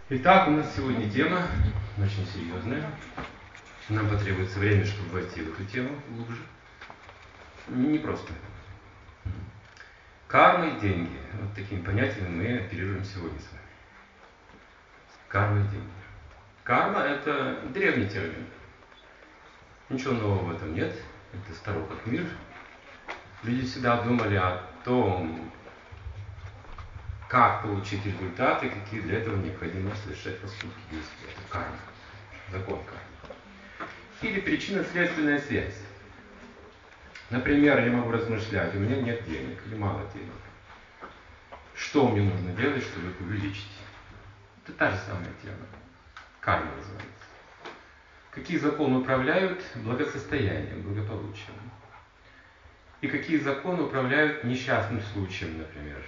Итак, у нас сегодня тема очень серьезная. Нам потребуется время, чтобы войти в эту тему глубже. Не просто. Карма и деньги. Вот такими понятиями мы оперируем сегодня с вами. Карма и деньги. Карма – это древний термин. Ничего нового в этом нет. Это старо как мир. Люди всегда думали о том, как получить результаты, какие для этого необходимо совершать поступки, действия. Это карма, закон кармы. Или причинно-следственная связь. Например, я могу размышлять, у меня нет денег или мало денег. Что мне нужно делать, чтобы их увеличить? Это та же самая тема. Карма называется. Какие законы управляют благосостоянием, благополучием? И какие законы управляют несчастным случаем, например?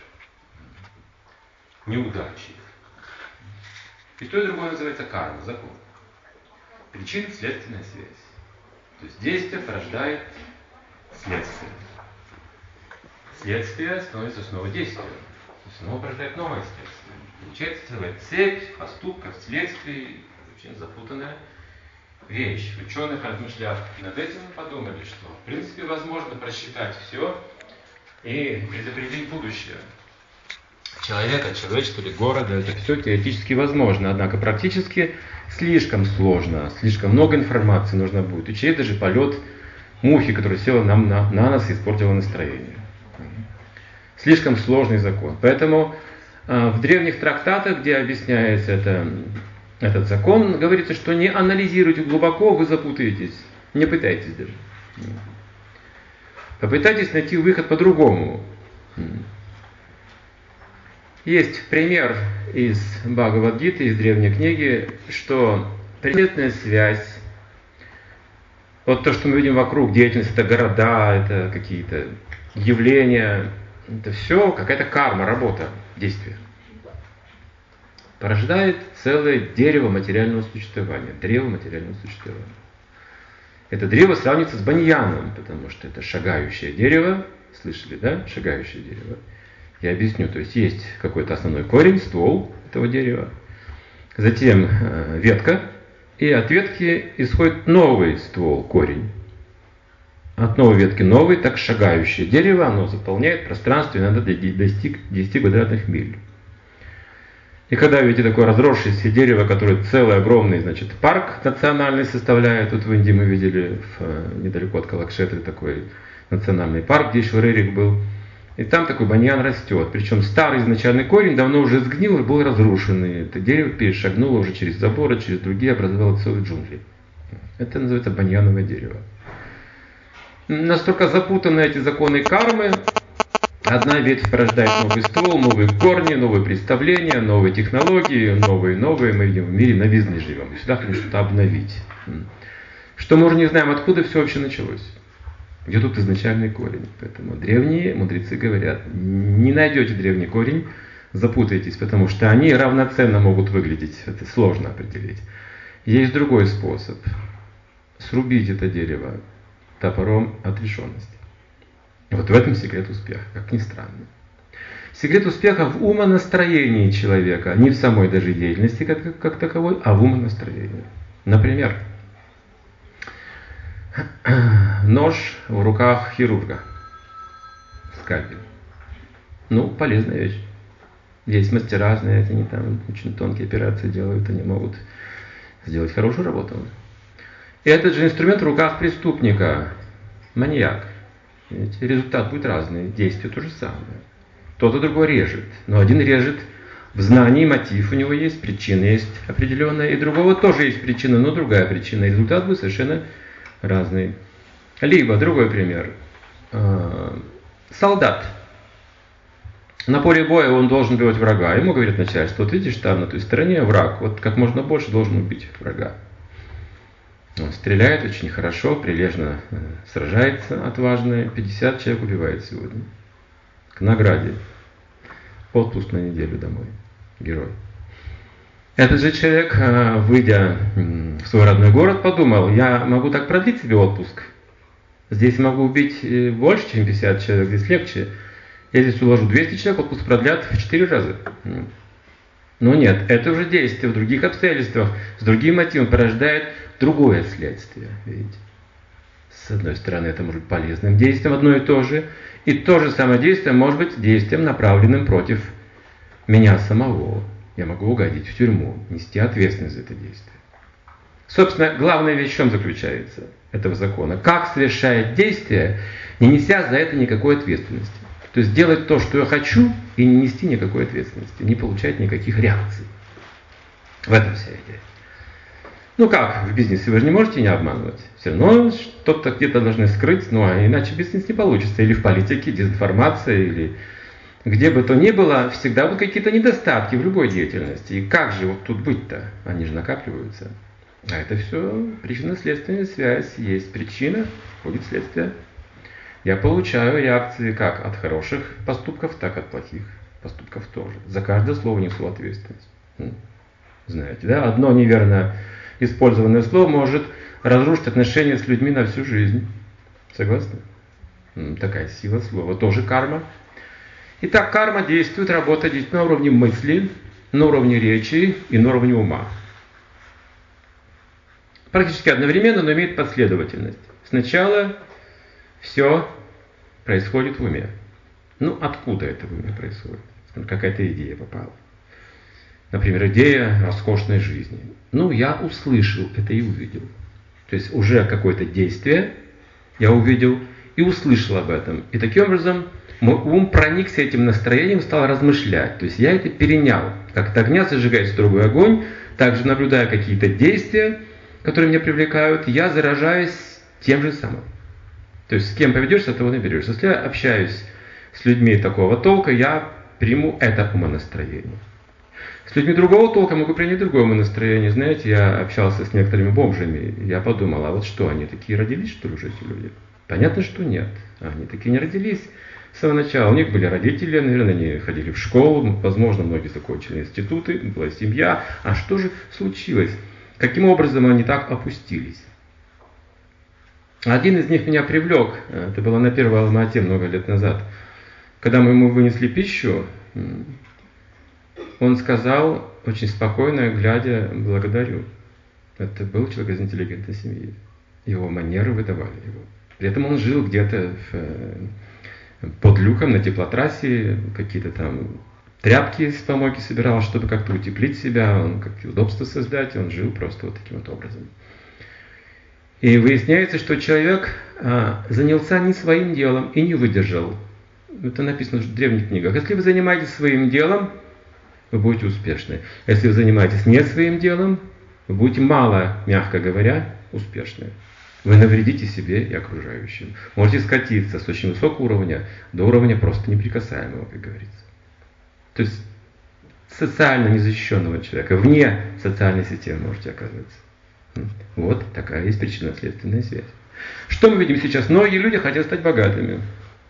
Неудачи. И то, и другое называется карма, закон. Причинно-следственная связь. То есть действие порождает следствие. Следствие становится снова действием. Снова порождает новое следствие. Получается целая цепь поступков, следствий. Очень запутанная вещь. Ученых, размышляв над этим, подумали, что в принципе возможно просчитать все и предопределить будущее человека, человечества или города. Это все теоретически возможно, однако практически слишком сложно, слишком много информации нужно будет. Учесть даже полет мухи, которая села нам на нас и испортила настроение. Слишком сложный закон. Поэтому в древних трактатах, где объясняется этот закон, говорится, что не анализируйте глубоко, вы запутаетесь. Не пытайтесь даже. Попытайтесь найти выход по-другому. Есть пример из Бхагавад-гиты, из древней книги, что причинная связь, вот то, что мы видим вокруг, деятельность, это города, это какие-то явления, это все какая-то карма, работа, действие. Порождает целое дерево материального существования, древо материального существования. Это древо сравнится с баньяном, потому что это шагающее дерево, слышали, да, шагающее дерево. Я объясню, то есть есть какой-то основной корень, ствол этого дерева, затем ветка, и от ветки исходит новый ствол, корень. От новой ветки новый, так шагающее дерево, оно заполняет пространство, и надо достиг 10 квадратных миль. И когда видите такое разросшееся дерево, которое целый огромный, значит, парк национальный составляет, тут в Индии мы видели недалеко от Калакшетры такой национальный парк, где еще Рерих был. И там такой баньян растет. Причем старый изначальный корень давно уже сгнил и был разрушен. И это дерево перешагнуло уже через заборы, через другие, образовало целые джунгли. Это называется баньяновое дерево. Настолько запутаны эти законы кармы. Одна ветвь порождает новый ствол, новые корни, новые представления, новые технологии, новые. Мы видим в мире новизны живем. И всегда хотим что-то обновить. Что мы уже не знаем, откуда все вообще началось. Где тут изначальный корень. Поэтому древние мудрецы говорят, не найдете древний корень, запутаетесь, потому что они равноценно могут выглядеть. Это сложно определить. Есть другой способ. Срубить это дерево топором отрешенности. Вот в этом секрет успеха, как ни странно. Секрет успеха в умонастроении человека, не в самой даже деятельности как таковой, а в умонастроении. Например, нож в руках хирурга. Скальпель. Полезная вещь. Есть мастера, знаете, они там очень тонкие операции делают, они могут сделать хорошую работу. И этот же инструмент в руках преступника. Маньяк. Видите, результат будет разный, действие то же самое. Тот и другой режет. Но один режет в знании, мотив у него есть, причина есть определенная, и другого тоже есть причина, но другая причина. И результат будет совершенно разный. Либо, другой пример. Солдат. На поле боя он должен убивать врага. Ему говорит начальство, вот видишь, там на той стороне враг. Вот как можно больше должен убить врага. Он стреляет очень хорошо, прилежно сражается, отважно. 50 человек убивает сегодня. К награде. Отпуск на неделю домой. Герой. Этот же человек, выйдя в свой родной город, подумал, я могу так продлить себе отпуск. Здесь могу убить больше, чем 50 человек, здесь легче. Я здесь уложу 200 человек, отпуск продлят в 4 раза. Но нет, это уже действие в других обстоятельствах, с другим мотивом порождает другое следствие. Видите? С одной стороны, это может быть полезным действием, одно и то же. И то же самое действие может быть действием, направленным против меня самого. Я могу угодить в тюрьму, нести ответственность за это действие. Собственно, главная вещь в чем заключается этого закона? Как совершает действие, не неся за это никакой ответственности. То есть делать то, что я хочу, и не нести никакой ответственности, не получать никаких реакций. В этом вся идея. Ну как, в бизнесе вы же не можете не обманывать. Все равно что-то где-то должны скрыть, ну а иначе бизнес не получится. Или в политике, дезинформация, или где бы то ни было, всегда будут какие-то недостатки в любой деятельности. И как же вот тут быть-то? Они же накапливаются. А это все причинно-следственная связь. Есть причина, входит следствие. Я получаю реакции как от хороших поступков, так и от плохих поступков тоже. За каждое слово несу ответственность. Знаете, да? Одно неверно использованное слово может разрушить отношения с людьми на всю жизнь. Согласны? Такая сила слова. Тоже карма. Итак, карма действует, работает на уровне мысли, на уровне речи и на уровне ума. Практически одновременно, но имеет последовательность. Сначала все происходит в уме. Ну, откуда это в уме происходит? Какая-то идея попала. Например, идея роскошной жизни. Ну, я услышал это и увидел. То есть уже какое-то действие я увидел и услышал об этом. И таким образом мой ум проникся этим настроением, стал размышлять. То есть я это перенял. Как от огня зажигается другой огонь, также наблюдая какие-то действия, которые меня привлекают, я заражаюсь тем же самым. То есть с кем поведешься, того наберешься. Если я общаюсь с людьми такого толка, я приму это умонастроение. С людьми другого толка могу принять другое умонастроение. Знаете, я общался с некоторыми бомжами, я подумал, а вот что, они такие родились, что ли, уже эти люди? Понятно, что нет. Они такие не родились с самого начала. У них были родители, наверное, они ходили в школу, возможно, многие закончили институты, была семья. А что же случилось? Каким образом они так опустились? Один из них меня привлек. Это было на Первой Алма-Ате много лет назад. Когда мы ему вынесли пищу, он сказал, очень спокойно, глядя, благодарю. Это был человек из интеллигентной семьи. Его манеры выдавали его. При этом он жил где-то под люком на теплотрассе, какие-то там тряпки с помойки собирал, чтобы как-то утеплить себя, он как-то удобство создать, он жил просто вот таким вот образом. И выясняется, что человек занялся не своим делом и не выдержал. Это написано в древних книгах. Если вы занимаетесь своим делом, вы будете успешны. Если вы занимаетесь не своим делом, вы будете мало, мягко говоря, успешны. Вы навредите себе и окружающим. Можете скатиться с очень высокого уровня до уровня просто неприкасаемого, как говорится. То есть социально незащищенного человека, вне социальной системы можете оказаться. Вот такая есть причинно-следственная связь. Что мы видим сейчас? Многие люди хотят стать богатыми.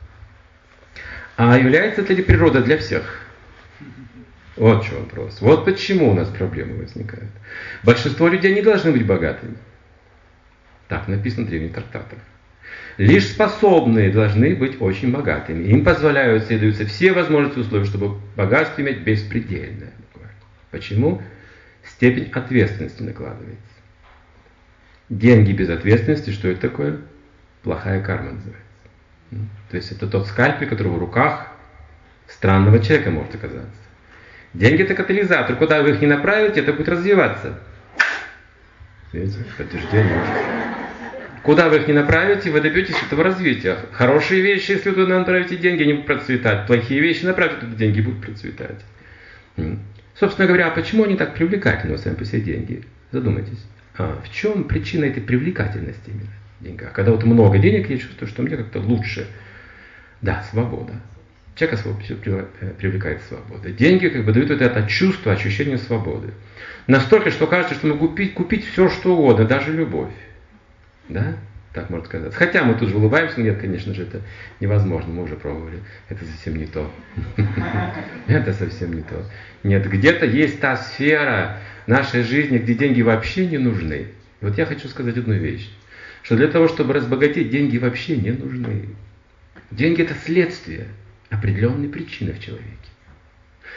А является это ли природа для всех? Вот в чем вопрос. Вот почему у нас проблемы возникают. Большинство людей не должны быть богатыми. Так написано в древних трактатах. Лишь способные должны быть очень богатыми. Им позволяются и даются все возможности и условия, чтобы богатство иметь беспредельное. Почему? Степень ответственности накладывается. Деньги без ответственности, что это такое? Плохая карма называется. То есть это тот скальпель, который в руках странного человека может оказаться. Деньги это катализатор. Куда вы их не направите, это будет развиваться. Видите, подтверждение. Куда вы их не направите, вы добьетесь этого развития. Хорошие вещи, если вы туда направите деньги, они будут процветать. Плохие вещи направите туда деньги, будут процветать. Собственно говоря, а почему они так привлекательны сами по себе деньги? Задумайтесь. В чем причина этой привлекательности именно в деньгах? Когда вот много денег, я чувствую, что мне как-то лучше. Да, свобода. Человека привлекает свобода. Деньги как бы дают вот это чувство, ощущение свободы. Настолько, что кажется, что могу купить все, что угодно, даже любовь. Да? Так можно сказать. Хотя мы тут же улыбаемся, нет, конечно же, это невозможно, мы уже пробовали. Это совсем не то. Это совсем не то. Нет, где-то есть та сфера нашей жизни, где деньги вообще не нужны. Вот я хочу сказать одну вещь. Что для того, чтобы разбогатеть, деньги вообще не нужны. Деньги это следствие определенной причины в человеке.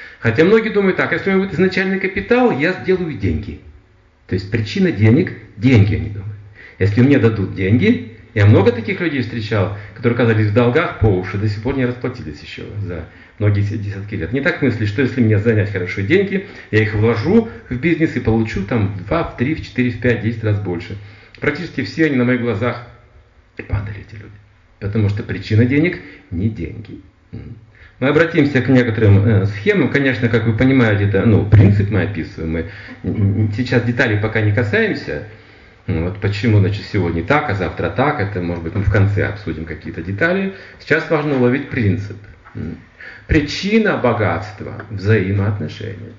Хотя многие думают так, если у меня будет изначальный капитал, я сделаю деньги. То есть причина денег – деньги, они думают. Если мне дадут деньги, я много таких людей встречал, которые оказались в долгах по уши, до сих пор не расплатились еще за многие десятки лет. Не так мысли, что если мне занять хорошо деньги, я их вложу в бизнес и получу там в 2, в 3, в 4, в 5, 10 раз больше. Практически все они на моих глазах падали, эти люди. Потому что причина денег не деньги. Мы обратимся к некоторым схемам. Конечно, как вы понимаете, это принцип мы описываем. Мы сейчас деталей пока не касаемся. Вот почему, значит, сегодня так, а завтра так. Это, может быть, мы в конце обсудим какие-то детали. Сейчас важно уловить принцип. Причина богатства – взаимоотношения.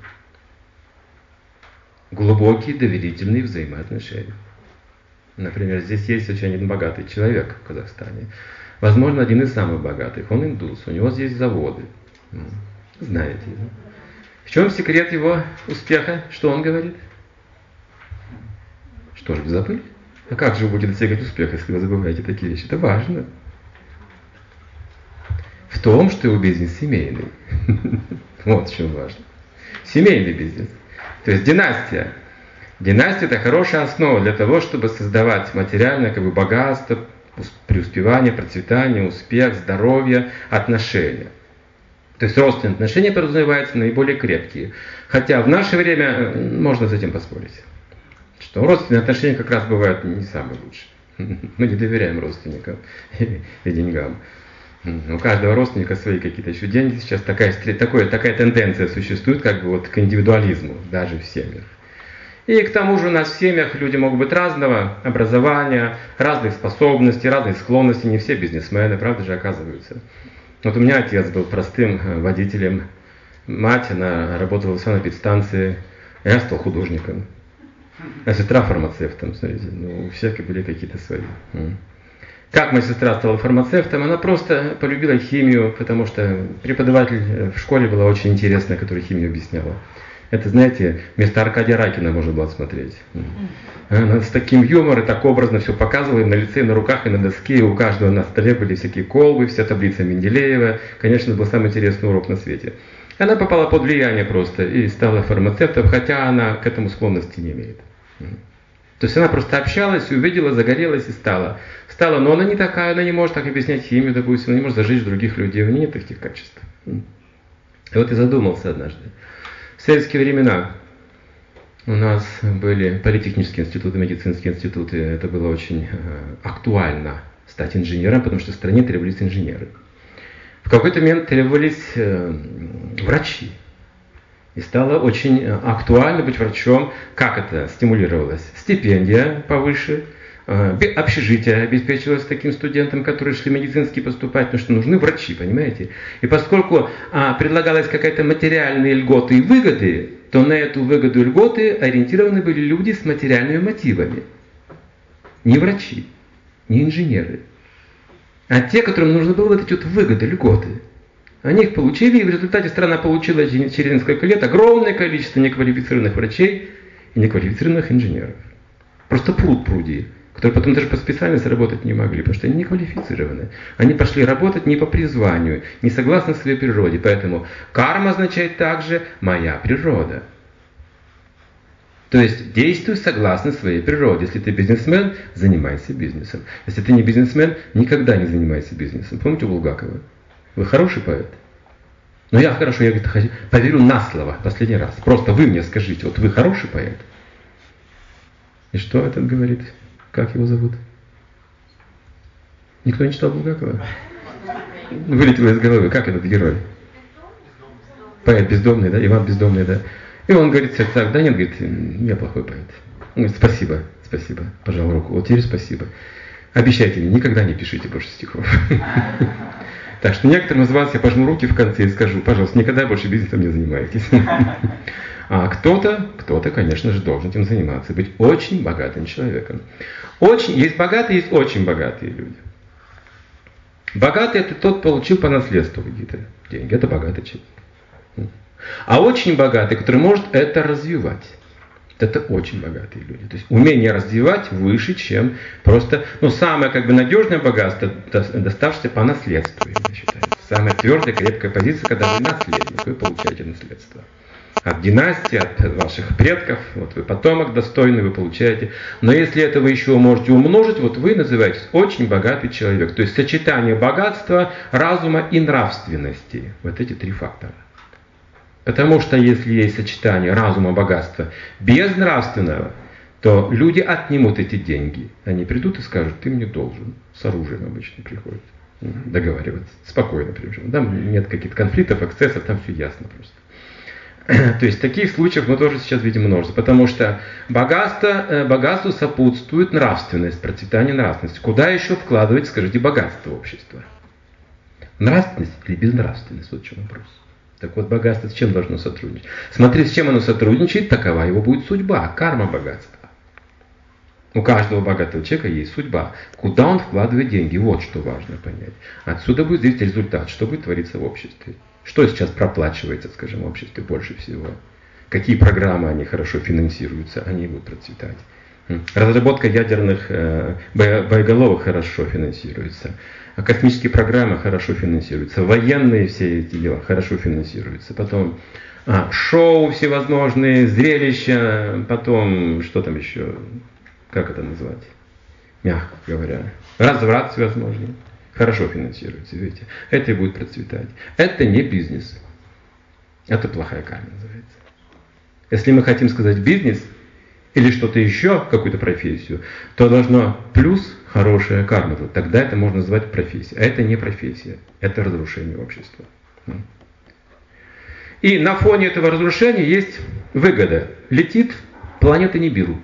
Глубокие доверительные взаимоотношения. Например, здесь есть очень один богатый человек в Казахстане. Возможно, один из самых богатых. Он индус, у него здесь заводы. Знаете. Да? В чем секрет его успеха? Что он говорит? Что же, вы забыли? А как же вы будете достигать успеха, если вы забываете такие вещи? Это важно. В том, что его бизнес семейный. Вот в чем важно. Семейный бизнес. То есть династия. Династия – это хорошая основа для того, чтобы создавать материальное богатство, преуспевание, процветание, успех, здоровье, отношения. То есть родственные отношения подразумеваются наиболее крепкие. Хотя в наше время можно с этим поспорить. Что родственные отношения как раз бывают не самые лучшие. Мы не доверяем родственникам и деньгам. У каждого родственника свои какие-то еще деньги. Сейчас такая тенденция существует к индивидуализму, даже в семьях. И к тому же у нас в семьях люди могут быть разного образования, разных способностей, разных склонностей. Не все бизнесмены, правда же, оказываются. Вот у меня отец был простым водителем, мать, она работала в санэпидстанции, я стал художником, а сестра фармацевтом, смотрите, у всех были какие-то свои. Как моя сестра стала фармацевтом? Она просто полюбила химию, потому что преподаватель в школе была очень интересная, которая химию объясняла. Это, знаете, вместо Аркадия Ракина можно было смотреть. Она с таким юмором, так образно все показывала и на лице, и на руках, и на доске, и у каждого на столе были всякие колбы, вся таблица Менделеева. Конечно, это был самый интересный урок на свете. Она попала под влияние просто и стала фармацевтом, хотя она к этому склонности не имеет. То есть она просто общалась, увидела, загорелась и стала. Но она не такая, она не может так объяснять химию, допустим, она не может зажечь других людей, у нее нет таких качеств. И вот я задумался однажды. В советские времена у нас были политехнические институты, медицинские институты. Это было очень актуально стать инженером, потому что в стране требовались инженеры. В какой-то момент требовались врачи. И стало очень актуально быть врачом. Как это стимулировалось? Стипендия повыше, общежитие обеспечивалось таким студентам, которые шли медицински поступать, потому что нужны врачи, понимаете? И поскольку предлагалась какая-то материальные льготы и выгоды, то на эту выгоду и льготы ориентированы были люди с материальными мотивами. Не врачи, не инженеры, а те, которым нужно было вот эти вот выгоды, льготы. Они их получили, и в результате страна получила через несколько лет огромное количество неквалифицированных врачей и неквалифицированных инженеров. Просто пруд-пруди, которые потом даже по специальности работать не могли, потому что они не квалифицированы. Они пошли работать не по призванию, не согласно своей природе. Поэтому карма означает также «моя природа». То есть действуй согласно своей природе. Если ты бизнесмен, занимайся бизнесом. Если ты не бизнесмен, никогда не занимайся бизнесом. Помните у Булгакова? Вы хороший поэт? Но я хорошо, я поверю на слово последний раз. Просто вы мне скажите, вот вы хороший поэт? И что этот говорит? Как его зовут? Никто не читал Булгакова? Вылетело из головы. Как этот герой? Поэт бездомный, да? Иван бездомный, да? И он говорит в сердцах, да нет, говорит, я плохой поэт. Он говорит, спасибо, пожал руку. Вот теперь спасибо. Обещайте мне, никогда не пишите больше стихов. Так что некоторым из вас я пожму руки в конце и скажу, пожалуйста, никогда больше бизнесом не занимайтесь. А кто-то, конечно же, должен этим заниматься, быть очень богатым человеком. Есть богатые, есть очень богатые люди. Богатый — это тот, получил по наследству какие-то деньги, это богатый человек. А очень богатый, который может это развивать. Это очень богатые люди. То есть умение развивать выше, чем просто, самое надежное богатство, доставшееся по наследству, считается. Самая твердая, крепкая позиция, когда вы наследник, вы получаете наследство. От династии, от ваших предков, вот вы потомок достойный, вы получаете. Но если это вы еще можете умножить, вот вы называетесь очень богатый человек. То есть сочетание богатства, разума и нравственности. Вот эти три фактора. Потому что если есть сочетание разума, богатства без нравственного, то люди отнимут эти деньги. Они придут и скажут, ты мне должен. С оружием обычно приходят договариваться. Спокойно причем. Там нет каких-то конфликтов, эксцессов, там все ясно просто. То есть таких случаев мы тоже сейчас видим множество, потому что богатству сопутствует нравственность, процветание нравственности. Куда еще вкладывать, скажите, богатство общества? Нравственность или безнравственность? Вот в чем вопрос. Так вот, богатство с чем должно сотрудничать? Смотри, с чем оно сотрудничает, такова его будет судьба, карма богатства. У каждого богатого человека есть судьба. Куда он вкладывает деньги? Вот что важно понять. Отсюда будет зависеть результат, что будет твориться в обществе. Что сейчас проплачивается, скажем, в обществе больше всего? Какие программы они хорошо финансируются? Они будут процветать. Разработка ядерных боеголовок хорошо финансируется. Космические программы хорошо финансируются. Военные все эти дела хорошо финансируются. Потом шоу всевозможные, зрелища. Потом, что там еще? Как это назвать? Мягко говоря. Разврат всевозможный. Хорошо финансируется, видите. Это и будет процветать. Это не бизнес. Это плохая карма называется. Если мы хотим сказать бизнес или что-то еще, какую-то профессию, то должно плюс хорошая карма. Тогда это можно назвать профессией. А это не профессия. Это разрушение общества. И на фоне этого разрушения есть выгода. Летит планета Нибиру.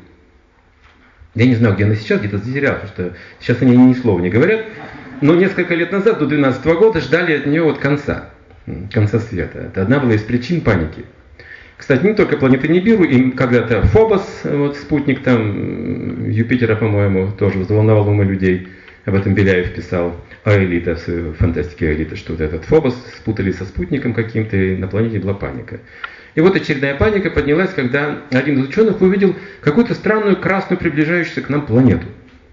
Я не знаю, где она сейчас, где-то затеряла, потому что сейчас они ни слова не говорят. Но несколько лет назад, до 2012 года, ждали от нее вот конца света. Это одна была из причин паники. Кстати, не только планета Нибиру, и когда-то Фобос, вот спутник там Юпитера, по-моему, тоже взволновал умы людей. Об этом Беляев писал. Аэлита, в фантастике Аэлита, что вот этот Фобос спутали со спутником каким-то, и на планете была паника. И вот очередная паника поднялась, когда один из ученых увидел какую-то странную красную приближающуюся к нам планету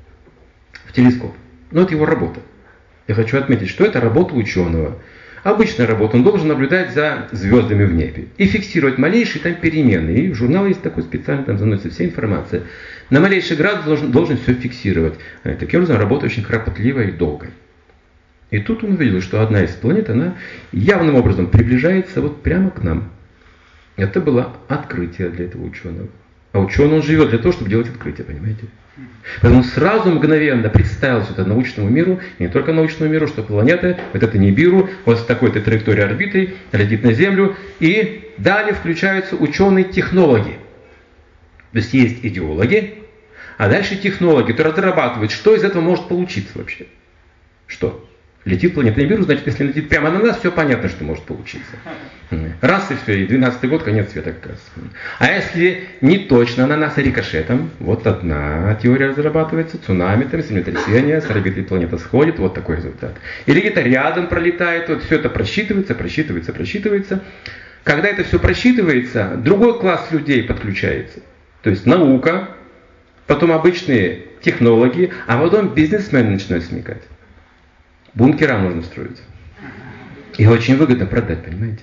в телескоп. Но это его работа. Я хочу отметить, что это работа ученого. Обычная работа. Он должен наблюдать за звездами в небе и фиксировать малейшие там перемены. И в журнале есть такой специальный, там заносится вся информация. На малейший градус должен все фиксировать. Таким образом, работа очень кропотливая и долгая. И тут он увидел, что одна из планет, она явным образом приближается вот прямо к нам. Это было открытие для этого ученого. А ученый, он живет для того, чтобы делать открытие, понимаете? Поэтому сразу мгновенно представилось это научному миру, и не только научному миру, что планета, вот это Нибиру, вот с такой-то траекторией орбиты, летит на Землю, и далее включаются ученые-технологи. То есть есть идеологи, а дальше технологи, которые разрабатывают, что из этого может получиться вообще. Что? Летит планета Нибиру, значит, если летит прямо на нас, все понятно, что может получиться. Раз и все, и 12-й год, конец света как раз. А если не точно на нас, а рикошетом, вот одна теория разрабатывается, цунами, там, землетрясение, с орбиты планета сходит, вот такой результат. Или где-то рядом пролетает, вот все это просчитывается. Когда это все просчитывается, другой класс людей подключается. То есть наука, потом обычные технологи, а потом бизнесмены начинают смекать. Бункера нужно строить. И очень выгодно продать, понимаете?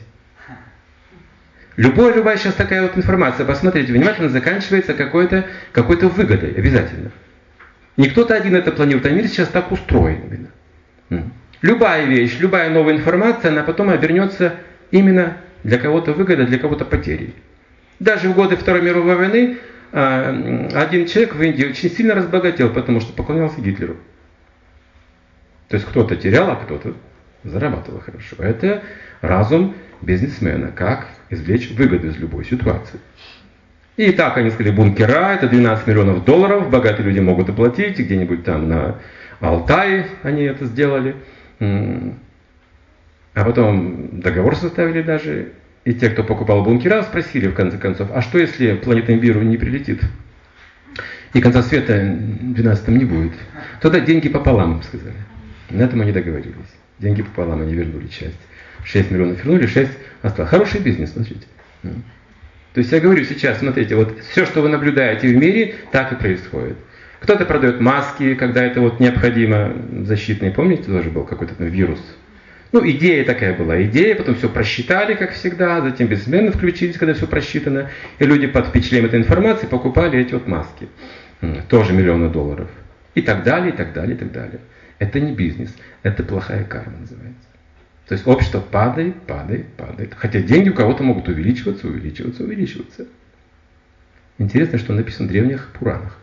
Любая сейчас такая вот информация, посмотрите внимательно, заканчивается какой-то выгодой обязательно. Не кто-то один это планирует, а мир сейчас так устроен именно. Любая вещь, любая новая информация, она потом обернется именно для кого-то выгодой, для кого-то потерей. Даже в годы Второй мировой войны один человек в Индии очень сильно разбогател, потому что поклонялся Гитлеру. То есть кто-то терял, а кто-то зарабатывал хорошо. Это разум бизнесмена, как извлечь выгоду из любой ситуации. И так они сказали, бункера, это 12 миллионов долларов, богатые люди могут оплатить, где-нибудь там на Алтае они это сделали. А потом договор составили даже. И те, кто покупал бункера, спросили в конце концов, а что если планета Нибиру не прилетит? И конца света в 12-м не будет. Тогда деньги пополам, сказали. На этом они договорились. Деньги пополам, они вернули часть. 6 миллионов вернули, 6 осталось. Хороший бизнес, смотрите. То есть я говорю сейчас, смотрите, вот все, что вы наблюдаете в мире, так и происходит. Кто-то продает маски, когда это вот необходимо, защитные. Помните, тоже был какой-то там вирус. Ну, идея такая была, идея, потом все просчитали, как всегда, затем бизнесмены включились, когда все просчитано, и люди под впечатлением этой информации покупали эти вот маски. Тоже миллионы долларов. И так далее, и так далее, и так далее. Это не бизнес, это плохая карма называется. То есть общество падает, падает, падает. Хотя деньги у кого-то могут увеличиваться, увеличиваться, увеличиваться. Интересно, что написано в древних Пуранах.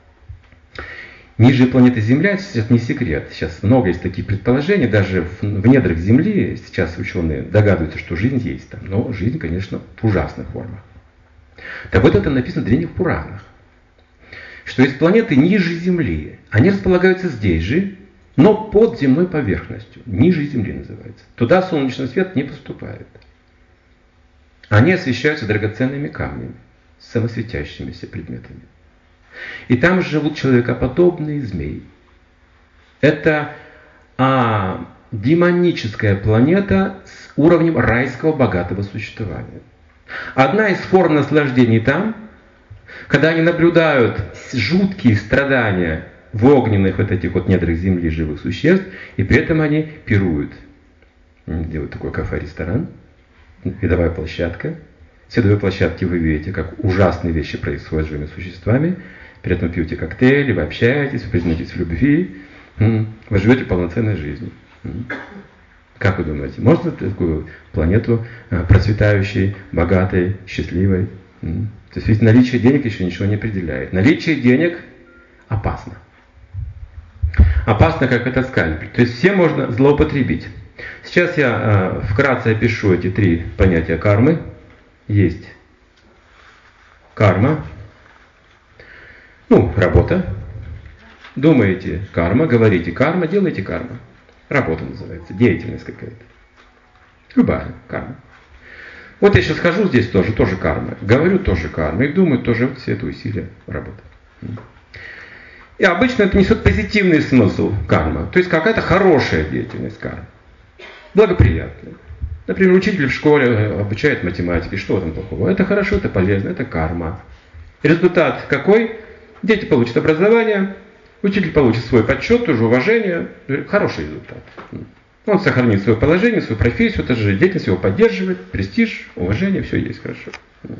Ниже планеты Земля, сейчас не секрет, сейчас много есть таких предположений, даже в недрах Земли сейчас ученые догадываются, что жизнь есть там, но жизнь, конечно, в ужасных формах. Так вот это написано в древних Пуранах, что есть планеты ниже Земли, они располагаются здесь же, но под земной поверхностью, ниже Земли называется. Туда солнечный свет не поступает. Они освещаются драгоценными камнями, самосветящимися предметами. И там живут человекоподобные змеи. Это демоническая планета с уровнем райского богатого существования. Одна из форм наслаждений там, когда они наблюдают жуткие страдания в огненных вот этих вот недрах земли живых существ, и при этом они пируют. Делают такой кафе-ресторан, видовая площадка. С видовой площадки вы видите, как ужасные вещи происходят с живыми существами. При этом пьете коктейли, вы общаетесь, вы признаетесь в любви, вы живете полноценной жизнью. Как вы думаете, можно такую планету процветающей, богатой, счастливой? То есть ведь наличие денег еще ничего не определяет. Наличие денег опасно. Опасно, как это скальпель. То есть всем можно злоупотребить. Сейчас я вкратце опишу эти три понятия кармы. Есть карма. Работа. Думаете карма, говорите карма, делаете карма. Работа называется, деятельность какая-то. Любая карма. Вот я сейчас хожу здесь тоже карма. Говорю тоже карма. И думаю тоже вот все это усилия работы. И обычно это несет позитивный смысл карма. То есть какая-то хорошая деятельность карма. Благоприятная. Например, учитель в школе обучает математике. Что там плохого? Это хорошо, это полезно, это карма. Результат какой? Дети получат образование, учитель получит свой почет, тоже уважение. Хороший результат. Он сохранит свое положение, свою профессию, это же деятельность его поддерживает, престиж, уважение, все есть хорошо.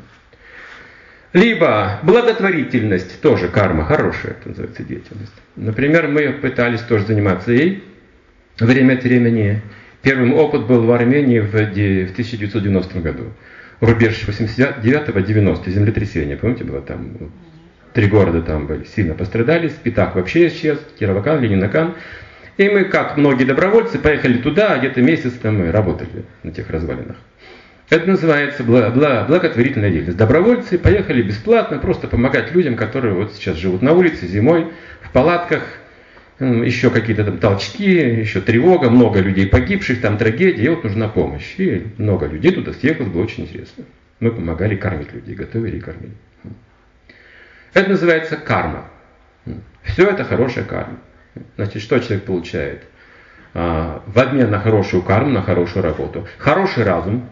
Либо благотворительность, тоже карма, хорошая, это называется деятельность. Например, мы пытались тоже заниматься ей время от времени. Первый опыт был в Армении в 1990 году. Рубеж 89-90, землетрясение, помните, было там? 3 города там были, сильно пострадали, Спитак вообще исчез, Кировакан, Ленинакан. И мы, как многие добровольцы, поехали туда, где-то месяц там мы работали на тех развалинах. Это называется благотворительная деятельность. Добровольцы поехали бесплатно, просто помогать людям, которые вот сейчас живут на улице зимой, в палатках, еще какие-то там толчки, еще тревога, много людей погибших, там трагедия, и вот нужна помощь. И много людей туда съехалось, было очень интересно. Мы помогали кормить людей, готовили и кормили. Это называется карма. Все это хорошая карма. Значит, что человек получает? В обмен на хорошую карму, на хорошую работу. Хороший разум,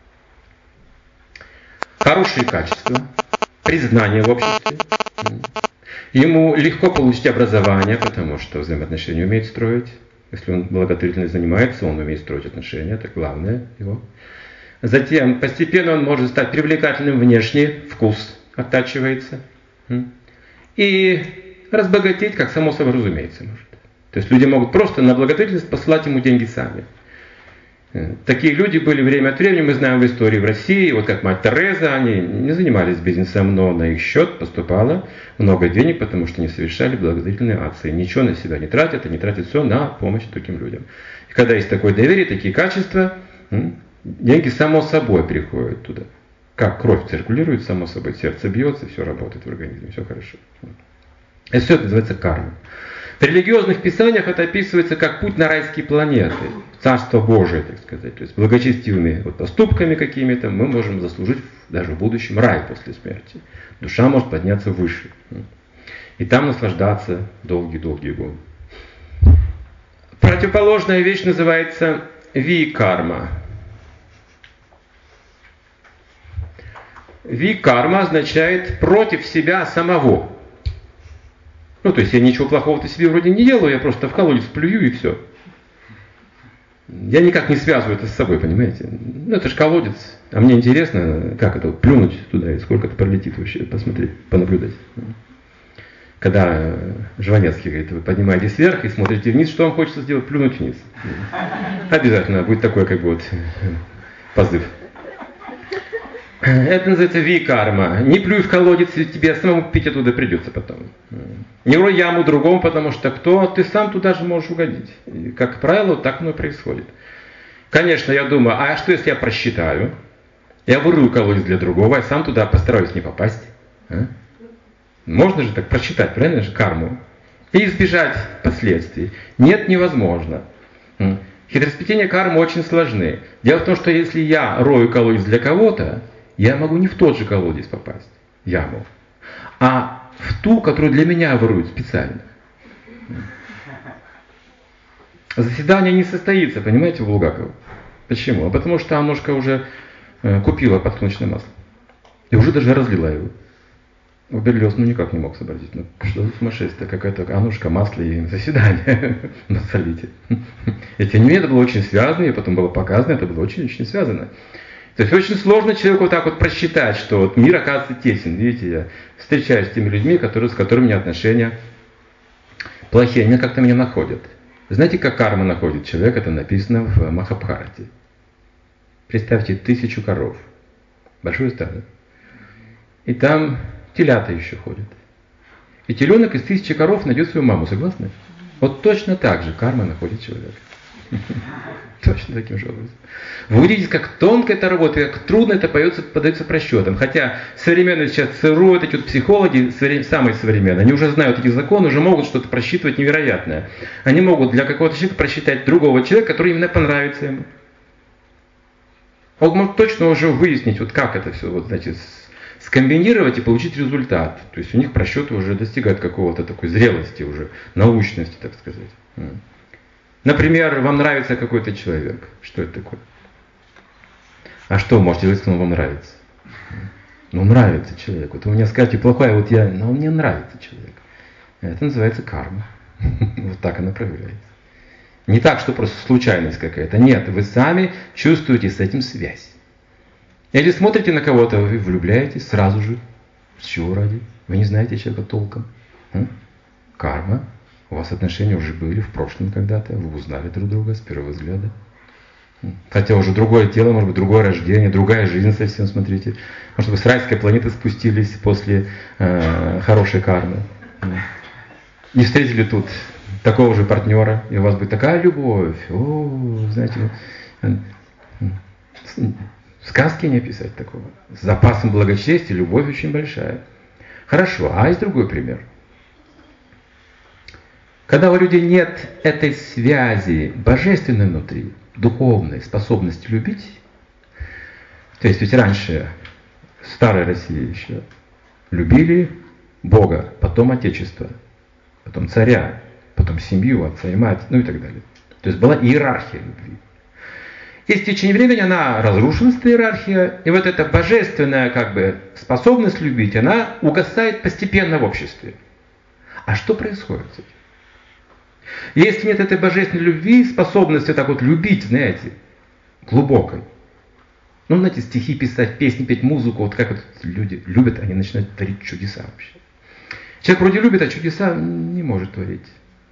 хорошие качества, признание в обществе. Ему легко получить образование, потому что взаимоотношения умеет строить. Если он благотворительно занимается, он умеет строить отношения, это главное его. Затем постепенно он может стать привлекательным внешне, вкус оттачивается. И разбогатеть, как само собой разумеется, может. То есть люди могут просто на благотворительность посылать ему деньги сами. Такие люди были время от времени, мы знаем в истории в России, вот как мать Тереза, они не занимались бизнесом, но на их счет поступало много денег, потому что не совершали благотворительные акции. Ничего на себя не тратят, они тратят все на помощь другим людям. И когда есть такое доверие, такие качества, деньги само собой приходят туда. Как кровь циркулирует, само собой сердце бьется, все работает в организме, все хорошо. И все это называется карма. В религиозных писаниях это описывается как путь на райские планеты, Царство Божие, так сказать. То есть благочестивыми поступками какими-то мы можем заслужить даже в будущем рай после смерти. Душа может подняться выше. И там наслаждаться долгие-долгие годы. Противоположная вещь называется викарма. Викарма означает против себя самого. То есть я ничего плохого-то себе вроде не делаю, я просто в колодец плюю и все. Я никак не связываю это с собой, понимаете? Ну, это же колодец. А мне интересно, как это, плюнуть туда и сколько это пролетит вообще, посмотреть, понаблюдать. Когда Жванецкий говорит, вы поднимаетесь вверх и смотрите вниз, что вам хочется сделать? Плюнуть вниз. Обязательно будет такой, как бы вот, позыв. Это называется ви-карма. Не плюй в колодец, тебе самому пить оттуда придется потом. Не рой яму другому, потому что кто? Ты сам туда же можешь угодить. И, как правило, так оно и происходит. Конечно, я думаю, а что если я просчитаю? Я вырую колодец для другого, а сам туда постараюсь не попасть. А? Можно же так просчитать, правильно же, карму? И избежать последствий. Нет, невозможно. Хитросплетения кармы очень сложны. Дело в том, что если я рою колодец для кого-то, я могу не в тот же колодец попасть, яму, а в ту, которую для меня воруют специально. Заседание не состоится, понимаете, у Булгакова. Почему? Потому что Аннушка уже купила подсолнечное масло. И уже даже разлила его. Берлиоз никак не мог сообразить. Ну что за сумасшествие, какая-то Аннушка, масло и заседание насолите. И тем не менее это было очень связано, и потом было показано, это было очень-очень связано. То есть очень сложно человеку вот так вот просчитать, что вот мир оказывается тесен. Видите, я встречаюсь с теми людьми, с которыми у меня отношения плохие, они как-то меня находят. Знаете, как карма находит человека? Это написано в Махабхарате. Представьте, 1000 коров. Большое стадо. И там телята еще ходят. И теленок из 1000 коров найдет свою маму, согласны? Вот точно так же карма находит человека. Точно таким же образом. Вы увидите, как тонко это работает, как трудно это подается просчетам. Хотя современные сейчас ЦРУ, вот эти вот психологи, самые современные, они уже знают эти законы, уже могут что-то просчитывать невероятное. Они могут для какого-то человека просчитать другого человека, который именно понравится ему. Он может точно уже выяснить, вот как это все, вот, знаете, скомбинировать и получить результат. То есть у них просчеты уже достигают какого-то такой зрелости, уже научности, так сказать. Например, вам нравится какой-то человек. Что это такое? А что вы можете делать, если он вам нравится? Ну, нравится человек. Вот вы мне скажете, плохой, а вот я, но мне нравится человек. Это называется карма. Вот так она проявляется. Не так, что просто случайность какая-то. Нет, вы сами чувствуете с этим связь. Или смотрите на кого-то, вы влюбляетесь сразу же. С чего ради? Вы не знаете человека толком. Карма. У вас отношения уже были в прошлом когда-то, вы узнали друг друга с первого взгляда. Хотя уже другое тело, может быть, другое рождение, другая жизнь совсем, смотрите. Может быть, с райской планеты спустились после хорошей кармы. Не встретили тут такого же партнера, и у вас будет такая любовь. О, знаете, сказки не описать такого. С запасом благочестия любовь очень большая. Хорошо, а есть другой пример. Когда у людей нет этой связи божественной внутри, духовной способности любить, то есть ведь раньше, в старой России еще, любили Бога, потом Отечество, потом царя, потом семью, отца и мать, ну и так далее. То есть была иерархия любви. И с течением времени она разрушилась, эта иерархия, и вот эта божественная как бы способность любить, она угасает постепенно в обществе. А что происходит с этим? Если нет этой божественной любви, способности так вот любить, знаете, глубокой. Ну, знаете, стихи писать, песни петь, музыку, вот как вот люди любят, они начинают творить чудеса вообще. Человек вроде любит, а чудеса не может творить.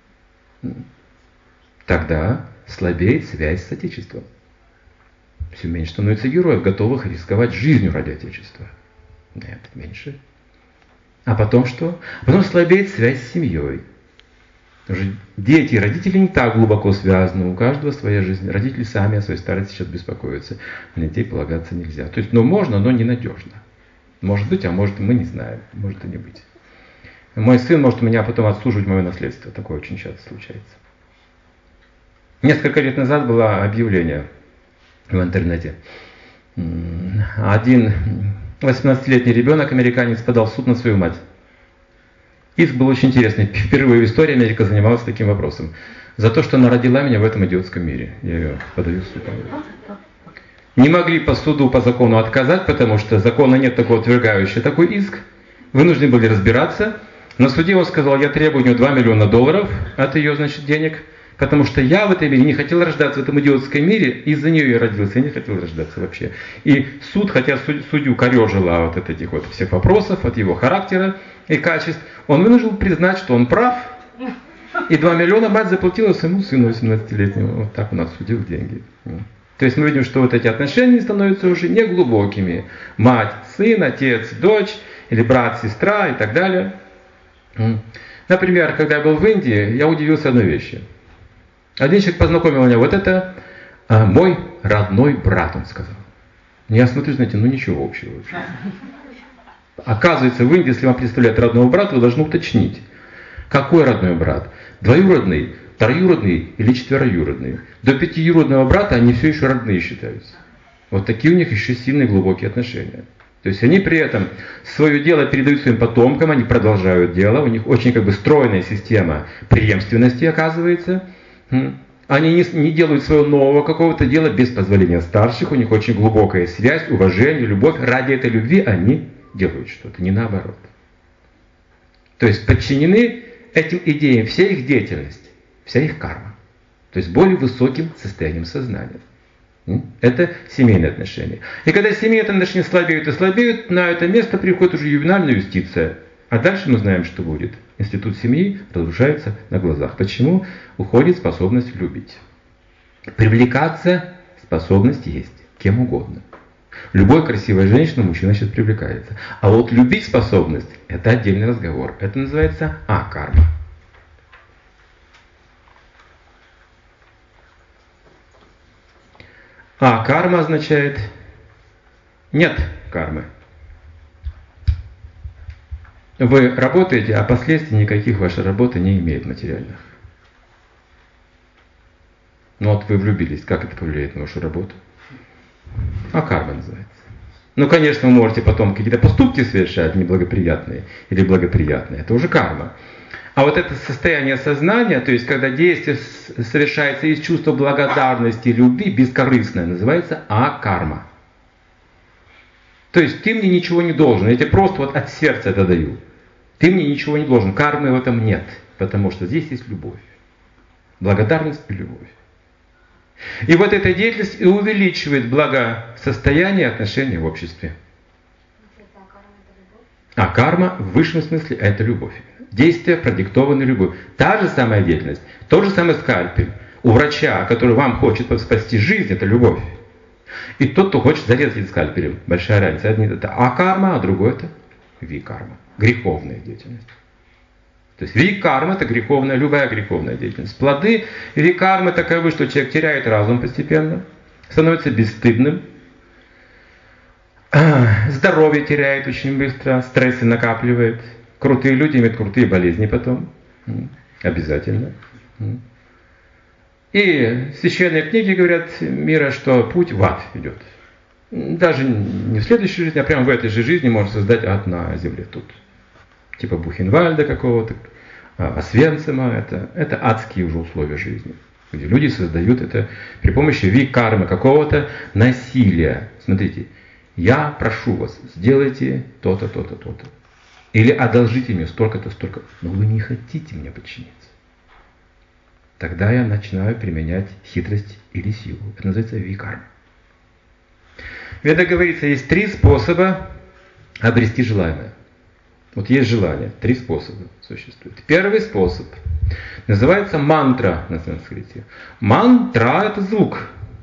Тогда слабеет связь с Отечеством. Все меньше становится героев, готовых рисковать жизнью ради Отечества. Нет, меньше. А потом что? Потом слабеет связь с семьей. Уже дети и родители не так глубоко связаны, у каждого своя жизнь. Родители сами о своей старости сейчас беспокоятся. На детей полагаться нельзя. То есть, можно, но ненадежно. Может быть, а может мы не знаем. Может и не быть. Мой сын может у меня потом отслуживать мое наследство. Такое очень часто случается. Несколько лет назад было объявление в интернете. Один 18-летний ребенок, американец, подал в суд на свою мать. Иск был очень интересный. Впервые в истории Америка занималась таким вопросом. За то, что она родила меня в этом идиотском мире. Я ее подаю в суд. Не могли по суду, по закону отказать, потому что закона нет такого отвергающего такой иск. Вынуждены были разбираться. На суде он сказал, я требую у нее $2 миллиона от ее, значит, денег. Потому что я в этой мире не хотел рождаться в этом идиотском мире, из-за нее я родился, я не хотел рождаться вообще. И суд, хотя судью корежило от этих вот всех вопросов, от его характера и качеств, он вынужден признать, что он прав, и 2 миллиона мать заплатила своему сыну 18-летнему. Вот так он отсудил деньги. То есть мы видим, что вот эти отношения становятся уже неглубокими. Мать, сын, отец, дочь, или брат, сестра и так далее. Например, когда я был в Индии, я удивился одной вещи. Один человек познакомил меня, вот это мой родной брат, он сказал. Я смотрю, знаете, ну ничего общего вообще. Оказывается, в Индии, если вам представляют родного брата, вы должны уточнить, какой родной брат? Двоюродный, троюродный или четвероюродный? До 5-юродного брата они все еще родные считаются. Вот такие у них еще сильные глубокие отношения. То есть они при этом свое дело передают своим потомкам, они продолжают дело, у них очень стройная система преемственности оказывается. Они не делают своего нового какого-то дела без позволения старших, у них очень глубокая связь, уважение, любовь. Ради этой любви они делают что-то, не наоборот. То есть подчинены этим идеям вся их деятельность, вся их карма. То есть более высоким состоянием сознания. Это семейные отношения. И когда семейные отношения слабеют и слабеют, на это место приходит уже ювенальная юстиция. А дальше мы знаем, что будет. Институт семьи разрушается на глазах. Почему? Уходит способность любить. Привлекаться способность есть. Кем угодно. Любой красивой женщиной мужчина сейчас привлекается. А вот любить способность – это отдельный разговор. Это называется карма. Карма означает нет кармы. Вы работаете, а последствий никаких ваша работа не имеет материальных. Ну вот вы влюбились, как это повлияет на вашу работу? Карма называется. Ну, конечно, вы можете потом какие-то поступки совершать неблагоприятные или благоприятные. Это уже карма. А вот это состояние сознания, то есть когда действие совершается из чувства благодарности, любви, бескорыстное, называется карма. То есть ты мне ничего не должен, я тебе просто вот от сердца это даю. Ты мне ничего не должен, кармы в этом нет, потому что здесь есть любовь. Благодарность и любовь. И вот эта деятельность и увеличивает благосостояние и отношения в обществе. А карма в высшем смысле это любовь. Действия продиктованы любовью. Та же самая деятельность, тот же самый скальпель. У врача, который вам хочет спасти жизнь, это любовь. И тот, кто хочет зарезать этим скальпелем. Большая разница. Одни это карма, а другой это викарма. Греховная деятельность. То есть викарма это греховная, любая греховная деятельность. Плоды викармы таковы, что человек теряет разум постепенно, становится бесстыдным, здоровье теряет очень быстро, стрессы накапливает. Крутые люди имеют крутые болезни потом. Обязательно. И священные книги говорят мира, что путь в ад идет. Даже не в следующей жизни, а прямо в этой же жизни можно создать ад на земле тут. Типа Бухенвальда какого-то, Освенцима. Это адские уже условия жизни. Где люди создают это при помощи викармы, какого-то насилия. Смотрите, я прошу вас, сделайте то-то, то-то, то-то. Или одолжите мне столько-то, столько. Но вы не хотите мне подчиниться. Тогда я начинаю применять хитрость или силу. Это называется викарма. В Ведах говорится, есть 3 способа обрести желаемое. Вот есть желание. 3 способа существует. Первый способ называется мантра на санскрите. Мантра – это звук.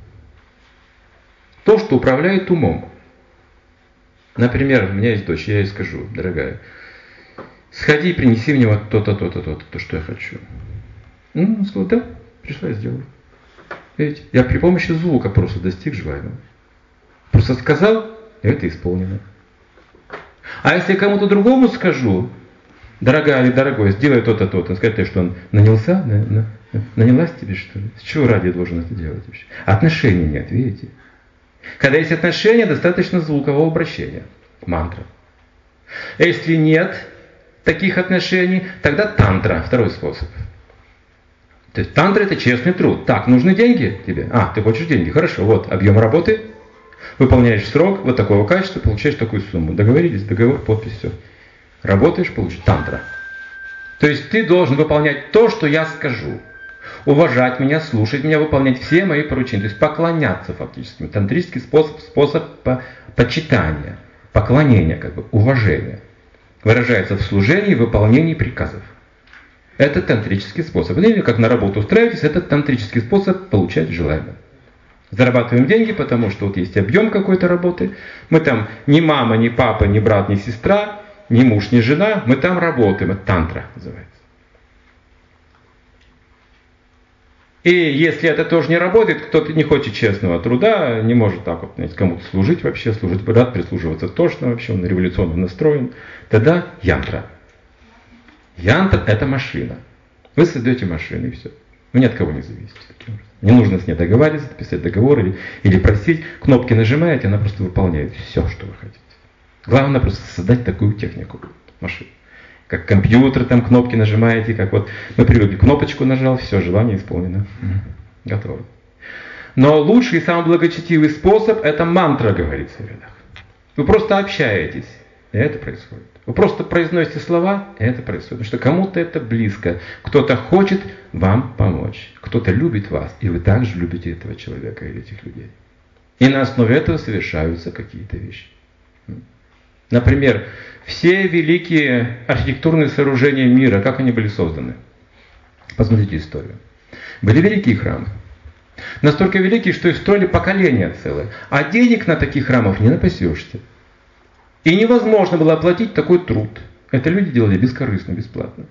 То, что управляет умом. Например, у меня есть дочь, я ей скажу: дорогая, сходи и принеси мне вот то-то, то-то, то-то, то, что я хочу. Она сказала: да, пришла и сделала. Видите, я при помощи звука просто достиг желаемого. Просто сказал, и это исполнено. А если я кому-то другому скажу: дорогая или дорогой, сделай то-то, то-то, сказать, что он нанялся, нанялась тебе, что ли? С чего ради я должен это делать вообще? Отношений нет, видите? Когда есть отношения, достаточно звукового обращения. Мантра. Если нет таких отношений, тогда тантра, второй способ. То есть тантра – это честный труд. Так, нужны деньги тебе? Ты хочешь деньги? Хорошо, вот объем работы, выполняешь срок, вот такого качества, получаешь такую сумму. Договорились, договор, подпись, все. Работаешь, получишь. Тантра. То есть ты должен выполнять то, что я скажу. уважать меня, слушать меня, выполнять все мои поручения. То есть поклоняться фактически. Тантрический способ почитания, поклонения, как бы, уважения. Выражается в служении и выполнении приказов. Это тантрический способ. Или как на работу устраиваетесь, это тантрический способ получать желаемое. Зарабатываем деньги, потому что вот есть объем какой-то работы. Мы там ни мама, ни папа, ни брат, ни сестра, ни муж, ни жена. Мы там работаем. Это тантра называется. И если это тоже не работает, кто-то не хочет честного труда, не может так вот, знаете, кому-то служить вообще, служить брат, прислуживаться тошно вообще, он революционно настроен, тогда янтра. Янтра – это машина. Вы создаете машину и все. Вы ни от кого не зависите. Не нужно с ней договариваться, писать договор или просить. Кнопки нажимаете, она просто выполняет все, что вы хотите. Главное просто создать такую технику машины. Как компьютер, там кнопки нажимаете, как вот мы привыкли, кнопочку нажал, все, желание исполнено. Готово. Но лучший и самый благочестивый способ – это мантра, говорится в ведах. Вы просто общаетесь, и это происходит. Вы просто произносите слова, и это происходит. Потому что кому-то это близко. Кто-то хочет вам помочь. Кто-то любит вас, и вы также любите этого человека или этих людей. И на основе этого совершаются какие-то вещи. Например, все великие архитектурные сооружения мира, как они были созданы? Посмотрите историю. Были великие храмы. Настолько великие, что их строили поколения целые. А денег на таких храмов не напасешься. И невозможно было оплатить такой труд. Это люди делали бескорыстно, бесплатно.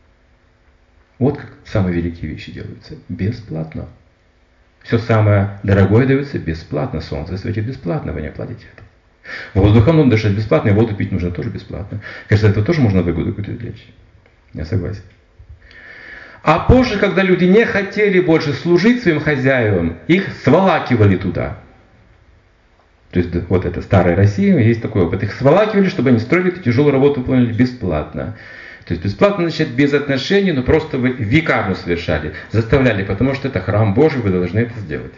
Вот как самые великие вещи делаются. Бесплатно. Все самое дорогое дается бесплатно. Солнце светит бесплатно, вы не оплатите это. Воздухом нужно дышать бесплатно, и воду пить нужно тоже бесплатно. Конечно, этого тоже можно выгоду какую-то извлечь. Я согласен. А позже, когда люди не хотели больше служить своим хозяевам, их сволакивали туда. То есть вот это старая Россия, есть такой опыт. Их сволакивали, чтобы они строили эту тяжелую работу, выполняли бесплатно. То есть бесплатно, значит, без отношений, но просто вы викарну совершали. Заставляли, потому что это храм Божий, вы должны это сделать.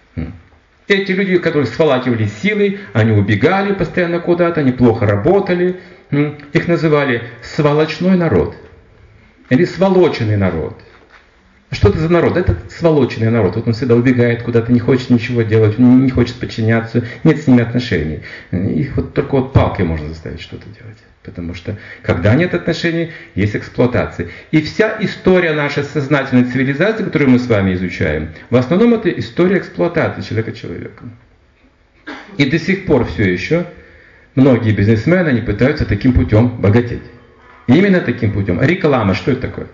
Эти люди, которых сволакивали силой, они убегали постоянно куда-то, они плохо работали. Их называли сволочной народ. Или сволоченный народ. Что это за народ? Это сволоченный народ. Вот он всегда убегает куда-то, не хочет ничего делать, не хочет подчиняться, нет с ними отношений. Их вот только вот палкой можно заставить что-то делать. Потому что когда нет отношений, есть эксплуатация. И вся история нашей сознательной цивилизации, которую мы с вами изучаем, в основном это история эксплуатации человека человеком. И до сих пор все еще многие бизнесмены, они пытаются таким путем богатеть. Именно таким путем. Реклама, что это такое?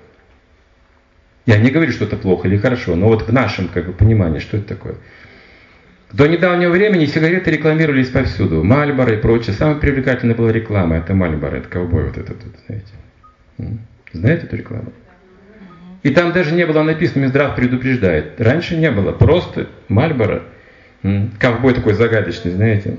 Я не говорю, что это плохо или хорошо, но вот в нашем понимании, что это такое? До недавнего времени сигареты рекламировались повсюду. Мальборо и прочее. Самая привлекательная была реклама. Это Мальборо, это ковбой вот этот, знаете. Знаете эту рекламу? И там даже не было написано «Минздрав предупреждает». Раньше не было. Просто Мальборо. Ковбой такой загадочный, знаете.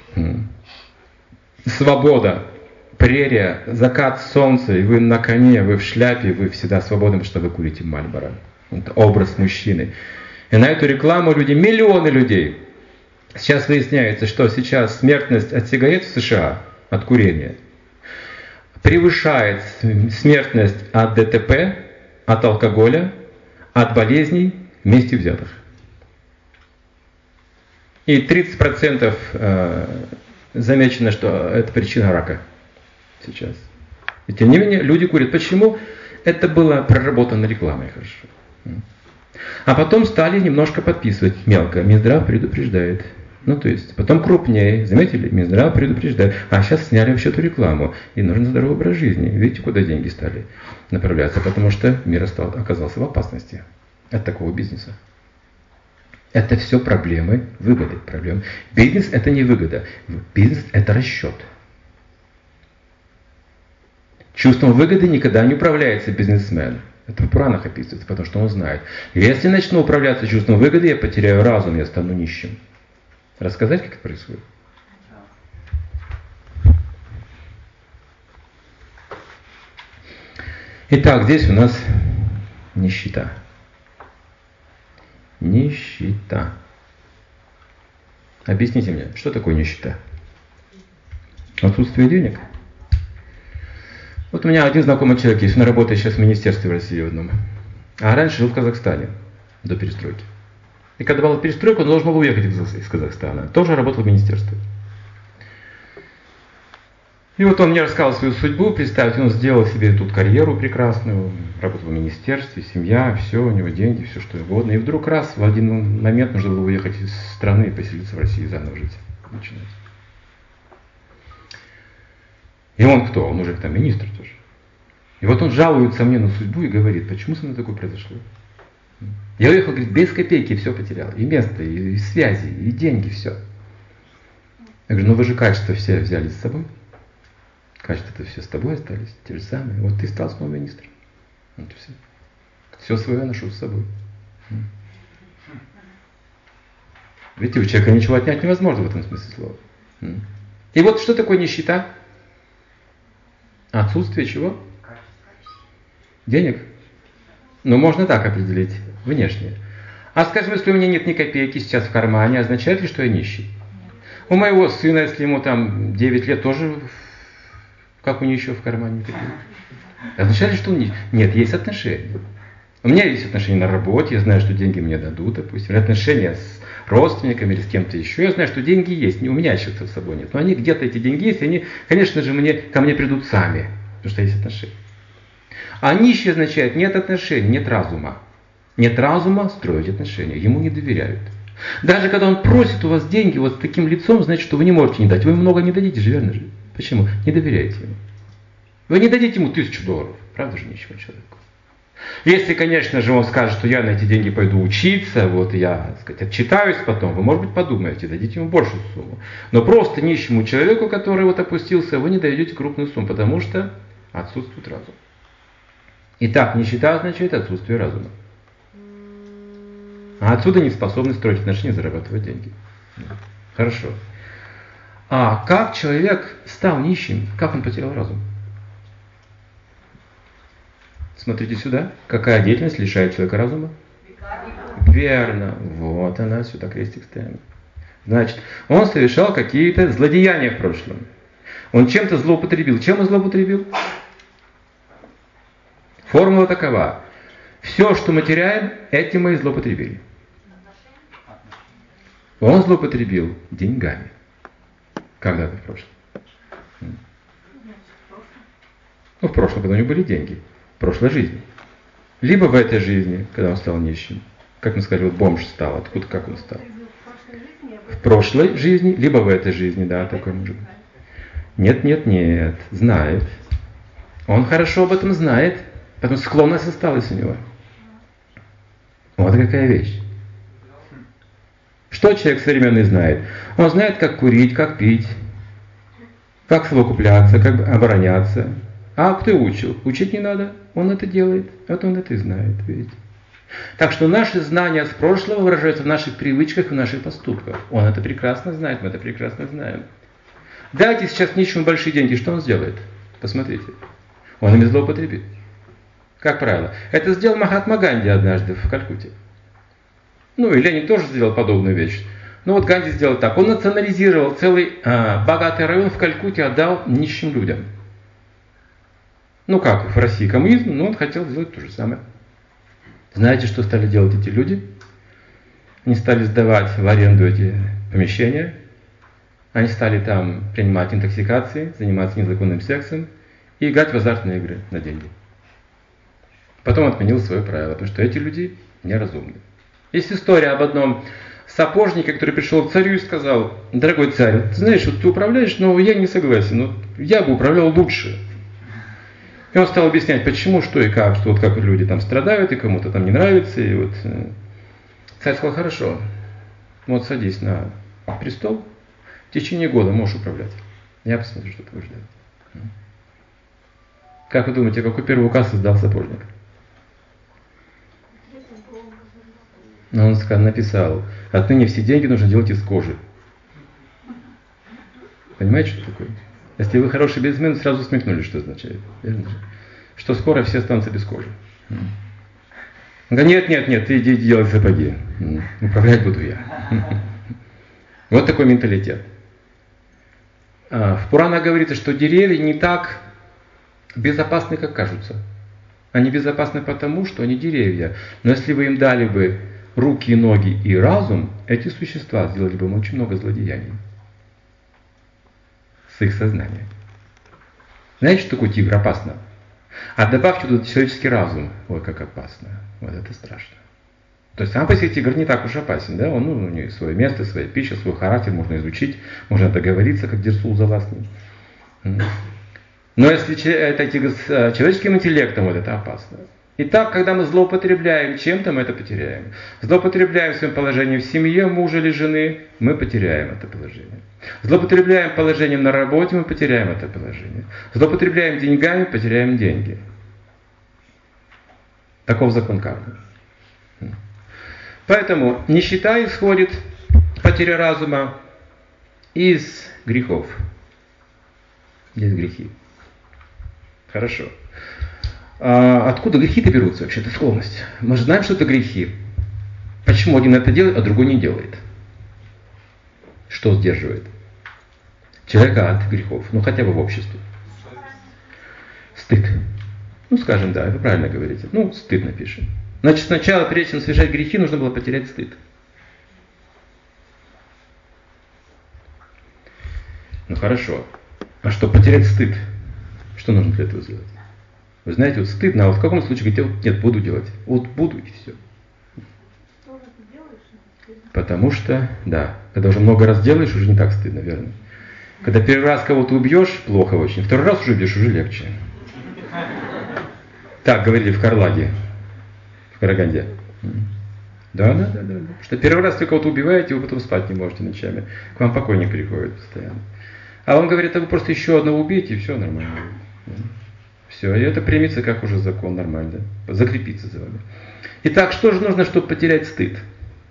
Свобода. Прерия, закат солнца, и вы на коне, вы в шляпе, вы всегда свободны, потому что вы курите Мальборо. Это образ мужчины. И на эту рекламу люди, миллионы людей. Сейчас выясняется, что сейчас смертность от сигарет в США, от курения, превышает смертность от ДТП, от алкоголя, от болезней вместе взятых. И 30% замечено, что это причина рака сейчас. И тем не менее люди курят. Почему? Это было проработано рекламой хорошо. А потом стали немножко подписывать мелко. Минздрав предупреждает. То есть, потом крупнее. Заметили? Минздрав предупреждает. А сейчас сняли вообще эту рекламу. И нужен здоровый образ жизни. Видите, куда деньги стали направляться? Потому что мир оказался в опасности от такого бизнеса. Это все проблемы, выгоды. Проблемы. Бизнес это не выгода. Бизнес это расчет. Чувством выгоды никогда не управляется бизнесмен. Это в Пуранах описывается, потому что он знает. Если начну управляться чувством выгоды, я потеряю разум, я стану нищим. Рассказать, как это происходит? Итак, здесь у нас нищета. Нищета. Объясните мне, что такое нищета? Отсутствие денег? Вот у меня один знакомый человек есть, он работает сейчас в министерстве в России в одном. А раньше жил в Казахстане до перестройки. И когда была перестройка, он должен был уехать из Казахстана. Тоже работал в министерстве. И вот он мне рассказал свою судьбу, представьте, он сделал себе тут карьеру прекрасную, работал в министерстве, семья, все, у него деньги, все что угодно. И вдруг раз, в один момент нужно было уехать из страны и поселиться в России, заново жить. Начинать. И он кто? Он уже там министр тоже. И вот он жалуется мне на судьбу и говорит, почему со мной такое произошло? Я уехал, говорит, без копейки все потерял. И место, и связи, и деньги, все. Я говорю, ну вы же качество все взяли с собой. Качества-то все с тобой остались, те же самые. Вот ты стал снова министром. Вот и все. Все свое ношу с собой. Видите, у человека ничего отнять невозможно в этом смысле слова. И вот что такое нищета? Отсутствие чего? Денег? Ну, можно так определить, внешне. А скажем, если у меня нет ни копейки сейчас в кармане, означает ли, что я нищий? У моего сына, если ему там 9 лет, тоже как у нищего в кармане копейки. Означает ли, что он нищий? Нет, есть отношения. У меня есть отношения на работе, я знаю, что деньги мне дадут, допустим. Отношения с родственниками или с кем-то еще. Я знаю, что деньги есть, у меня еще с собой нет. Но они где-то, эти деньги есть, и они, конечно же, ко мне придут сами, потому что есть отношения. А нищий означает нет отношений, нет разума. Нет разума строить отношения, ему не доверяют. Даже когда он просит у вас деньги вот с таким лицом, значит, что вы не можете не дать. Вы ему много не дадите же, верно же? Почему? Не доверяете ему. Вы не дадите ему $1000, правда же, нищему человеку? Если, конечно же, он скажет, что я на эти деньги пойду учиться, вот я, так сказать, отчитаюсь потом, вы, может быть, подумаете, дадите ему большую сумму. Но просто нищему человеку, который вот опустился, вы не даете крупную сумму, потому что отсутствует разум. Итак, нищета означает отсутствие разума. А отсюда неспособность строить отношения, зарабатывать деньги. Хорошо. А как человек стал нищим? Как он потерял разум? Смотрите сюда. Какая деятельность лишает человека разума? Верно. Вот она, сюда крестик ставим. Значит, он совершал какие-то злодеяния в прошлом. Он чем-то злоупотребил. Чем он злоупотребил? Формула такова. Все, что мы теряем, этим мы и злоупотребили. Он злоупотребил деньгами. Когда-то в прошлом. Ну, в прошлом, когда у него были деньги. В прошлой жизни. Либо в этой жизни, когда он стал нищим. Как мы сказали, вот бомж стал. Откуда, как он стал? В прошлой жизни, либо в этой жизни, да, такой может быть. Нет, знает. Он хорошо об этом знает, поэтому склонность осталась у него. Вот какая вещь. Что человек современный знает? Он знает, как курить, как пить, как совокупляться, как обороняться. А кто учил? Учить не надо. Он это делает. Вот он это и знает, видите. Так что наши знания с прошлого выражаются в наших привычках и в наших поступках. Он это прекрасно знает, мы это прекрасно знаем. Дайте сейчас нищему большие деньги, что он сделает? Посмотрите. Он ими злоупотребит. Как правило. Это сделал Махатма Ганди однажды в Калькутте. Ну и Ленин тоже сделал подобную вещь. Но вот Ганди сделал так. Он национализировал целый богатый район в Калькутте, отдал нищим людям. Ну как, в России коммунизм, но он хотел сделать то же самое. Знаете, что стали делать эти люди? Они стали сдавать в аренду эти помещения. Они стали там принимать интоксикации, заниматься незаконным сексом и играть в азартные игры на деньги. Потом отменил свое правило, потому что эти люди неразумны. Есть история об одном сапожнике, который пришел к царю и сказал: дорогой царь, ты знаешь, вот ты управляешь, но я не согласен, но я бы управлял лучше. И он стал объяснять, почему, что и как, что вот как люди там страдают, и кому-то там не нравится. И вот царь сказал: хорошо, вот садись на престол, в течение года можешь управлять. Я посмотрю, что ты будешь делать. Как вы думаете, какой первый указ издал сапожник? Он написал: отныне все деньги нужно делать из кожи. Понимаете, что такое? Если вы хороший бизнесмен, сразу смекнули, что означает. Верно? Что скоро все останутся без кожи. Он говорит: нет, ты иди делай сапоги. Управлять буду я. Вот такой менталитет. В Пуранах говорится, что деревья не так безопасны, как кажутся. Они безопасны потому, что они деревья. Но если вы им дали бы руки, ноги и разум, эти существа сделали бы им очень много злодеяний с их сознанием. Знаете, что такое тигр? Опасно. А добавьте туда человеческий разум. Ой, как опасно. Вот это страшно. То есть сам по себе тигр не так уж опасен. Да? Он, у него свое место, своя пища, свой характер можно изучить, можно договориться, как Дерсул Заласный. Но если это тигр с человеческим интеллектом, вот это опасно. Итак, когда мы злоупотребляем чем-то, мы это потеряем. Злоупотребляем своим положением в семье мужа или жены, мы потеряем это положение. Злоупотребляем положением на работе, мы потеряем это положение. Злоупотребляем деньгами, потеряем деньги. Таков закон кармы. Поэтому нищета исходит, потеря разума, из грехов. Есть грехи. Хорошо. А откуда грехи-то берутся вообще? Это склонность. Мы же знаем, что это грехи. Почему один это делает, а другой не делает? Что сдерживает человека от грехов? Ну, хотя бы в обществе. Стыд. Ну, скажем, да, вы правильно говорите. Ну, стыд напишем. Значит, сначала, прежде чем совершать грехи, нужно было потерять стыд. Ну, хорошо. А что, потерять стыд? Что нужно для этого сделать? Вы знаете, вот стыдно, а вот в каком случае говорите, вот нет, буду делать. Вот буду и все. Потому что, да, когда уже много раз делаешь, уже не так стыдно, верно? Когда первый раз кого-то убьешь, плохо очень. Второй раз уже убьешь, уже легче. Так говорили в Карлаге, в Караганде. Да. Что первый раз вы кого-то убиваете, вы потом спать не можете ночами. К вам покойник приходит постоянно. А он говорит, а вы просто еще одного убейте, и все нормально. Все, и это примется как уже закон нормально. Закрепится за вами. Итак, что же нужно, чтобы потерять стыд?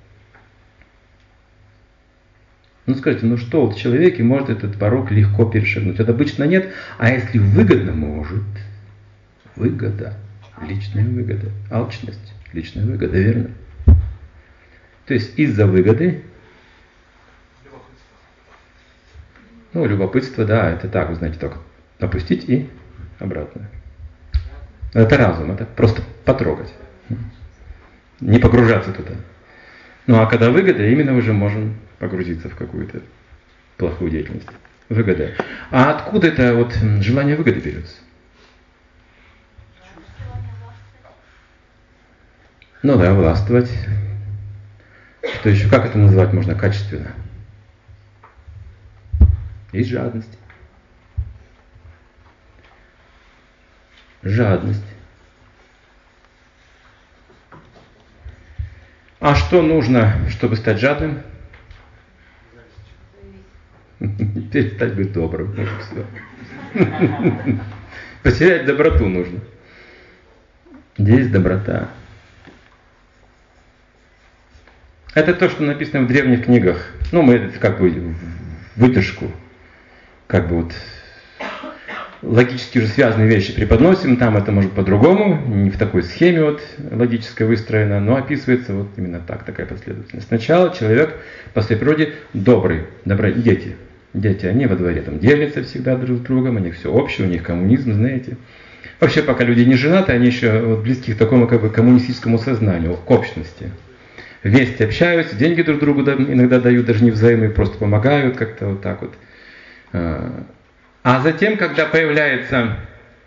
Ну скажите, ну что, вот в человеке может этот порог легко перешагнуть? Это обычно нет, а если выгодно, может. Выгода, личная выгода, алчность, личная выгода, верно? То есть из-за выгоды, любопытство, да, это так, вы знаете, только опустить и обратно. Это разум, это просто потрогать. Не погружаться туда. Ну а когда выгода, именно уже можем погрузиться в какую-то плохую деятельность. Выгода. А откуда это вот желание выгоды берется? Ну да, властвовать. Что еще, как это называть можно качественно? Есть жадность. Жадность. А что нужно, чтобы стать жадным? Перестать быть добрым. Потерять доброту нужно. Здесь доброта. Это то, что написано в древних книгах. Ну, мы это как бы вытяжку, как бы вот логически уже связанные вещи преподносим. Там это может по-другому, не в такой схеме вот логической выстроено, но описывается вот именно так, такая последовательность. Сначала человек по своей природе добрый, дети. Дети, они во дворе там делятся всегда друг с другом, у них все общее, у них коммунизм, знаете. Вообще, пока люди не женаты, они еще вот близки к такому как бы коммунистическому сознанию, к общности. Вместе общаются, деньги друг другу иногда дают, даже не взаимные, просто помогают как-то вот так вот. А затем, когда появляется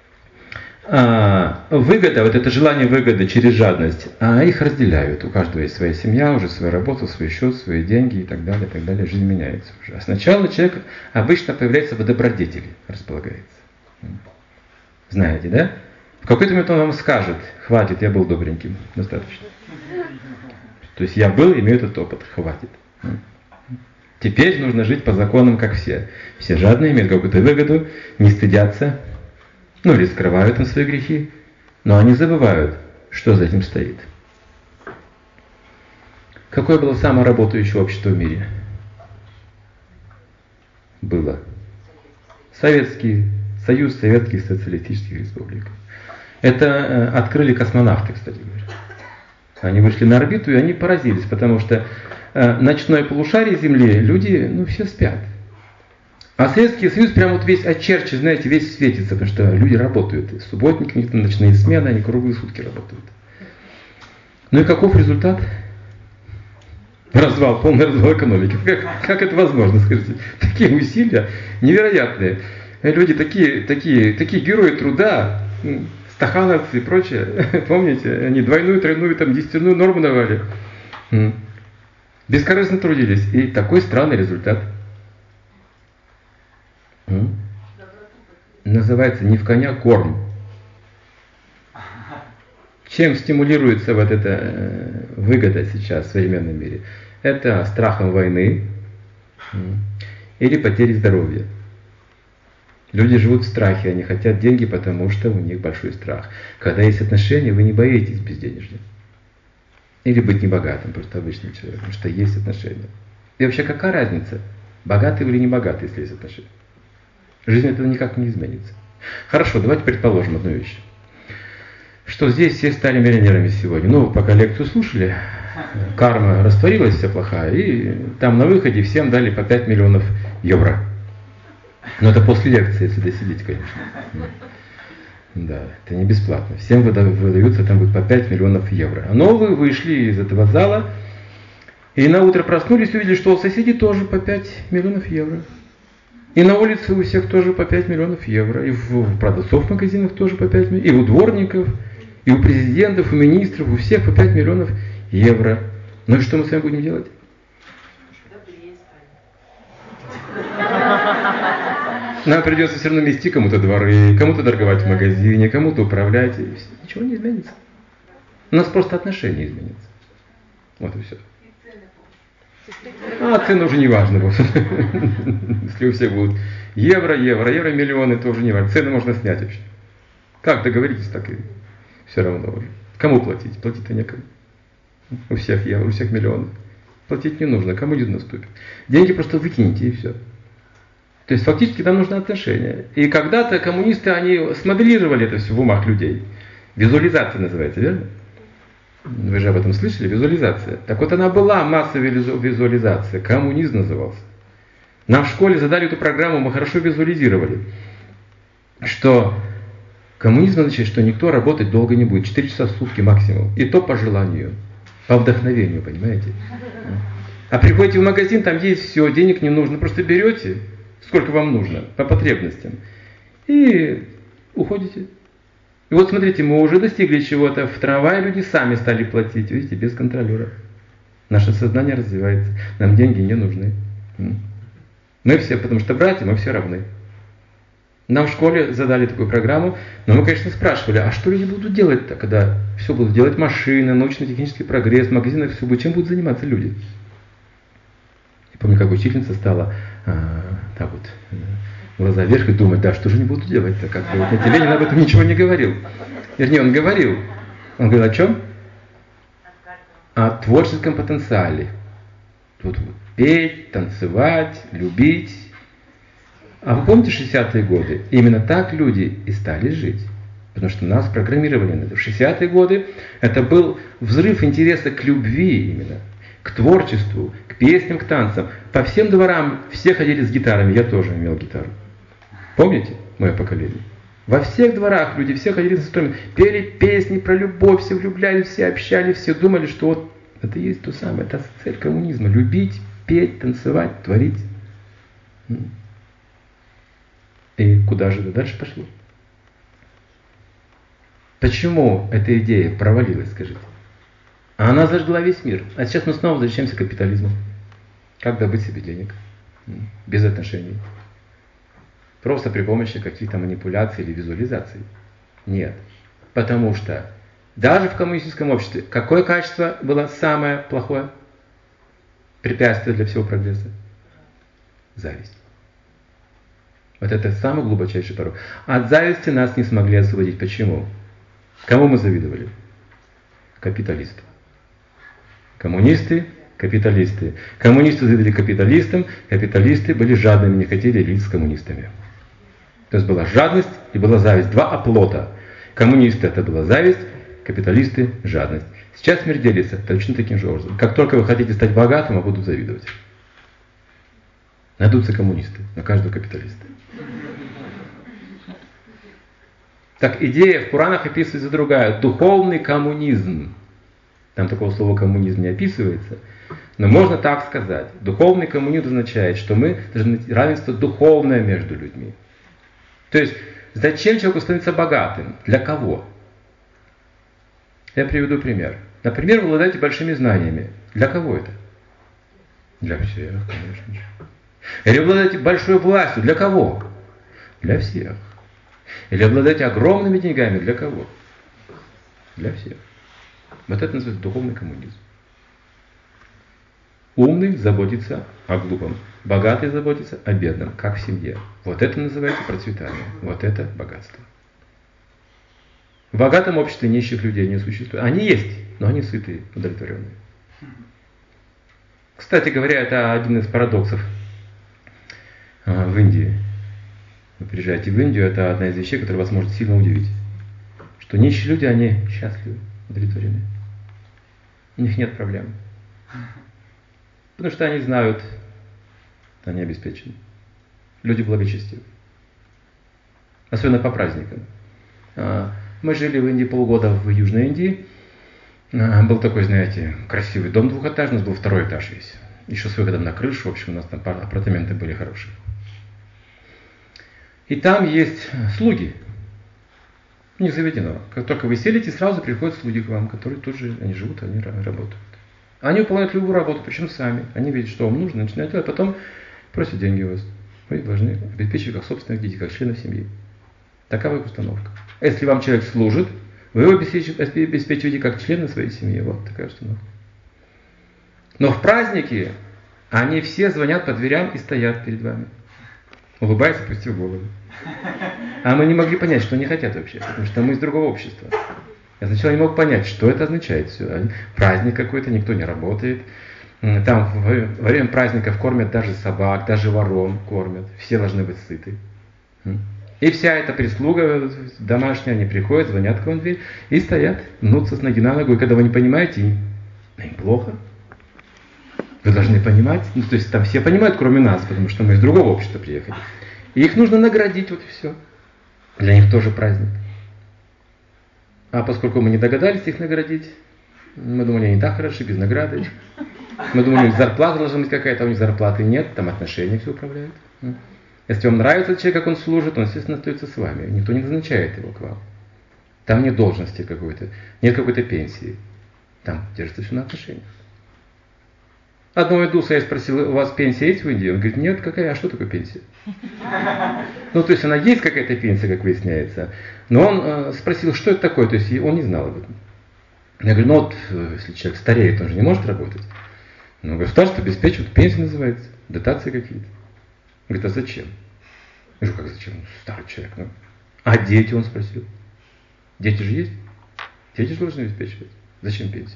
выгода, вот это желание выгоды через жадность, их разделяют. У каждого есть своя семья, уже своя работа, свой счет, свои деньги и так далее, и так далее. Жизнь меняется уже. А сначала человек обычно появляется в добродетели, располагается. Знаете, да? В какой-то момент он вам скажет, хватит, я был добреньким, достаточно. То есть я был, имею этот опыт, хватит. Теперь нужно жить по законам, как все. Все жадные, имеют какую-то выгоду, не стыдятся, или скрывают им свои грехи, но они забывают, что за этим стоит. Какое было самое работающее общество в мире? Было. Советский Союз Советских Социалистических Республик. Это открыли космонавты, кстати говоря. Они вышли на орбиту, и они поразились, потому что ночное полушарие Земли, люди, все спят. А Советский Союз прям вот весь очерчен, знаете, весь светится, потому что люди работают. Субботники, у них ночные смены, они круглые сутки работают. Ну и каков результат? Развал, полный развал экономики. Как это возможно, скажите? Такие усилия невероятные. Люди такие герои труда, стахановцы и прочее. Помните, они двойную, тройную, там, десятиную норму давали. Бескорыстно трудились. И такой странный результат. Называется не в коня корм. Чем стимулируется вот эта выгода сейчас в современном мире? Это страхом войны или потерей здоровья. Люди живут в страхе, они хотят деньги, потому что у них большой страх. Когда есть отношения, вы не боитесь безденежья. Или быть небогатым, просто обычным человеком, потому что есть отношения. И вообще какая разница, богатый или не богатый, если есть отношения? Жизнь этого никак не изменится. Хорошо, давайте предположим одну вещь. Что здесь все стали миллионерами сегодня. Ну, пока лекцию слушали, карма растворилась вся плохая, и там на выходе всем дали по 5 миллионов евро. Но это после лекции, если досидеть, конечно. Да, это не бесплатно. Всем выдаются там будет по 5 миллионов евро. Но вы вышли из этого зала, и на утро проснулись и увидели, что у соседей тоже по 5 миллионов евро. И на улице у всех тоже по 5 миллионов евро. И в продавцов в магазинах тоже по 5 миллионов. И у дворников, и у президентов, у министров, у всех по 5 миллионов евро. Ну и что мы с вами будем делать? Нам придется все равно мести кому-то дворы, кому-то торговать в магазине, кому-то управлять. И ничего не изменится. У нас просто отношения изменятся. Вот и все. А цены уже не важно. Если у всех будут евро, миллионы, то уже не важно. Цены можно снять вообще. Как договоритесь, так и все равно уже. Кому платить? Платить-то некому. У всех евро, у всех миллионы. Платить не нужно, кому не наступит. Деньги просто выкинете и все. То есть фактически нам нужны отношения. И когда-то коммунисты, они смоделировали это все в умах людей. Визуализация называется, верно? Вы же об этом слышали? Визуализация. Так вот она была массовая визуализация. Коммунизм назывался. Нам в школе задали эту программу, мы хорошо визуализировали. Что коммунизм означает, что никто работать долго не будет. 4 часа в сутки максимум. И то по желанию. По вдохновению, понимаете? А приходите в магазин, там есть все, денег не нужно. Просто берете, сколько вам нужно, по потребностям. И уходите. И вот смотрите, мы уже достигли чего-то. В трамвае люди сами стали платить, видите, без контролера. Наше сознание развивается. Нам деньги не нужны. Мы все, потому что братья, мы все равны. Нам в школе задали такую программу, но мы, конечно, спрашивали, а что люди будут делать-то, когда все будут делать машины, научно-технический прогресс, в магазинах все будет, чем будут заниматься люди? Я помню, как учительница стала так вот, глаза вверх и думать, да, что же они будут делать-то, как бы вот Ленин об этом ничего не говорил. Вернее, он говорил. Он говорил о чем? О творческом потенциале. Тут вот петь, танцевать, любить. А вы помните 60-е годы? Именно так люди и стали жить. Потому что нас программировали на это. В 60-е годы это был взрыв интереса к любви именно. К творчеству, к песням, к танцам. По всем дворам все ходили с гитарами. Я тоже имел гитару. Помните мое поколение? Во всех дворах люди все ходили с инструментами. Пели песни про любовь, все влюблялись, все общались, все думали, что вот это и есть то самое. Это цель коммунизма. Любить, петь, танцевать, творить. И куда же это дальше пошло? Почему эта идея провалилась, скажите? А она зажгла весь мир. А сейчас мы снова возвращаемся к капитализму. Как добыть себе денег? Без отношений. Просто при помощи каких-то манипуляций или визуализаций. Нет. Потому что даже в коммунистическом обществе какое качество было самое плохое? Препятствие для всего прогресса? Зависть. Вот это самый глубочайший порог. От зависти нас не смогли освободить. Почему? Кому мы завидовали? Капиталистам. Коммунисты, капиталисты. Коммунисты завидовали капиталистам, капиталисты были жадными, не хотели делиться с коммунистами. То есть была жадность и была зависть. Два оплота. Коммунисты это была зависть, капиталисты жадность. Сейчас мир делится точно таким же образом. Как только вы хотите стать богатым, вам будут завидовать. Найдутся коммунисты, на каждого капиталиста. Так идея в Пуранах описывается другая. Духовный коммунизм. Там такого слова коммунизм не описывается. Но можно так сказать. Духовный коммунизм означает, что мы должны найти равенство духовное между людьми. То есть, зачем человеку становиться богатым? Для кого? Я приведу пример. Например, вы обладаете большими знаниями. Для кого это? Для всех, конечно же. Или обладаете большой властью. Для кого? Для всех. Или обладаете огромными деньгами. Для кого? Для всех. Вот это называется духовный коммунизм. Умный заботится о глупом. Богатый заботится о бедном, как в семье. Вот это называется процветание. Вот это богатство. В богатом обществе нищих людей не существует. Они есть, но они сытые, удовлетворенные. Кстати говоря, это один из парадоксов в Индии. Вы приезжаете в Индию, это одна из вещей, которая вас может сильно удивить. Что нищие люди, они счастливы, удовлетворены. У них нет проблем. Потому что они знают, они обеспечены. Люди благочестивы. Особенно по праздникам. Мы жили в Индии полгода, в Южной Индии. Был такой, знаете, красивый дом двухэтажный, у нас был второй этаж весь. Еще с выходом на крышу, в общем, у нас там апартаменты были хорошие. И там есть слуги. Не заведено. Как только вы селите, сразу приходят слуги к вам, которые тут же, они живут, они работают. Они выполняют любую работу, причем сами. Они видят, что вам нужно, начинают делать, а потом просят деньги у вас. Вы должны обеспечивать как собственных детей, как членов семьи. Такова их установка. Если вам человек служит, вы его обеспечиваете как члена своей семьи. Вот такая установка. Но в праздники они все звонят по дверям и стоят перед вами. Улыбаются, опустив голову. А мы не могли понять, что они хотят вообще, потому что мы из другого общества. Я сначала не мог понять, что это означает все. Праздник какой-то, никто не работает. Там во время праздников кормят даже собак, даже ворон кормят. Все должны быть сыты. И вся эта прислуга домашняя, они приходят, звонят к вам в дверь и стоят, мнутся с ноги на ногу. И когда вы не понимаете, им плохо. Вы должны понимать. Ну, то есть там все понимают, кроме нас, потому что мы из другого общества приехали. И их нужно наградить, вот и все. Для них тоже праздник. А поскольку мы не догадались их наградить, мы думали, они так хороши, без награды. Мы думали, у них зарплата должна быть какая-то, а у них зарплаты нет, там отношения все управляют. Если вам нравится человек, как он служит, он, естественно, остается с вами. Никто не назначает его к вам. Там нет должности какой-то, нет какой-то пенсии. Там держится все на отношениях. Одного индуса я спросил, у вас пенсия есть в Индии? Он говорит, нет, какая, а что такое пенсия? Ну, то есть она есть какая-то пенсия, как выясняется. Но он спросил, что это такое, то есть он не знал об этом. Я говорю, ну вот, если человек стареет, он же не может работать. Ну, государство обеспечивает, пенсия называется, дотации какие-то. Он говорит, а зачем? Я говорю, как зачем? Ну, старый человек. Ну. А дети, он спросил. Дети же есть? Дети же должны обеспечивать. Зачем пенсия?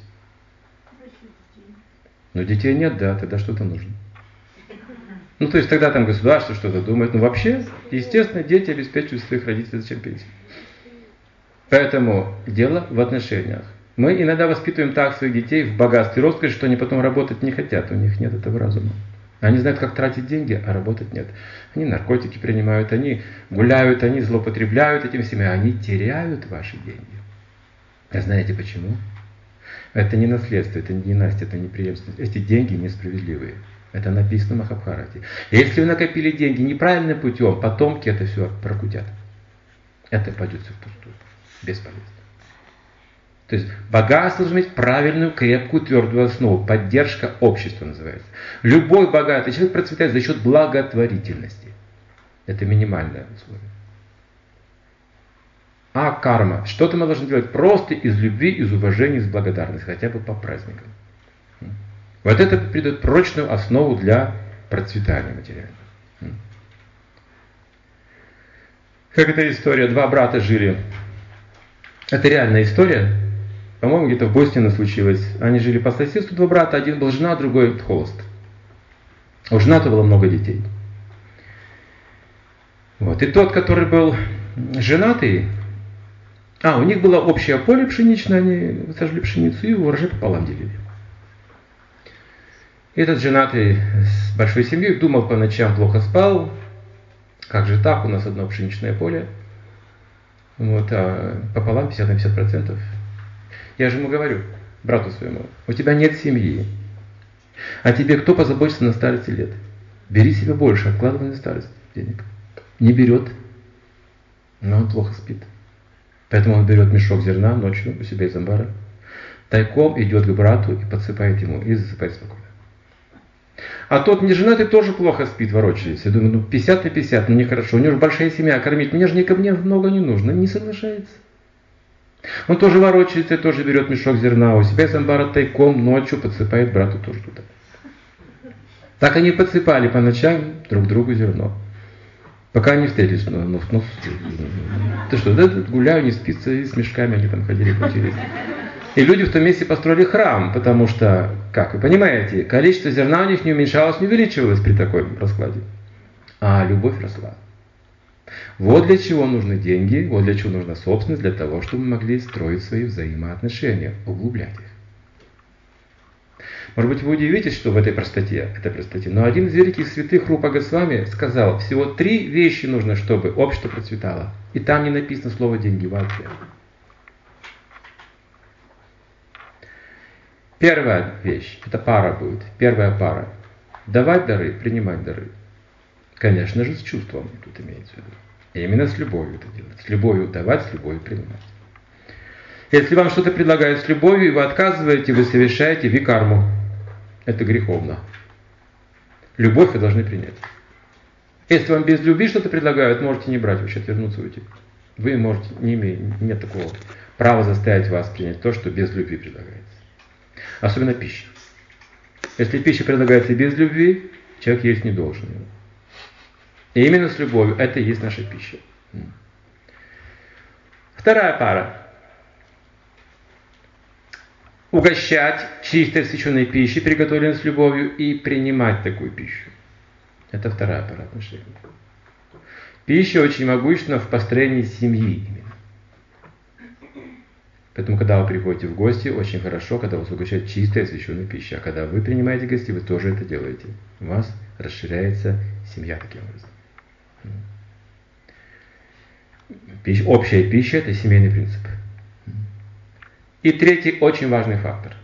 Но детей нет, да, тогда что-то нужно. Ну, то есть тогда там государство что-то думает. Но вообще, естественно, дети обеспечивают своих родителей, зачем пенсия. Поэтому дело в отношениях. Мы иногда воспитываем так своих детей в богатстве и роскоши, что они потом работать не хотят, у них нет этого разума. Они знают, как тратить деньги, а работать нет. Они наркотики принимают, они гуляют, они злоупотребляют этим всем, они теряют ваши деньги. А знаете почему? Это не наследство, это не династия, это не преемственность. Эти деньги несправедливые. Это написано в Махабхарате. Если вы накопили деньги неправильным путем, потомки это все прокутят. Это пойдет все впустую. Бесполезно. То есть богатство должно иметь правильную, крепкую, твердую основу. Поддержка общества называется. Любой богатый человек процветает за счет благотворительности. Это минимальное условие. А карма. Что-то мы должны делать просто из любви, из уважения, из благодарности. Хотя бы по праздникам. Вот это придает прочную основу для процветания материального. Как эта история. Два брата жили. Это реальная история. По-моему, где-то в Бостоне случилось. Они жили по соседству, два брата. Один был жена, другой холост. У жены-то было много детей. Вот. И тот, который был женатый, у них было общее поле пшеничное, они сажали пшеницу и урожай пополам делили. Этот женатый с большой семьей думал по ночам, плохо спал. Как же так, у нас одно пшеничное поле. Вот, а пополам 50 на 50%. Я же ему говорю, брату своему, у тебя нет семьи. А тебе кто позаботится на старости лет? Бери себе больше, откладывай на старость денег. Не берет, но он плохо спит. Поэтому он берет мешок зерна ночью у себя из амбара, тайком идет к брату и подсыпает ему, и засыпает спокойно. А тот неженатый тоже плохо спит, ворочается. Я думаю, 50 на 50, нехорошо. У него же большая семья, кормить мне же мне много не нужно. Не соглашается. Он тоже ворочается, тоже берет мешок зерна у себя из амбара тайком, ночью подсыпает брату тоже туда. Так они подсыпали по ночам друг другу зерно. Пока не встретились. Ты что, да, гуляю, не спится, и с мешками они там ходили, крутились. И люди в том месте построили храм, потому что, как вы понимаете, количество зерна у них не уменьшалось, не увеличивалось при таком раскладе. А любовь росла. Вот для чего нужны деньги, вот для чего нужна собственность, для того, чтобы мы могли строить свои взаимоотношения, углублять их. Может быть, вы удивитесь, что в этой простоте, но один из великих святых Рупа Госвами сказал, всего 3 вещи нужно, чтобы общество процветало. И там не написано слово деньги вообще. Первая вещь, это пара будет, первая пара. Давать дары, принимать дары. Конечно же, с чувством тут имеется в виду. И именно с любовью это делать. С любовью давать, с любовью принимать. Если вам что-то предлагают с любовью, и вы отказываете, вы совершаете викарму. Это греховно. Любовь вы должны принять. Если вам без любви что-то предлагают, можете не брать, вообще отвернуться и уйти. Вы можете, нет такого права заставить вас принять то, что без любви предлагается. Особенно пища. Если пища предлагается без любви, человек есть не должен. И именно с любовью это и есть наша пища. Вторая пара. Угощать чистой освященной пищей, приготовленной с любовью, и принимать такую пищу. Это вторая пара отношений. Пища очень могущественна в построении семьи именно. Поэтому, когда вы приходите в гости, очень хорошо, когда вас угощают чистой освященной пищей. А когда вы принимаете гостей, вы тоже это делаете. У вас расширяется семья таким образом. Общая пища – это семейный принцип. И третий очень важный фактор.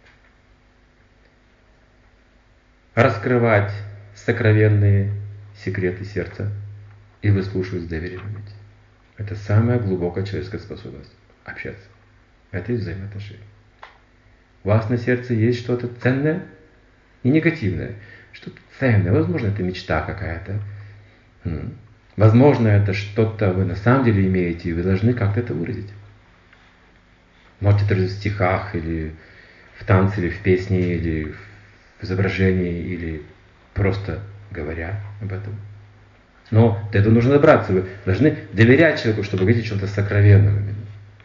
Раскрывать сокровенные секреты сердца и выслушивать с доверием. Это самая глубокая человеческая способность – общаться. Это и взаимоотношения. У вас на сердце есть что-то ценное и негативное. Что-то ценное. Возможно, это мечта какая-то. Возможно, это что-то вы на самом деле имеете, и вы должны как-то это выразить. Можете это в стихах, или в танце, или в песне, или в изображении, или просто говоря об этом. Но до этого нужно добраться. Вы должны доверять человеку, чтобы говорить о чем-то сокровенном именно.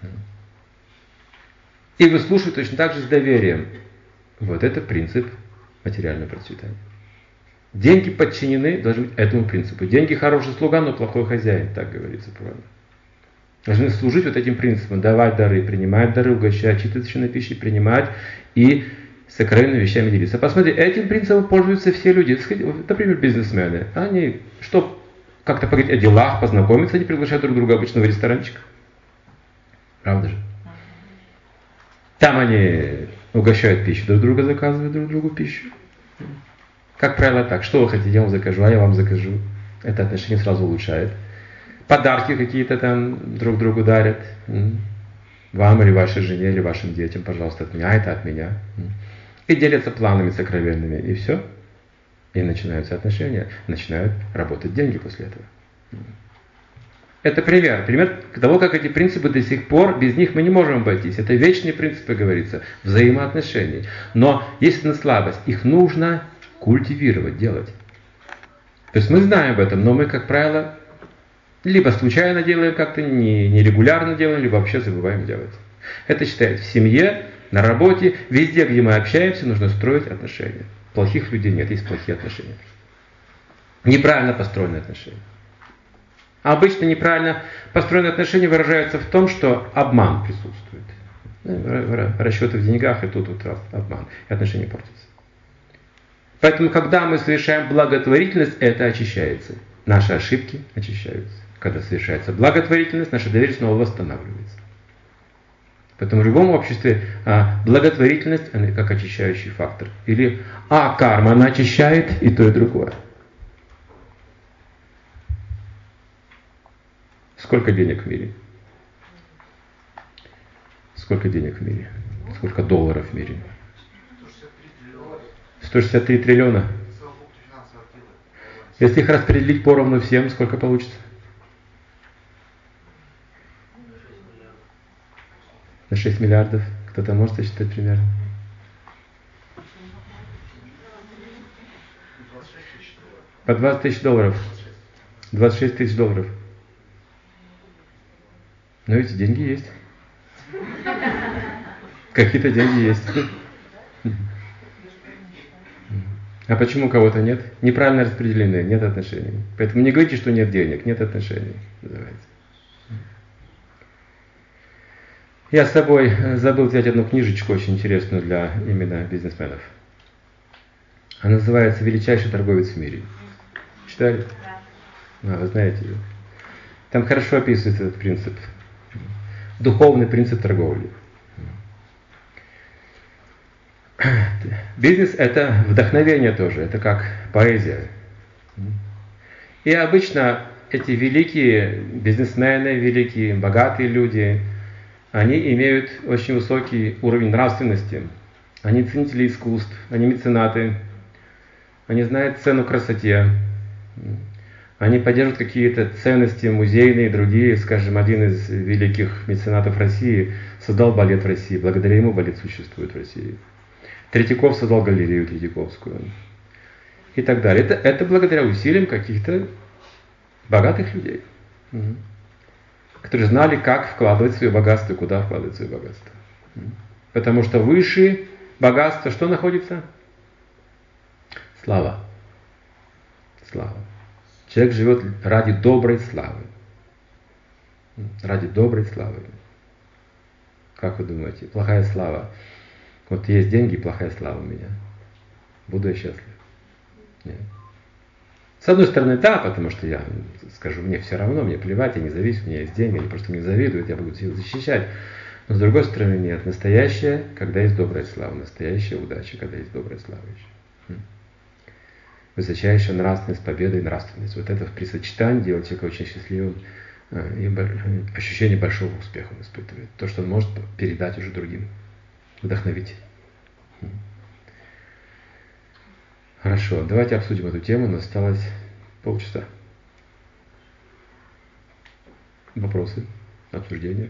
И выслушивать точно так же с доверием. Вот это принцип материального процветания. Деньги подчинены должны быть этому принципу. Деньги хороший слуга, но плохой хозяин, так говорится правильно. Должны служить вот этим принципам. Давать дары, принимать дары, угощать чистой освященной пищей, принимать и сокровенными вещами делиться. Посмотрите, этим принципом пользуются все люди. Например, бизнесмены. Они, чтобы как-то поговорить о делах, познакомиться, они приглашают друг друга обычно в ресторанчик. Правда же? Там они угощают пищу, друг друга заказывают друг другу пищу. Как правило так, что вы хотите, я вам закажу, а я вам закажу. Это отношение сразу улучшает. Подарки какие-то там друг другу дарят. Вам или вашей жене, или вашим детям, пожалуйста, от меня, это от меня. И делятся планами сокровенными, и все. И начинаются отношения, начинают работать деньги после этого. Это пример того, как эти принципы до сих пор, без них мы не можем обойтись. Это вечные принципы, говорится, взаимоотношений. Но есть одна слабость, их нужно культивировать, делать. То есть мы знаем об этом, но мы, как правило, либо случайно делаем как-то, нерегулярно делаем, либо вообще забываем делать. Это считается в семье, на работе, везде, где мы общаемся, нужно строить отношения. Плохих людей нет, есть плохие отношения. Неправильно построенные отношения. А обычно неправильно построенные отношения выражаются в том, что обман присутствует. Расчеты в деньгах, и тут вот обман. И отношения портятся. Поэтому, когда мы совершаем благотворительность, это очищается. Наши ошибки очищаются. Когда совершается благотворительность, наша доверие снова восстанавливается. Поэтому в любом обществе благотворительность она как очищающий фактор. Или карма, она очищает и то, и другое. Сколько денег в мире? Сколько денег в мире? Сколько долларов в мире? 163 триллиона. Если их распределить поровну всем, сколько получится? На 6 миллиардов. Кто-то может сосчитать примерно? 20 тысяч долларов. По 20 тысяч долларов. 26 тысяч долларов. Но ведь деньги есть. Какие-то деньги есть. А почему у кого-то нет? Неправильно распределены, нет отношений. Поэтому не говорите, что нет денег, нет отношений. Называется. Я с собой забыл взять одну книжечку очень интересную для именно бизнесменов. Она называется «Величайший торговец в мире». Читали? Вы знаете ее. Там хорошо описывается этот принцип. Духовный принцип торговли. Бизнес – это вдохновение тоже, это как поэзия. И обычно эти великие бизнесмены, великие богатые люди, они имеют очень высокий уровень нравственности. Они ценители искусств, они меценаты, они знают цену красоте, они поддерживают какие-то ценности музейные и другие. Скажем, один из великих меценатов России создал балет в России, благодаря ему балет существует в России. Третьяков создал галерею Третьяковскую и так далее. Это благодаря усилиям каких-то богатых людей, которые знали, как вкладывать свое богатство и куда вкладывать свое богатство. Потому что выше богатства что находится? Слава. Слава. Человек живет ради доброй славы. Ради доброй славы. Как вы думаете, плохая слава? Вот есть деньги, плохая слава у меня. Буду я счастлив? Нет. С одной стороны, да, потому что я скажу, мне все равно, мне плевать, я не зависим, у меня есть деньги, они просто мне завидуют, я буду их защищать. Но с другой стороны, нет. Настоящее, когда есть добрая слава. Настоящая удача, когда есть добрая слава еще. Высочайшая нравственность, победа и нравственность. Вот это в присочетании делает человека очень счастливым. И ощущение большого успеха он испытывает. То, что он может передать уже другим. Вдохновить. Хорошо, давайте обсудим эту тему. У нас осталось полчаса. Вопросы, обсуждения.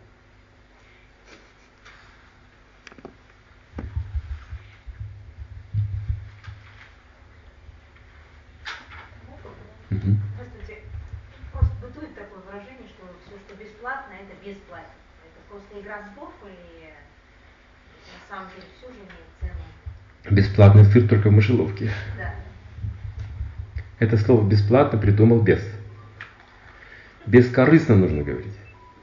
Здравствуйте. Просто бытует такое выражение, что все, что бесплатно, это бесплатно. Это просто игра слов или на самом деле все же имеет цену? Бесплатный сыр только в мышеловке. Да. Это слово «бесплатно» придумал бес. Бескорыстно нужно говорить.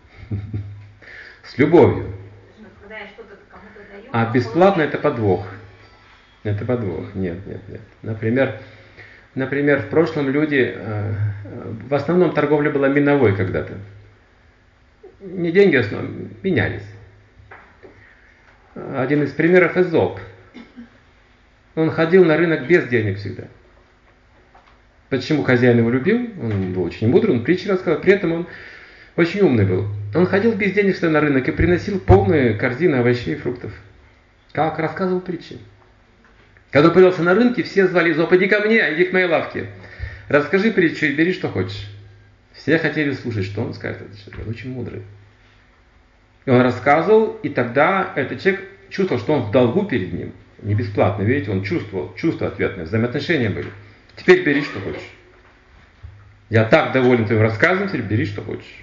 С любовью. Когда я что-то кому-то даю... А бесплатно это подвох. Это подвох. Нет. Например, в прошлом люди, в основном торговля была миновой когда-то. Не деньги в основном, менялись. Один из примеров Эзоп. Он ходил на рынок без денег всегда. Почему хозяин его любил? Он был очень мудрый, он притчи рассказывал, при этом он очень умный был. Он ходил без денег всегда на рынок и приносил полные корзины овощей и фруктов. Как рассказывал притчи. Когда он появился на рынке, все звали: Эзоп, иди ко мне, иди к моей лавке. Расскажи притчу и бери, что хочешь. Все хотели слушать, что он скажет. Этот человек очень мудрый. И он рассказывал, и тогда этот человек чувствовал, что он в долгу перед ним. Не бесплатно, видите, он чувствовал, чувства ответные, взаимоотношения были. Теперь бери, что хочешь. Я так доволен твоим рассказом, теперь бери, что хочешь.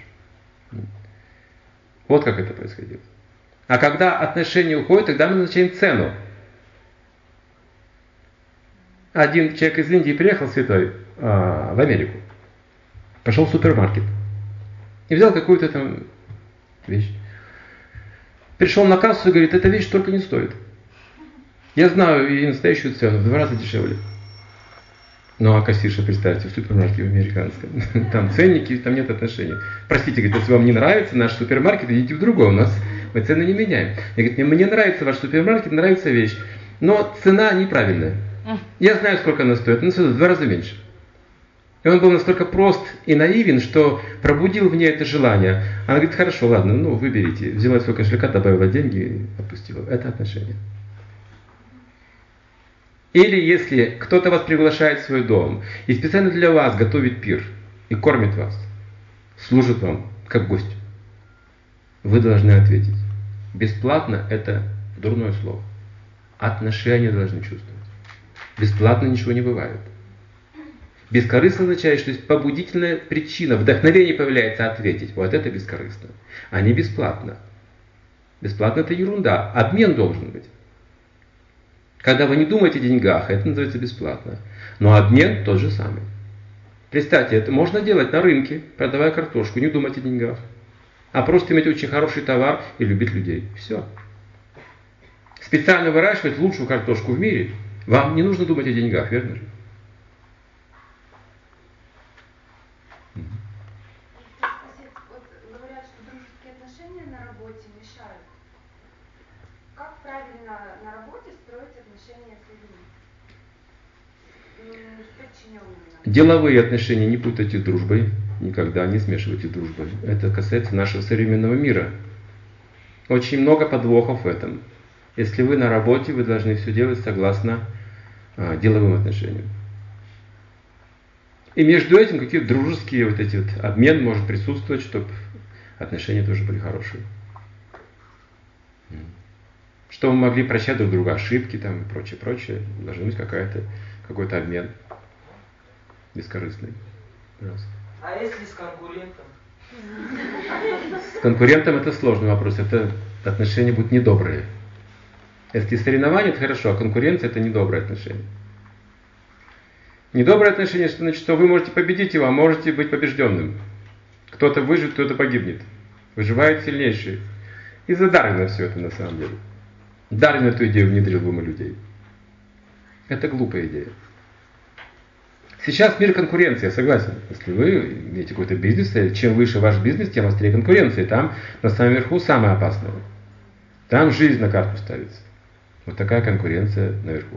Вот как это происходило. А когда отношения уходят, тогда мы назначаем цену. Один человек из Индии приехал святой в Америку. Пошел в супермаркет. И взял какую-то там вещь. Пришел на кассу и говорит: эта вещь только не стоит. Я знаю и настоящую цену, в 2 раза дешевле. Ну а кассирша, представьте, в супермаркете в американском. Там ценники, там нет отношений. Простите, говорит, если вам не нравится наш супермаркет, идите в другой. У нас мы цены не меняем. Я говорю, мне нравится ваш супермаркет, нравится вещь. Но цена неправильная. Я знаю, сколько она стоит. Она стоит в 2 раза меньше. И он был настолько прост и наивен, что пробудил в ней это желание. Она говорит, хорошо, ладно, ну выберите. Взяла из своего кошелька, добавила деньги и отпустила. Это отношение. Или если кто-то вас приглашает в свой дом и специально для вас готовит пир и кормит вас, служит вам как гость, вы должны ответить. Бесплатно это дурное слово. Отношения должны чувствовать. Бесплатно ничего не бывает. Бескорыстно означает, что есть побудительная причина, вдохновение появляется ответить. Вот это бескорыстно, а не бесплатно. Бесплатно это ерунда, обмен должен быть. Когда вы не думаете о деньгах, это называется бесплатно. Но обмен тот же самый. Представьте, это можно делать на рынке, продавая картошку, не думать о деньгах. А просто иметь очень хороший товар и любить людей. Все. Специально выращивать лучшую картошку в мире, вам не нужно думать о деньгах, верно же? Вот говорят, что дружеские отношения на работе мешают. Как правильно на работе строить отношения с людьми? С подчиненными. Деловые отношения не путайте с дружбой. Никогда не смешивайте с дружбой. Это касается нашего современного мира. Очень много подвохов в этом. Если вы на работе, вы должны все делать согласно деловым отношениям. И между этим какие-то дружеские вот эти вот обмен может присутствовать, чтобы отношения тоже были хорошие. Чтобы мы могли прощать друг друга ошибки там, и прочее. Должен быть какой-то обмен бескорыстный. Раз. А если с конкурентом? С конкурентом это сложный вопрос. Это отношения будут недобрые. Если соревнование, это хорошо, а конкуренция это недобрые отношения. Недоброе отношение, что значит, что вы можете победить его, а можете быть побежденным. Кто-то выживет, кто-то погибнет. Выживает сильнейший. Из-за Дарвина все это на самом деле. Дарвин эту идею внедрил в умы людей. Это глупая идея. Сейчас мир конкуренции, я согласен. Если вы имеете какой-то бизнес, чем выше ваш бизнес, тем острее конкуренция. Там на самом верху самое опасное. Там жизнь на карту ставится. Вот такая конкуренция наверху.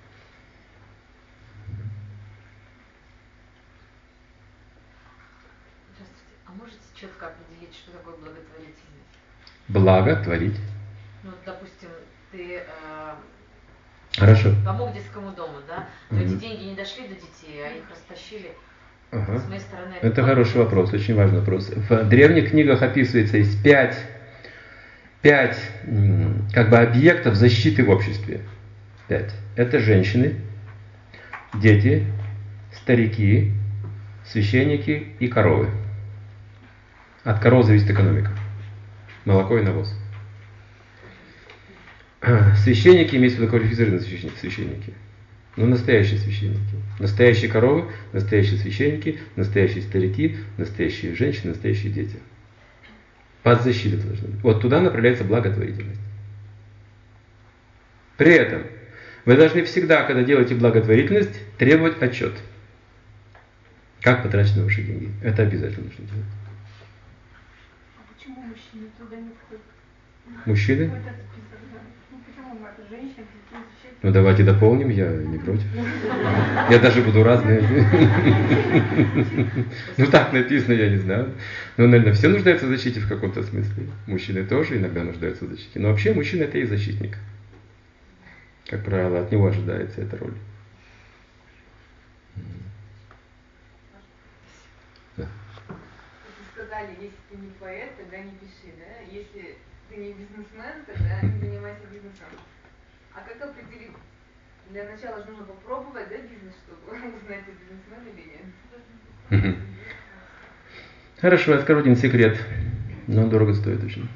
Здравствуйте. А можете четко определить, что такое благотворительность? Благо творить. Ну, допустим, ты Хорошо. помог детскому дому, да? Но эти деньги не дошли до детей, а их растащили. Ага. С моей стороны Это хороший вопрос, очень важный вопрос. В древних книгах описывается есть 5 как бы объектов защиты в обществе. 5. Это женщины, дети, старики, священники и коровы. От коров зависит экономика. Молоко и навоз. Священники имеются в виду квалифицированные священники. Но настоящие священники. Настоящие коровы, настоящие священники, настоящие старики, настоящие женщины, настоящие дети. Под защитой должны быть. Вот туда направляется благотворительность. При этом вы должны всегда, когда делаете благотворительность, требовать отчет. Как потрачены ваши деньги. Это обязательно нужно делать. А почему мужчины туда не входят? Мужчины? Вот этот список, да. Ну почему это женщины, защитники? Ну давайте дополним, я не против. Я даже буду разные. Ну так написано, я не знаю. Ну, наверное, все нуждаются в защите в каком-то смысле. Мужчины тоже иногда нуждаются в защите. Но вообще мужчина это и защитник. Как правило, от него ожидается эта роль. Да. Вы сказали, если ты не поэт, тогда не пиши, да? Если ты не бизнесмен, тогда не занимайся бизнесом. А как определить? Для начала же нужно попробовать, да, бизнес, чтобы узнать, ты бизнесмен или нет? Хорошо, я скажу один секрет, но он дорого стоит очень.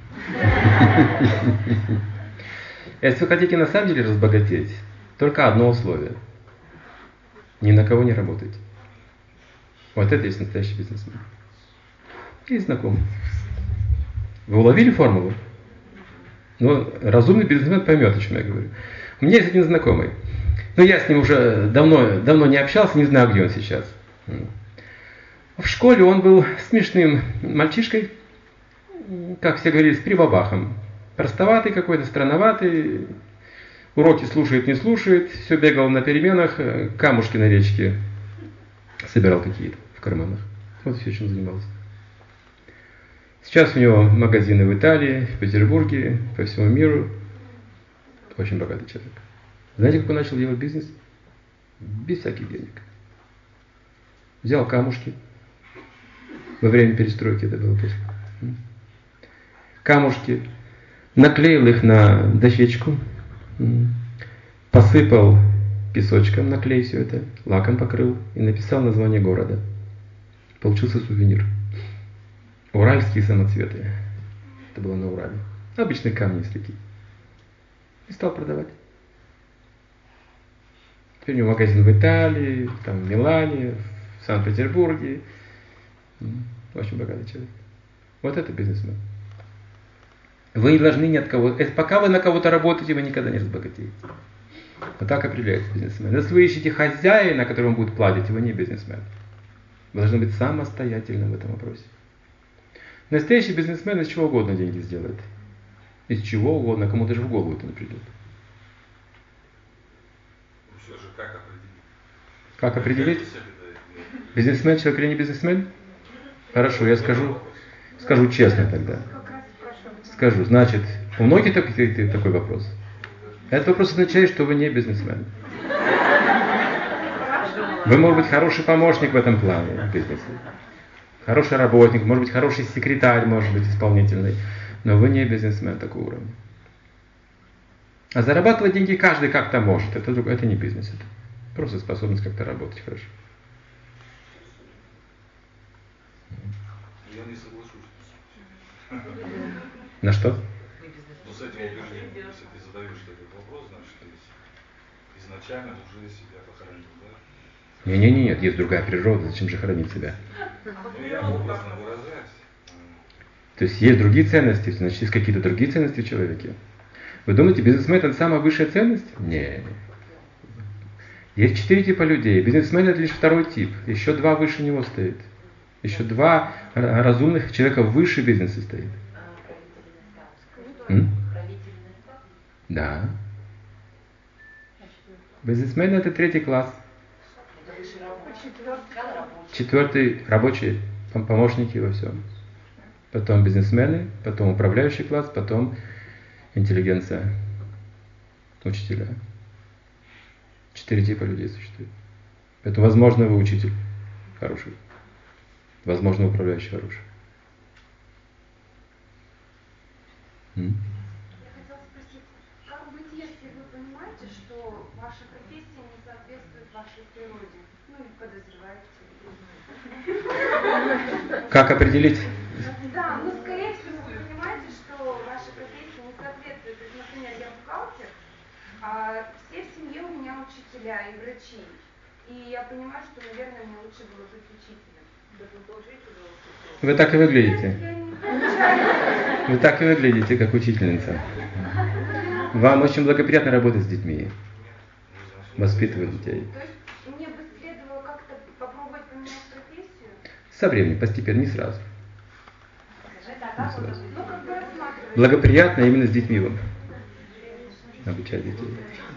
Если вы хотите на самом деле разбогатеть, только одно условие. Ни на кого не работайте. Вот это есть настоящий бизнесмен. И знакомый. Вы уловили формулу? Ну, разумный бизнесмен поймет, о чем я говорю. У меня есть один знакомый. Но я с ним уже давно не общался, не знаю, где он сейчас. В школе он был смешным мальчишкой, как все говорили, с прибабахом. Простоватый какой-то, странноватый. Уроки слушает, не слушает. Все бегал на переменах, камушки на речке собирал какие-то в карманах. Вот все, чем занимался. Сейчас у него магазины в Италии, в Петербурге, по всему миру. Очень богатый человек. Знаете, как он начал делать бизнес? Без всяких денег. Взял камушки. Во время перестройки это было после. Камушки. Наклеил их на дощечку. Посыпал песочком, наклей все это. Лаком покрыл. И написал название города. Получился сувенир. Уральские самоцветы. Это было на Урале. Обычные камни из реки. И стал продавать. Теперь у него магазин в Италии, там в Милане, в Санкт-Петербурге. Очень богатый человек. Вот это бизнесмен. Вы не должны ни от кого. Пока вы на кого-то работаете, вы никогда не разбогатеете. Вот так определяется бизнесмен. Если вы ищете хозяина, которому будет платить, вы не бизнесмен. Вы должны быть самостоятельным в этом вопросе. Настоящий бизнесмен из чего угодно деньги сделает. Из чего угодно, кому даже в голову это не придет. Все же как определить? Как определить? Бизнесмен человек или не бизнесмен? Хорошо, я скажу честно тогда. Скажу, значит, у многих такой вопрос. Этот вопрос означает, что вы не бизнесмен. Вы, может быть, хороший помощник в этом плане в бизнесе. Хороший работник, может быть, хороший секретарь, может быть, исполнительный. Но вы не бизнесмен такого уровня. А зарабатывать деньги каждый как-то может. Это не бизнес. Это просто способность как-то работать хорошо. Я не соглашусь. На что? Но с этим убеждением, если ты задаешь этот вопрос, значит, ты изначально уже себя похоронил, да? Нет, есть другая природа, зачем же хоронить себя? Ну, я образно выражаюсь. То есть есть другие ценности, значит, есть какие-то другие ценности в человеке. Вы думаете, бизнесмен это самая высшая ценность? Нет. Есть 4 типа людей. Бизнесмен это лишь второй тип. Еще 2 выше него стоит. Еще 2 разумных человека выше бизнеса стоит. Да. Бизнесмен это 3 класс. 4 рабочие, помощники во всем. Потом бизнесмены, потом управляющий класс, потом интеллигенция, учителя. 4 типа людей существует. Поэтому, возможно, вы учитель хороший. Возможно, управляющий хороший. Я хотела спросить, как быть, если вы понимаете, что ваша профессия не соответствует вашей природе? Ну и подозреваете. Как определить? Да, ну скорее всего вы понимаете, что ваша профессия не соответствует. То есть, например, я бухгалтер, а все в семье у меня учителя и врачи. И я понимаю, что, наверное, мне лучше было быть учителем. Вы так и выглядите. Вы так и выглядите, как учительница. Вам очень благоприятно работать с детьми. Воспитывать детей. То есть мне бы следовало как-то попробовать поменять профессию? Со временем, постепенно, не сразу. Ну, как бы рассматривать. Благоприятно именно с детьми вам. Обучать детей.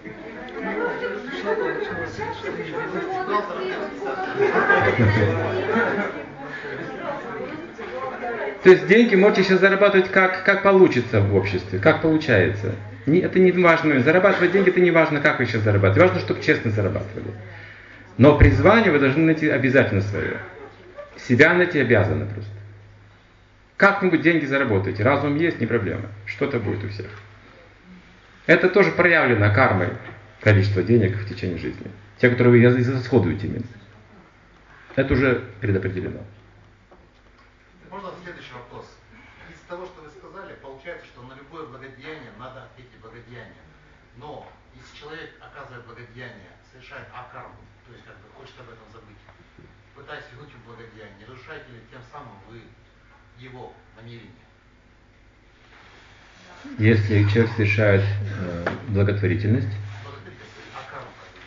То есть деньги можете сейчас зарабатывать как получится в обществе, как получается. Это не важно. Зарабатывать деньги это не важно, как вы сейчас зарабатываете. Важно, чтобы честно зарабатывали. Но призвание вы должны найти обязательно свое. Себя найти обязаны просто. Как-нибудь деньги заработаете. Разум есть, не проблема. Что-то будет у всех. Это тоже проявлено кармой. Количество денег в течение жизни. Те, которые вы израсходуете именно. Это уже предопределено. Можно следующий вопрос. Из того, что вы сказали, получается, что на любое благодеяние надо ответить благодеянием. Но если человек оказывает благодеяние, совершает акарму, то есть как бы хочет об этом забыть, пытаясь вернуть ему благодеяние, не нарушаете ли тем самым вы его намерение? Если человек совершает благотворительность,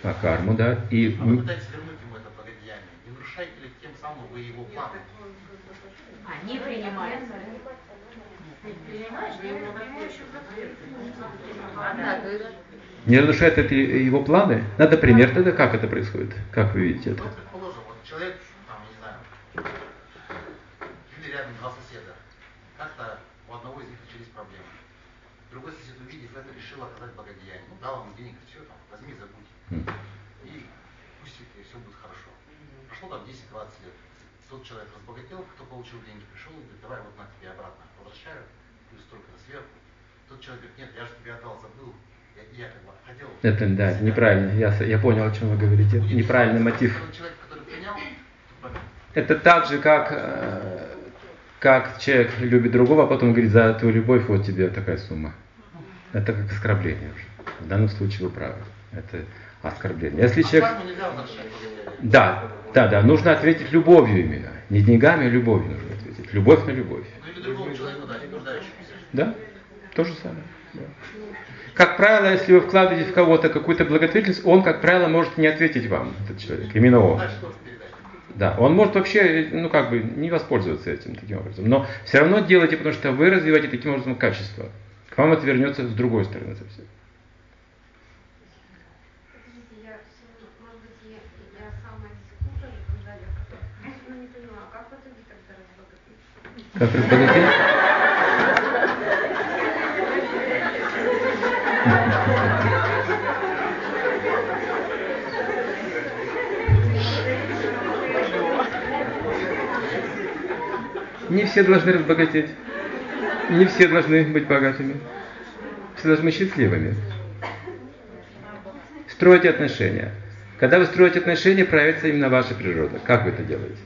карму, да, и... А вы пытаетесь вернуть ему это благодеяние. Не нарушаете ли тем самым вы его планы? Они принимают. Не нарушает это его планы? Надо пример тогда, как это происходит? Как вы видите это? Ну, предположим, вот человек, там, не знаю, или рядом два соседа. Как-то у одного из них начались проблемы. Другой сосед, увидев это, решил оказать благодеяние. Ну, дал ему денег, все, там, возьми, забудь. И пусть все будет хорошо. Прошло там 10-20 лет. Тот человек разбогател, кто получил деньги, пришел и говорит, давай вот на тебе обратно возвращаю, плюс столько-то сверху. Тот человек говорит, нет, я же тебе отдал, забыл. Я как бы хотел... Это, да, неправильно. Я понял, о чем вы говорите. Это неправильный мотив. Человек, который принял, это так же, как человек любит другого, а потом говорит, за твою любовь вот тебе такая сумма. Это как оскорбление уже. В данном случае вы правы. Это оскорбление. Если человек... Да, нужно ответить любовью именно. Не деньгами, а любовью нужно ответить. Любовь на любовь. ну или другому человеку, да, не нуждающемуся. Да, то же самое. Да. Как правило, если вы вкладываете в кого-то какую-то благотворительность, он, как правило, может не ответить вам, этот человек, именно он. Да, он может вообще, не воспользоваться этим таким образом. Но все равно делайте, потому что вы развиваете таким образом качество. К вам это вернется с другой стороны совсем. Я самая секунда в зале, которая не поняла, как в итоге тогда разбогатеть? Как разбогатеть? Не все должны разбогатеть. Не все должны быть богатыми. Все должны быть счастливыми. Строите отношения. Когда вы строите отношения, проявится именно ваша природа. Как вы это делаете?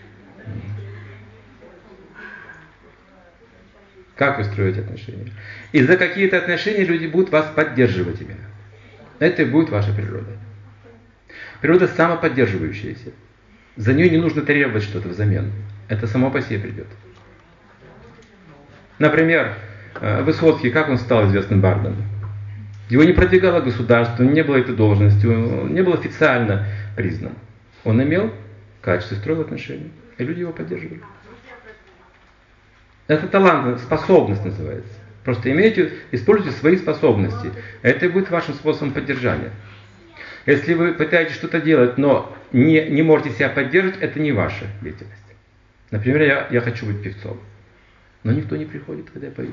Как вы строите отношения? И за какие-то отношения люди будут вас поддерживать именно. Это и будет ваша природа. Природа самоподдерживающаяся. За нее не нужно требовать что-то взамен. Это само по себе придет. Например, Высоцкий, как он стал известным бардом? Его не продвигало государство, не было этой должности, он не был официально признан. Он имел качество, строил отношения, и люди его поддерживали. Это талант, способность называется. Просто используйте свои способности. Это будет вашим способом поддержания. Если вы пытаетесь что-то делать, но не можете себя поддерживать, это не ваша деятельность. Например, я хочу быть певцом. Но никто не приходит, когда я пою.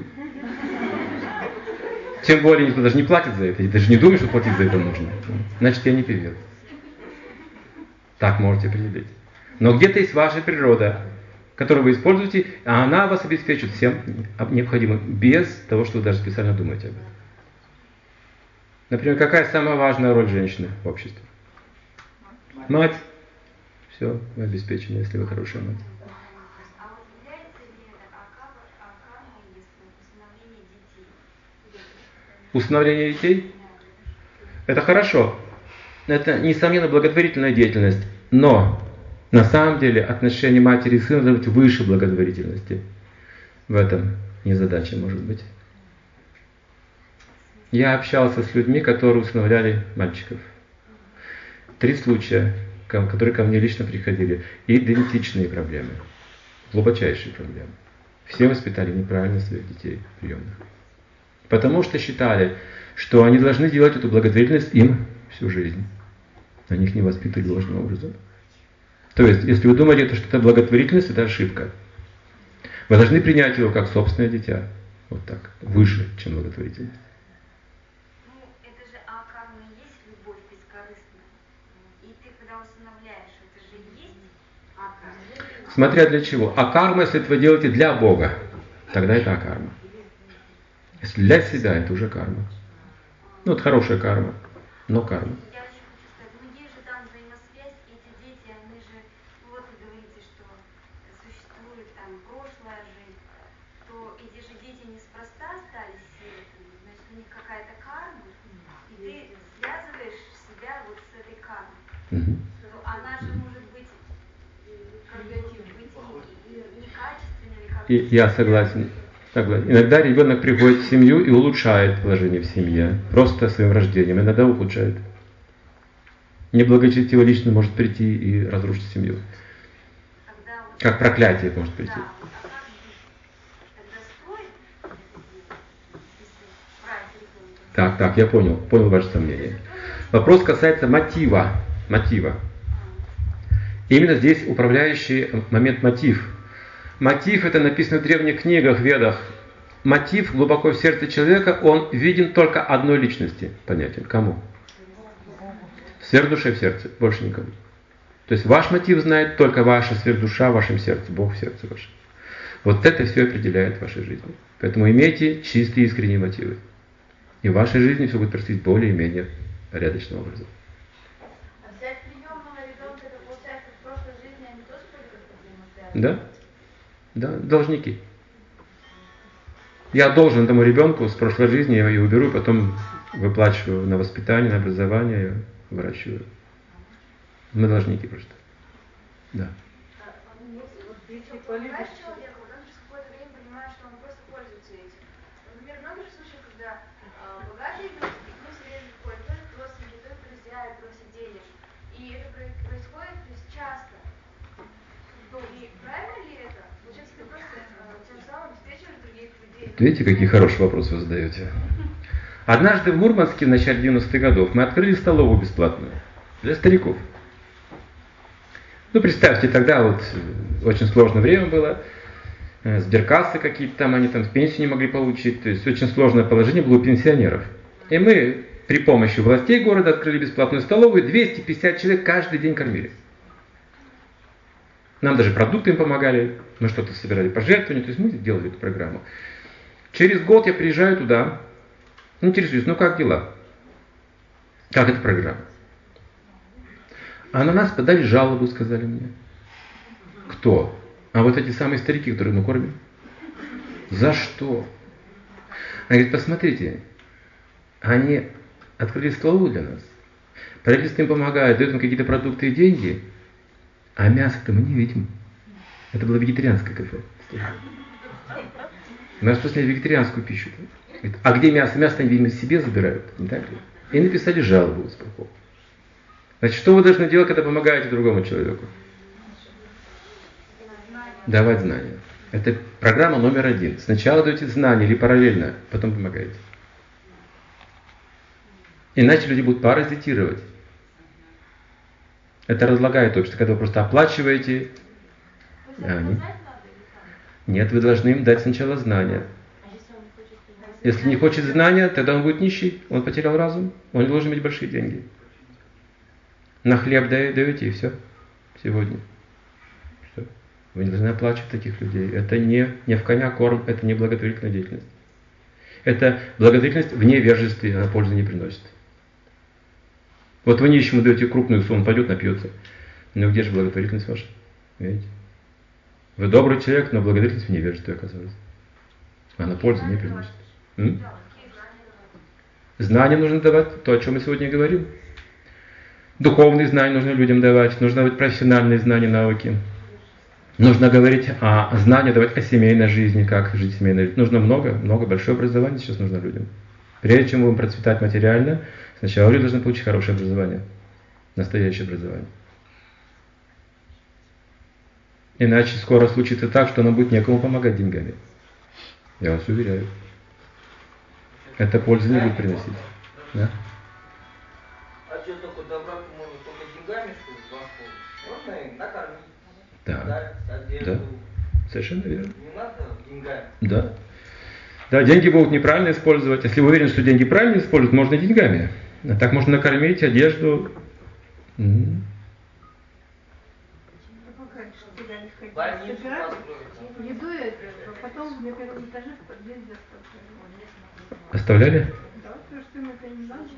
Тем более никто даже не платит за это. Я даже не думаю, что платить за это нужно. Значит, я не певец. Так можете определить. Но где-то есть ваша природа, которую вы используете, а она вас обеспечит всем необходимым, без того, что вы даже специально думаете об этом. Например, какая самая важная роль женщины в обществе? Мать. Все, вы обеспечены, если вы хорошая мать. Усыновление детей? Это хорошо. Это, несомненно, благотворительная деятельность. Но на самом деле отношение матери и сына должны быть выше благотворительности. В этом незадача может быть. Я общался с людьми, которые усыновляли мальчиков. 3 случая, которые ко мне лично приходили. Идентичные проблемы. Глубочайшие проблемы. Все воспитали неправильно своих детей приемных. Потому что считали, что они должны делать эту благотворительность им всю жизнь. Они их не воспитывали должным образом. То есть, если вы думаете, что это благотворительность, это ошибка. Вы должны принять его как собственное дитя. Вот так. Выше, чем благотворительность. Ну, это же карма и есть любовь бескорыстная. И ты, когда усыновляешь, это же и есть карма. Смотря для чего. А карма, если это вы делаете для Бога, тогда это карма. Если для себя, это уже карма. Ну, это хорошая карма, но карма. Я очень хочу сказать, ну есть же там взаимосвязь, эти дети, они же, вот вы говорите, что существует там прошлая жизнь, то эти же дети неспроста остались сиротами, значит, у них какая-то карма, и ты связываешь себя вот с этой кармой. То она же может быть некачественной, как Я согласен. Иногда ребенок приходит в семью и улучшает положение в семье. Просто своим рождением. Иногда ухудшает. Неблагочестивая личность может прийти и разрушить семью. Когда вот, Как проклятие может прийти. да, вот, а как быть? Тогда стоит это делать, если брать ребенка? Так, я понял ваше сомнение. Вопрос касается мотива. Именно здесь управляющий момент мотив. Мотив, это написано в древних книгах, ведах. Мотив глубоко в сердце человека, он виден только одной личности, понятен. Кому? Сверхдуше в сердце, больше никому. То есть ваш мотив знает только ваша сверхдуша в вашем сердце, Бог в сердце вашем. Вот это все определяет вашей жизни. Поэтому имейте чистые искренние мотивы. И в вашей жизни все будет происходить более-менее порядочным образом. А взять приемного ребенка, это получается в прошлой жизни они тоже были как-то взаимосвязаны? Да, должники. Я должен этому ребенку с прошлой жизни, я ее уберу, потом выплачиваю на воспитание, на образование, выращиваю. Мы должники просто. Да. Если помогаешь человеку, он через какое-то время понимает, что он просто пользуется этим. Например, много же случаев, когда богатые люди, к ним все время приходят, то ли родственники, то ли друзья, и просят денег. И это происходит, то есть, часто. И правильно ли это? Получается, ты просто тем самым обеспечиваешь других людей. Видите, какие хорошие вопросы вы задаете. Однажды в Мурманске в начале 90-х годов мы открыли столовую бесплатную для стариков. Ну, представьте, тогда вот очень сложное время было. Сберкассы какие-то там, они там пенсию не могли получить. То есть очень сложное положение было у пенсионеров. И мы при помощи властей города открыли бесплатную столовую. 250 человек каждый день кормили. Нам даже продукты им помогали. Мы что-то собирали пожертвования. То есть мы делали эту программу. Через год я приезжаю туда. Интересуюсь, ну как дела? Как эта программа? А на нас подали жалобу, сказали мне. Кто? А вот эти самые старики, которые мы кормим. За что? Они говорят, посмотрите, они открыли столовую для нас. Правительство им помогает, дает им какие-то продукты и деньги, а мясо-то мы не видим. Это было вегетарианское кафе. Мы что снять вегетарианскую пищу. Говорит, а где мясо? Мясо они, видимо, себе забирают, не так ли? И написали жалобу с полком. Значит, что вы должны делать, когда помогаете другому человеку? Давать знания. Это программа номер 1. Сначала даете знания или параллельно, потом помогаете. Иначе люди будут паразитировать. Это разлагает общество, когда вы просто оплачиваете. Нет, вы должны им дать сначала знания. Если не хочет знания, тогда он будет нищий, он потерял разум, он не должен иметь большие деньги. На хлеб даете и все. Сегодня. Все. Вы не должны оплачивать таких людей. Это не в коня корм, это не благотворительная деятельность. Это благотворительность в невежестве, она пользы не приносит. Вот вы нищему даете крупную сумму, он пойдет напьется. Но где же благотворительность ваша? Видите? Вы добрый человек, но благотворительность в невежестве оказывается. Она пользы не приносит. Знания нужно давать, то, о чем мы сегодня говорим. Духовные знания нужно людям давать, нужно давать профессиональные знания, науки. Нужно говорить знания давать о семейной жизни, как жить семейной жизнью. Нужно много, большое образование сейчас нужно людям. Прежде чем мы будем процветать материально, сначала люди должны получить хорошее образование, настоящее образование. Иначе скоро случится так, что нам будет некому помогать деньгами. Я вас уверяю. Это пользы не будет приносить. Да? А что, только добра можно только деньгами, что ли, воспользоваться? Можно и накормить. Да. Одежду. Да. Совершенно верно. Не надо деньгами. Да. Да, деньги будут неправильно использовать. Если вы уверены, что деньги правильно используют, можно и деньгами. А так можно накормить, одежду. Больницу построить. Еду это, потом на первом этаже в подъезде оставляли. Оставляли? Да, потому что им это не надо.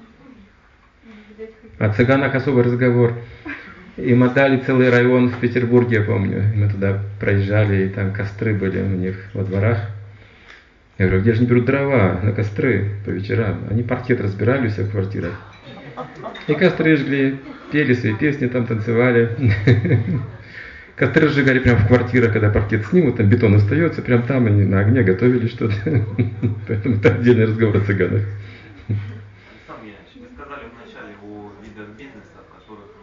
О цыганах особый разговор. Им отдали целый район в Петербурге, я помню. Мы туда проезжали, и там костры были у них во дворах. Я говорю, где же они берут дрова на костры по вечерам? Они паркет разбирали у себя в квартирах. И костры жгли, пели свои песни, там танцевали. Костры сжигали прямо в квартирах, когда паркет снимут, там бетон остается, прям там они на огне готовили что-то. Поэтому это отдельный разговор о цыганах. Вы сказали вначале о видах бизнеса, в которых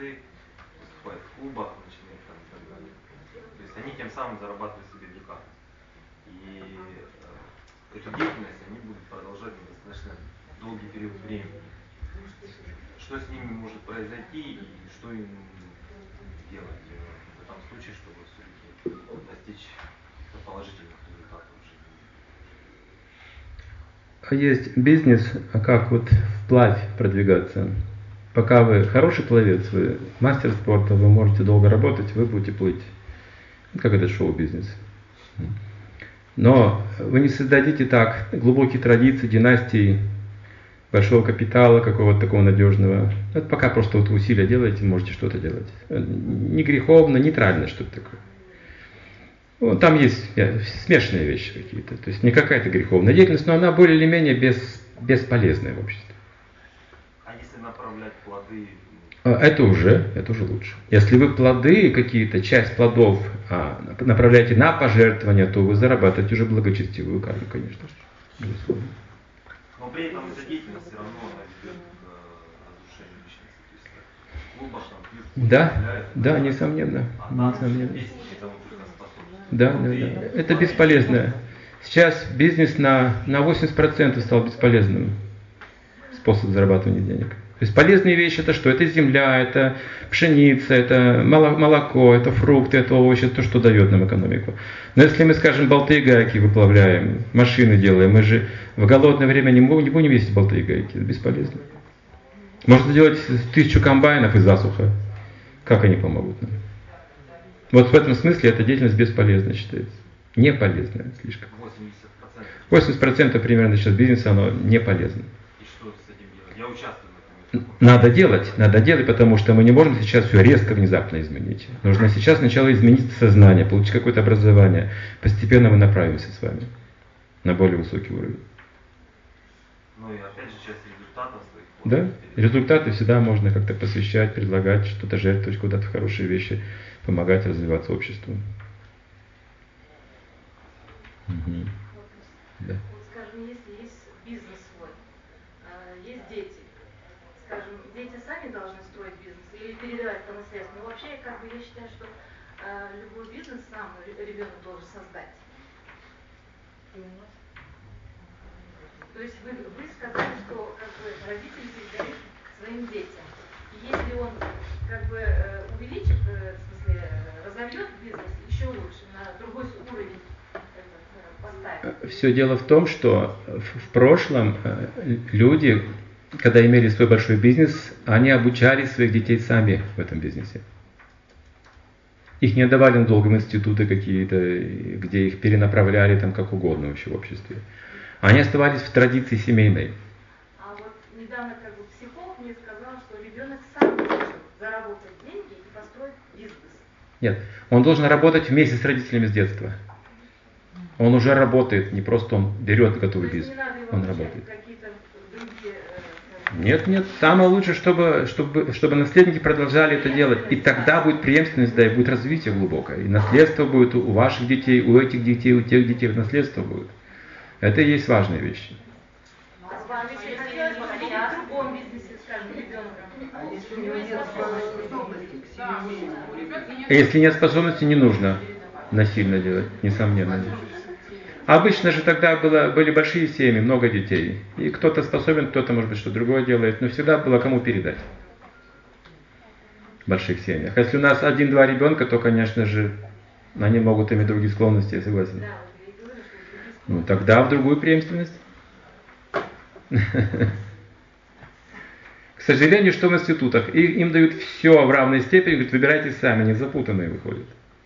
плоды, выступают в клубах, начинают там и так далее. То есть они тем самым зарабатывают себе дукаты. И эту деятельность они будут продолжать достаточно долгий период времени. Что с ними может произойти и что им делать в этом случае, чтобы все-таки достичь положительных результатов в жизни? А есть бизнес, а как вот вплавь продвигаться? Пока вы хороший пловец, вы мастер спорта, вы можете долго работать, вы будете плыть. Как это шоу-бизнес. Но вы не создадите так глубокие традиции, династии, большого капитала, какого-то такого надежного. Это пока просто вот усилия делаете, можете что-то делать. Не греховно, нейтрально что-то такое. Вот, там есть смешанные вещи какие-то. То есть не какая-то греховная деятельность, но она более или менее бесполезная в обществе. А если направлять плоды? Это уже лучше. Если вы плоды какие-то, часть плодов направляете на пожертвования, то вы зарабатываете уже благочестивую карму, конечно же. Безусловно. Но при этом эта деятельность все равно она ведет к разрушению личности. То есть в клубах там Да, несомненно. А танцы, песни, это способность. Да. Это бесполезно. Сейчас бизнес на 80% стал бесполезным способом зарабатывания денег. То есть полезные вещи это что? Это земля, это пшеница, это молоко, это фрукты, это овощи, то, что дает нам экономику. Но если мы, скажем, болты и гайки выплавляем, машины делаем, мы же в голодное время не будем есть болты и гайки, это бесполезно. Можно делать 1000 комбайнов из засуха. Как они помогут нам? Вот в этом смысле эта деятельность бесполезна считается. Не полезная слишком. 80% примерно сейчас бизнеса, оно не полезно. И что с этим делать? Я участвую. Надо делать, потому что мы не можем сейчас все резко, внезапно изменить. Нужно сейчас сначала изменить сознание, получить какое-то образование. Постепенно мы направимся с вами на более высокий уровень. Ну и опять же часть результатов своих. Да, результаты всегда можно как-то посвящать, предлагать, что-то жертвовать, куда-то в хорошие вещи, помогать развиваться обществу. Угу. Да. Вот, скажем, если есть бизнес свой, есть дети, скажем, дети сами должны строить бизнес или передавать по наследству. Но вообще, как бы я считаю, что любой бизнес сам ребенок должен создать. То есть вы сказали, что как бы родители передают своим детям. И если он как бы увеличит, в смысле, разовьет бизнес, еще лучше, на другой уровень поставит. Все дело в том, что в прошлом люди, когда имели свой большой бизнес, они обучали своих детей сами в этом бизнесе. Их не отдавали на долгом институты какие-то, где их перенаправляли там как угодно вообще в обществе. Они оставались в традиции семейной. А вот недавно как бы психолог мне сказал, что ребенок сам должен заработать деньги и построить бизнес. Нет, он должен работать вместе с родителями с детства. Он уже работает, не просто он берет готовый бизнес. Он работает. Нет, самое лучшее, чтобы наследники продолжали это делать. И тогда будет преемственность, да, и будет развитие глубокое. И наследство будет у ваших детей, у этих детей, у тех детей, наследство будет. Это и есть важные вещи. Если нет способности, не нужно насильно делать, несомненно. Обычно же тогда были большие семьи, много детей. И кто-то способен, кто-то, может быть, что другое делает, но всегда было кому передать в больших семьях. А если у нас 1-2 ребенка, то, конечно же, они могут иметь другие склонности, я согласен. Ну, тогда в другую преемственность. К сожалению, что в институтах? Им дают все в равной степени, говорят, выбирайте сами, они запутанные выходят.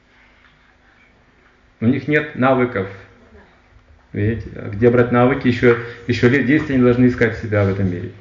У них нет навыков. Видите? А где брать навыки? Еще лет 10 они должны искать себя в этом мире.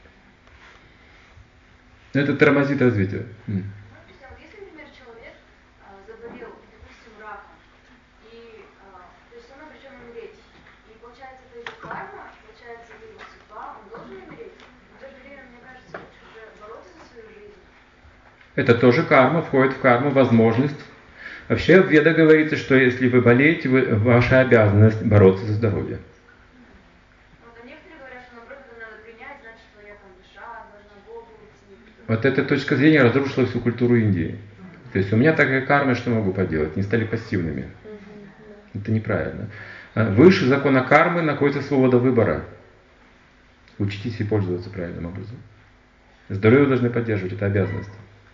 Это тормозит развитие. Если, например, человек заболел, допустим, раком, и то есть он обречен умереть, и получается, это его карма, получается, это его судьба, он должен умереть. В то же время, мне кажется, лучше уже бороться за свою жизнь. Это тоже карма, входит в карму, возможность. Вообще в Ведах говорится, что если вы болеете, ваша обязанность бороться за здоровье. Вот, а некоторые говорят, что наоборот, это надо принять, значит, что я там душа, должна Богу идти. Вот эта точка зрения разрушила всю культуру Индии. То есть у меня такая карма, что могу поделать, не стали пассивными. Это неправильно. Выше закона кармы находится свобода выбора. Учитесь и пользоваться правильным образом. Здоровье вы должны поддерживать, это обязанность.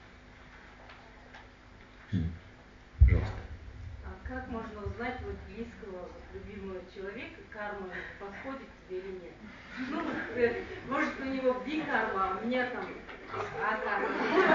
Пожалуйста. А как можно узнать вот близкого, любимого человека, карма подходит тебе или нет? Ну, может у него би-карма, а у меня там А-карма.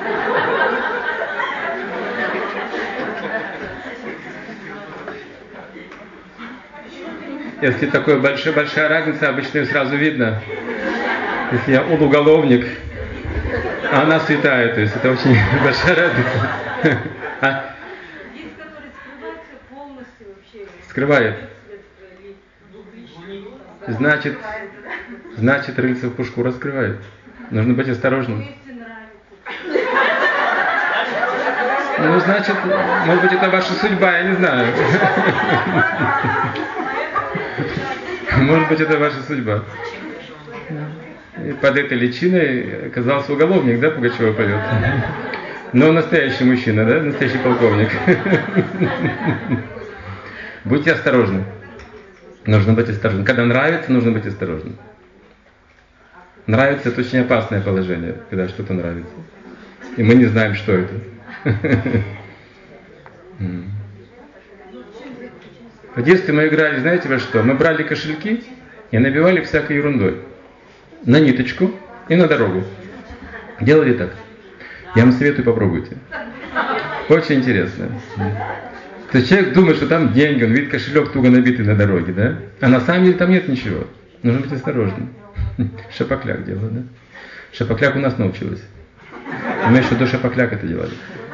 Если такая большая разница, обычно ее сразу видно. Если я уголовник, а она святая, то есть это очень большая разница. Есть, который скрывается полностью вообще. Скрывает. Значит, рыльца в пушку раскрывает. Нужно быть осторожным. Ну, значит, может быть, это ваша судьба, я не знаю. Может быть, это ваша судьба. И под этой личиной оказался уголовник, да, Пугачева поет? Но настоящий мужчина, да, настоящий полковник. Будьте осторожны. Нужно быть осторожным. Когда нравится, нужно быть осторожным. Нравится — это очень опасное положение, когда что-то нравится. И мы не знаем, что это. В детстве мы играли, знаете во что? Мы брали кошельки и набивали всякой ерундой. На ниточку и на дорогу. Делали так. Я вам советую, попробуйте. Очень интересно. То есть человек думает, что там деньги, он видит кошелек туго набитый на дороге, да? А на самом деле там нет ничего. Нужно быть осторожным. Шапокляк делал, да? Шапокляк у нас научилась. Мы еще до Шапокляка это делали.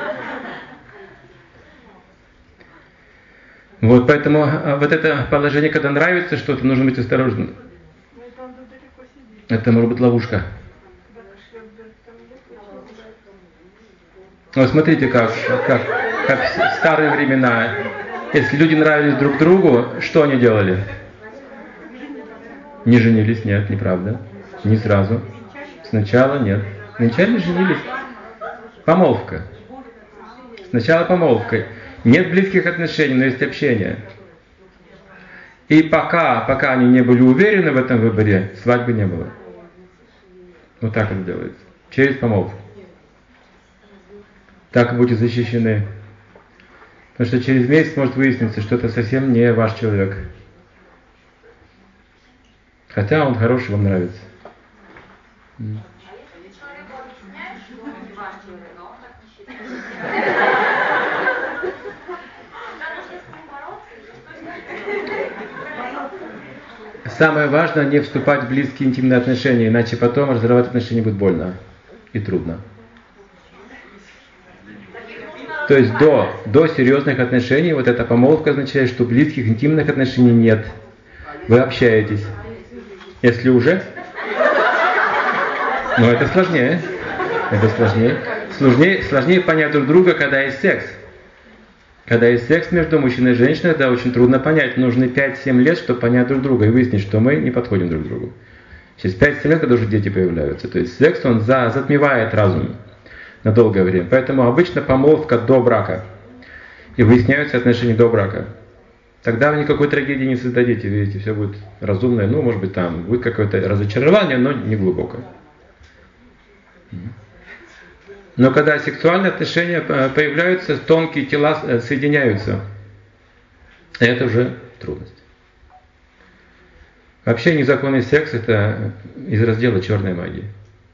Вот, поэтому вот это положение, когда нравится что-то, нужно быть осторожным. Это может быть ловушка. Вот смотрите, как в старые времена, если люди нравились друг другу, что они делали? Не женились, нет, неправда. Не сразу. Сначала нет. Вначале женились. Помолвка. Сначала помолвка. Нет близких отношений, но есть общение. И пока они не были уверены в этом выборе, свадьбы не было. Вот так это делается. Через помолвку. Так будете защищены. Потому что через месяц может выясниться, что это совсем не ваш человек. Хотя он хороший, вам нравится. Самое важное — не вступать в близкие интимные отношения, иначе потом разрывать отношения будет больно и трудно. То есть до серьезных отношений вот эта помолвка означает, что близких интимных отношений нет. Вы общаетесь. Если уже, но это сложнее. Это сложнее. Сложнее понять друг друга, когда есть секс. Когда есть секс между мужчиной и женщиной, это очень трудно понять. Нужно 5-7 лет, чтобы понять друг друга и выяснить, что мы не подходим друг к другу. Через 5-7 лет, когда уже дети появляются. То есть секс, он затмевает разум на долгое время. Поэтому обычно помолвка до брака. И выясняются отношения до брака. Тогда вы никакой трагедии не создадите, видите, все будет разумное. Ну, может быть, там будет какое-то разочарование, но не глубокое. Но когда сексуальные отношения появляются, тонкие тела соединяются. Это уже трудность. Вообще незаконный секс — это из раздела черной магии.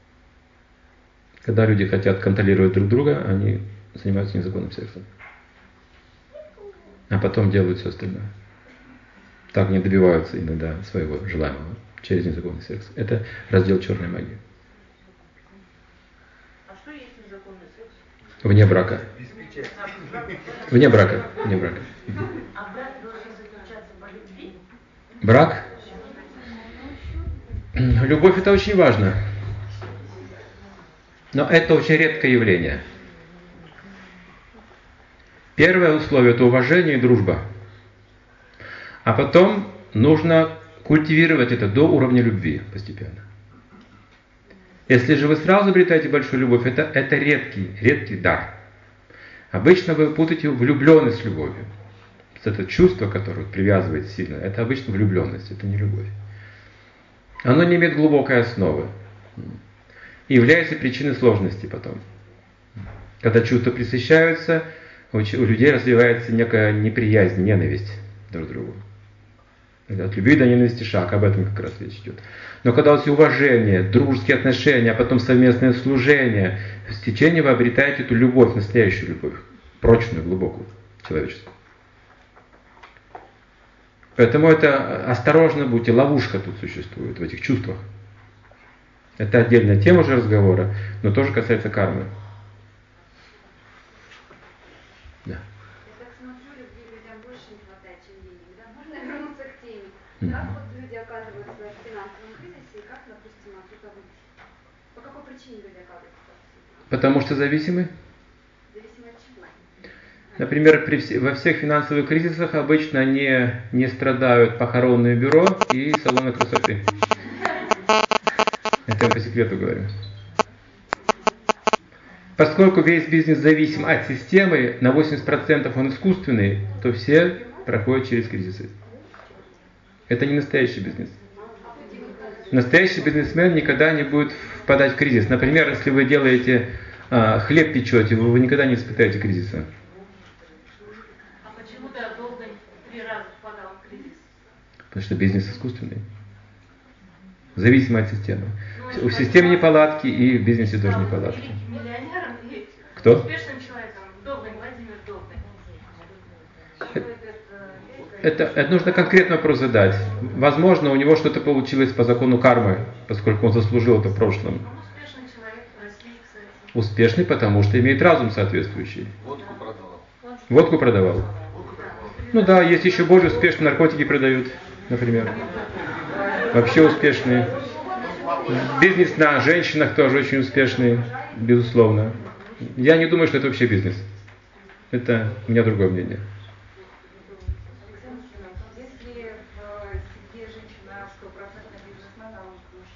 Когда люди хотят контролировать друг друга, они занимаются незаконным сексом. А потом делают все остальное. Так не добиваются иногда своего желаемого через незаконный секс. Это раздел черной магии. А что есть незаконный секс? Вне брака. Вне брака. А брак должен заключаться по любви? Брак? Любовь — это очень важно. Но это очень редкое явление. Первое условие — это уважение и дружба. А потом нужно культивировать это до уровня любви постепенно. Если же вы сразу обретаете большую любовь, это редкий дар. Обычно вы путаете влюбленность с любовью. Это чувство, которое привязывает сильно, это обычно влюбленность, это не любовь. Оно не имеет глубокой основы и является причиной сложностей потом. Когда чувства пресыщаются, у людей развивается некая неприязнь, ненависть друг к другу. От любви до ненависти шаг, об этом как раз речь идет. Но когда у вас уважение, дружеские отношения, а потом совместное служение, в течение вы обретаете эту любовь, настоящую любовь, прочную, глубокую, человеческую. Поэтому это осторожно будьте, ловушка тут существует в этих чувствах. Это отдельная тема уже разговора, но тоже касается кармы. Да. Я так смотрю, любви людям больше не хватает, чем денег. Да? Можно вернуться к теме. Как вот люди оказываются в финансовом кризисе и как, допустим, оттуда выйти? По какой причине люди оказываются? Потому что зависимы. Зависимо от чего? Например, во всех финансовых кризисах обычно не страдают похоронные бюро и салоны красоты. Это я по секрету говорю. Поскольку весь бизнес зависим от системы, на 80% он искусственный, то все проходят через кризисы. Это не настоящий бизнес. Настоящий бизнесмен никогда не будет впадать в кризис. Например, если вы делаете хлеб печете, вы никогда не испытаете кризиса. А почему-то долго 3 раза впадал в кризис? Потому что бизнес искусственный. Зависимо от системы. В системе неполадки и в бизнесе тоже неполадки. Миллионером и Кто? успешным человеком. Добрый, Владимир Добрый. Это нужно конкретный вопрос задать. Возможно, у него что-то получилось по закону кармы, поскольку он заслужил это в прошлом. Успешный человек в России, кстати. Успешный, потому что имеет разум соответствующий. Водку продавал. Водку продавал. Ну да, есть еще более успешные, наркотики продают, например. Вообще успешные. Бизнес на женщинах тоже очень успешный, безусловно. Я не думаю, что это вообще бизнес. Это у меня другое мнение. Если в семье женщина 100% бизнесмен, а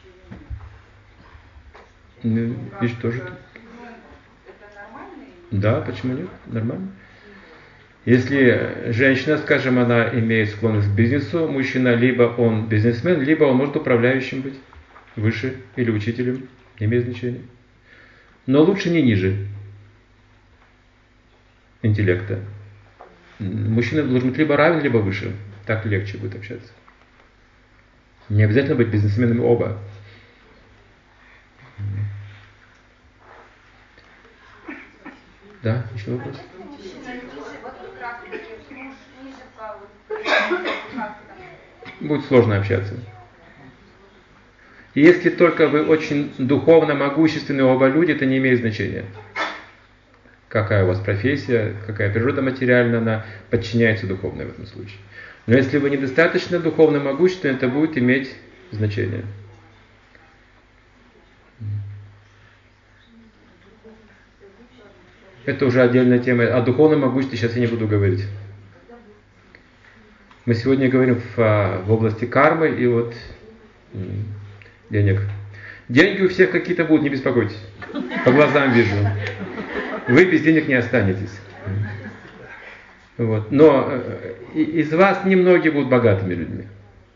он мужчина. Видишь, тоже. Это нормально? Да, почему нет? Нормально. Если женщина, скажем, она имеет склонность к бизнесу, мужчина либо он бизнесмен, либо он может управляющим быть, выше или учителем, не имеет значения. Но лучше не ниже интеллекта. Мужчина должен быть либо равен, либо выше. Так легче будет общаться. Не обязательно быть бизнесменами оба. Да, еще вопрос? Будет сложно общаться. И если только вы очень духовно могущественные оба люди, это не имеет значения. Какая у вас профессия, какая природа материальная, она подчиняется духовной в этом случае. Но если вы недостаточно духовно могущественны, это будет иметь значение. Это уже отдельная тема. О духовном могуществе сейчас я не буду говорить. Мы сегодня говорим в области кармы и вот денег. Деньги у всех какие-то будут, не беспокойтесь. По глазам вижу. Вы без денег не останетесь. Вот. Но из вас немногие будут богатыми людьми.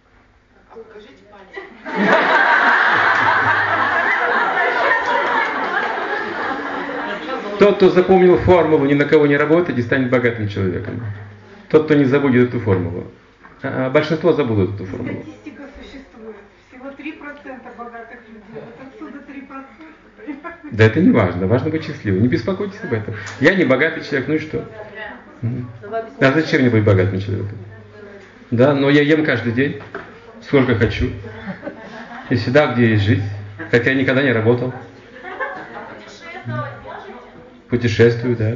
Тот, кто запомнил формулу «ни на кого не работать» и станет богатым человеком. Тот, кто не забудет эту формулу. А большинство забудут эту формулу. Статистика существует. Всего 3% богатых людей. Вот отсюда 3%. Да это не важно. Важно быть счастливым. Не беспокойтесь об этом. Я не богатый человек, ну и что? А зачем мне быть богатым человеком? Да, но я ем каждый день. Сколько хочу. И всегда, где есть жизнь. Хотя я никогда не работал. Путешествую, да.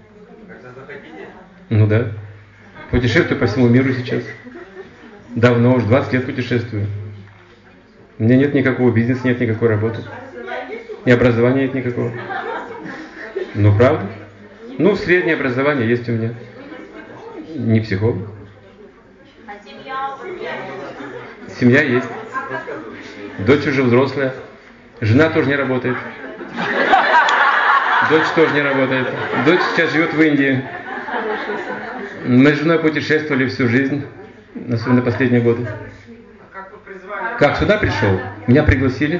Ну да. Путешествую по всему миру сейчас. Давно, уже 20 лет путешествую. У меня нет никакого бизнеса, нет никакой работы. И образования нет никакого. Ну, правда? Ну, среднее образование есть у меня. Не психолог. Семья есть. Дочь уже взрослая. Жена тоже не работает. Дочь тоже не работает. Дочь сейчас живет в Индии. Мы с женой путешествовали всю жизнь, особенно последние годы. Как сюда пришел? Меня пригласили.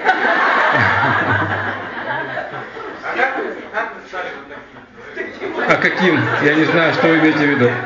А каким? Я не знаю, что вы имеете в виду.